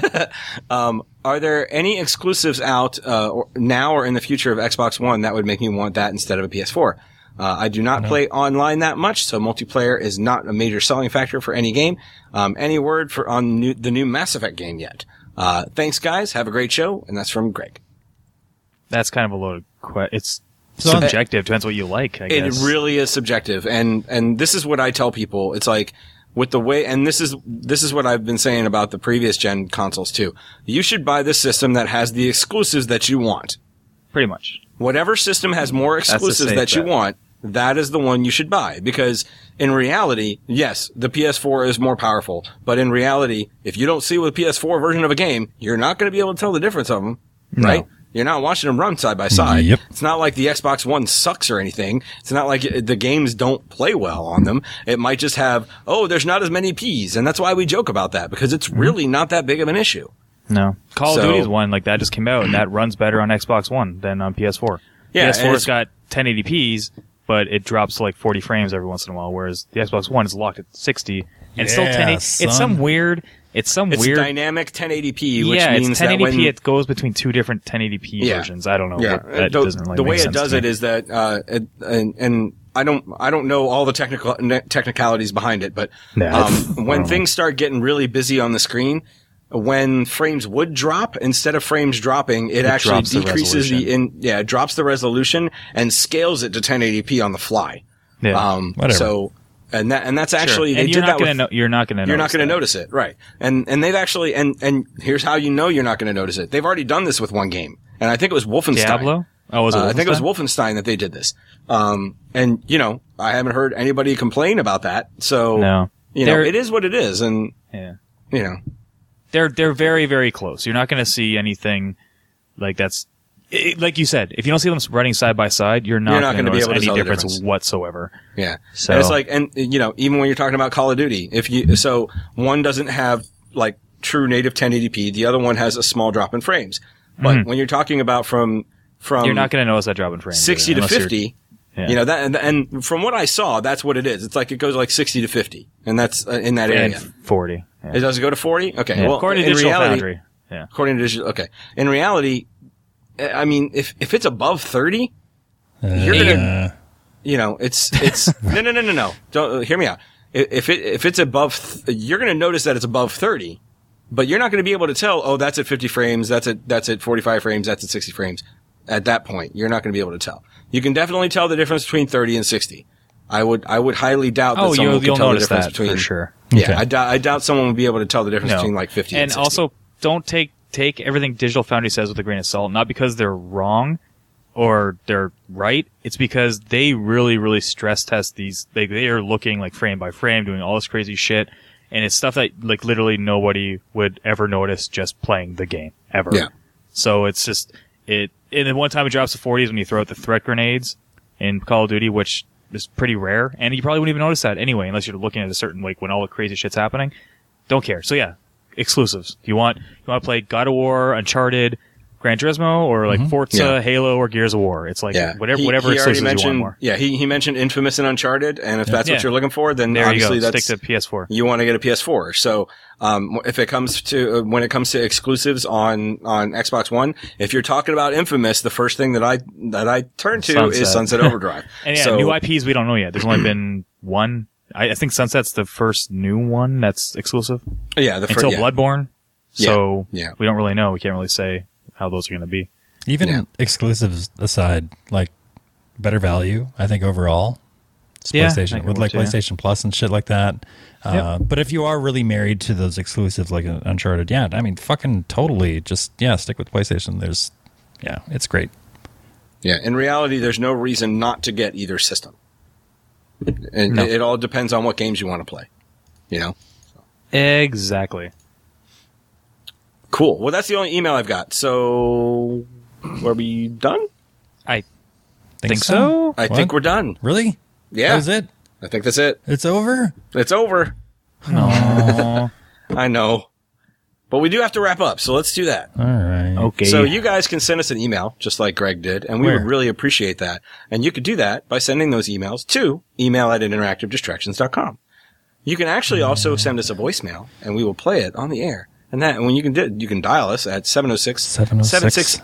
Are there any exclusives out now or in the future of Xbox One that would make me want that instead of a PS4? I do not play online that much, so multiplayer is not a major selling factor for any game. Any word on the new Mass Effect game yet? Thanks, guys. Have a great show." And that's from Greg. That's kind of a loaded question. It's subjective. Depends what you like, I guess. It really is subjective. And this is what I tell people. It's like, with the way, and this is what I've been saying about the previous gen consoles too. You should buy the system that has the exclusives that you want. Pretty much. Whatever system has more exclusives that you want, that is the one you should buy. Because in reality, yes, the PS4 is more powerful. But in reality, if you don't see with PS4 version of a game, you're not going to be able to tell the difference of them. Right? You're not watching them run side by side. Yep. It's not like the Xbox One sucks or anything. It's not like the games don't play well on them. It might just have, there's not as many Ps. And that's why we joke about that, because it's really not that big of an issue. No. Call of Duty's one like that just came out, and that runs better on Xbox One than on PS4. Yeah, PS4's got 1080p's, but it drops to like 40 frames every once in a while, whereas the Xbox One is locked at 60, and it's still 1080. It's some weird It's some it's weird dynamic 1080p, which yeah, means it's 1080p. that when it goes between two different 1080p versions. I don't know. Yeah, That doesn't really the make way sense it does to it me. is that, and I don't know all the technicalities behind it, but when things start getting really busy on the screen, when frames would drop, instead of frames dropping, it actually decreases it drops the resolution and scales it to 1080p on the fly. Yeah. Whatever. So. And that's actually and they you're did not that. gonna you're not going to notice it, right? And they've actually and here's how you know you're not going to notice it. They've already done this with one game, and I think it was Wolfenstein. Diablo. Oh, was it? I think it was Wolfenstein that they did this. And I haven't heard anybody complain about that. So No. it is what it is, and they're very, very close. You're not going to see anything like that's like you said. If you don't see them running side by side, you're not going to be able to tell any difference whatsoever. Yeah. So and it's like, even when you're talking about Call of Duty, so one doesn't have like true native 1080p, the other one has a small drop in frames. But when you're talking about from you're not going to notice that drop in frames. 60 to 50. That and from what I saw, that's what it is. It's like it goes like 60 to 50, and that's in that area. 40. Yeah. It does go to 40. Okay. Yeah. Well, according to Digital Foundry. Yeah. According to Digital. Okay. In reality, I mean, if it's above 30, you're gonna, it's no. Don't hear me out. If it's above, you're gonna notice that it's above 30, but you're not gonna be able to tell. Oh, that's at 50 frames. That's at 45 frames. That's at 60 frames. At that point, you're not gonna be able to tell. You can definitely tell the difference between 30 and 60. I would highly doubt that someone can tell the difference between. For sure. Yeah, okay. I doubt someone would be able to tell the difference between like 50 and 60. And also, don't take everything Digital Foundry says with a grain of salt, not because they're wrong or they're right. It's because they really, really stress test these. They are looking like frame by frame, doing all this crazy shit. And it's stuff that like literally nobody would ever notice just playing the game ever. Yeah. So it's just, and then one time it drops to 40s when you throw out the threat grenades in Call of Duty, which is pretty rare. And you probably wouldn't even notice that anyway, unless you're looking at a certain, like when all the crazy shit's happening. Don't care. So yeah. Exclusives. You want to play God of War, Uncharted, Gran Turismo, or like Forza, Halo, or Gears of War. It's like whatever exclusives you want more. Yeah, he mentioned Infamous and Uncharted, and if that's what you're looking for, then there obviously you go. that's stick to PS4. You want to get a PS4. So if it comes to when it comes to exclusives on Xbox One, if you're talking about Infamous, the first thing that I turn to is Sunset Overdrive. And new IPs we don't know yet. There's only been one. I think Sunset's the first new one that's exclusive. Yeah, until Bloodborne. So we don't really know. We can't really say how those are going to be. Even exclusives aside, like better value, I think overall. It's PlayStation with like PlayStation Plus and shit like that. But if you are really married to those exclusives like Uncharted, I mean, fucking totally just stick with PlayStation. It's great. Yeah, in reality, there's no reason not to get either system. And it all depends on what games you want to play, Exactly. Cool. Well, that's the only email I've got. So, are we done? I think so. I think we're done. Really? Yeah. That was it? I think that's it. It's over? It's over. No. I know. But we do have to wrap up, so let's do that. All right. Okay. So you guys can send us an email, just like Greg did, and we would really appreciate that. And you could do that by sending those emails to email@interactivedistractions.com. You can actually also send us a voicemail, and we will play it on the air. And when you can dial us at 706-760-4337.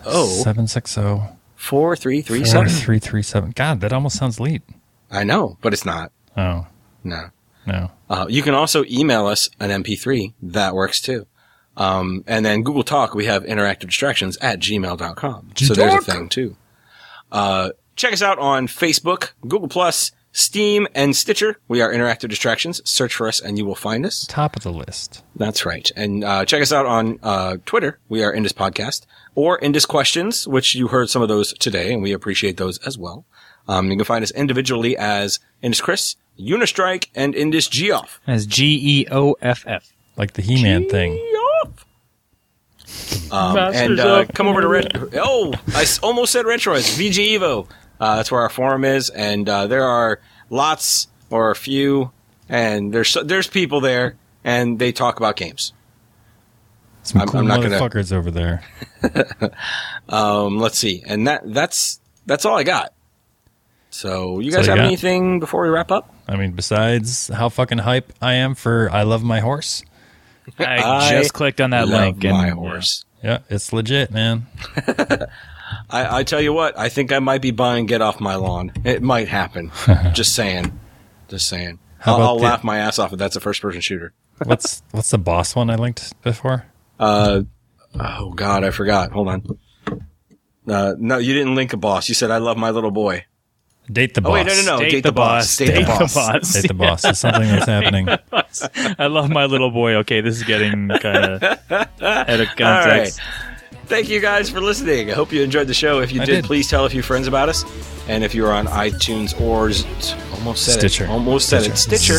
4337. God, that almost sounds elite. I know, but it's not. Oh. No. No. You can also email us an MP3. That works too. And then Google Talk, we have interactivedistractions@gmail.com. So there's a thing too. Check us out on Facebook, Google+, Steam, and Stitcher. We are Interactive Distractions. Search for us and you will find us. Top of the list. That's right. And check us out on Twitter. We are Indus Podcast. Or Indus Questions, which you heard some of those today, and we appreciate those as well. You can find us individually as Indus Chris, Unistrike, and Indus Geoff. As Geoff. Like the He-Man thing. And come over to I almost said Retroids. VG Evo. That's where our forum is, and there are lots or a few, and there's people there, and they talk about games. Some cool motherfuckers over there. Let's see, and that's all I got. So you guys have anything before we wrap up? I mean, besides how fucking hype I am for I Love My Horse. I just clicked on that love link. my and, horse. Yeah, it's legit, man. I tell you what, I think I might be buying Get Off My Lawn. It might happen. Just saying. I'll laugh my ass off if that's a first-person shooter. What's the boss one I linked before? Oh God, I forgot. Hold on. No, you didn't link a boss. You said I love my little boy. Date the boss. Oh wait, no. Date the boss. Date the boss. Date the boss is something that's happening. I love my little boy. Okay, this is getting kind of out of context. All right. Thank you guys for listening. I hope you enjoyed the show. If you did, please tell a few friends about us. And if you're on iTunes or Stitcher.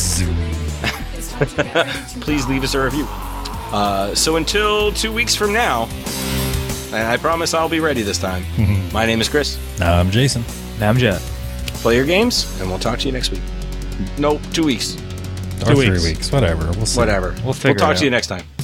Please leave us a review. So until 2 weeks from now, and I promise I'll be ready this time. My name is Chris. I'm Jason. Now I'm Jet. Play your games, and we'll talk to you next week. No, 2 weeks. Or 3 weeks. Whatever. We'll see. Whatever. We'll figure We'll talk it to you out. next time.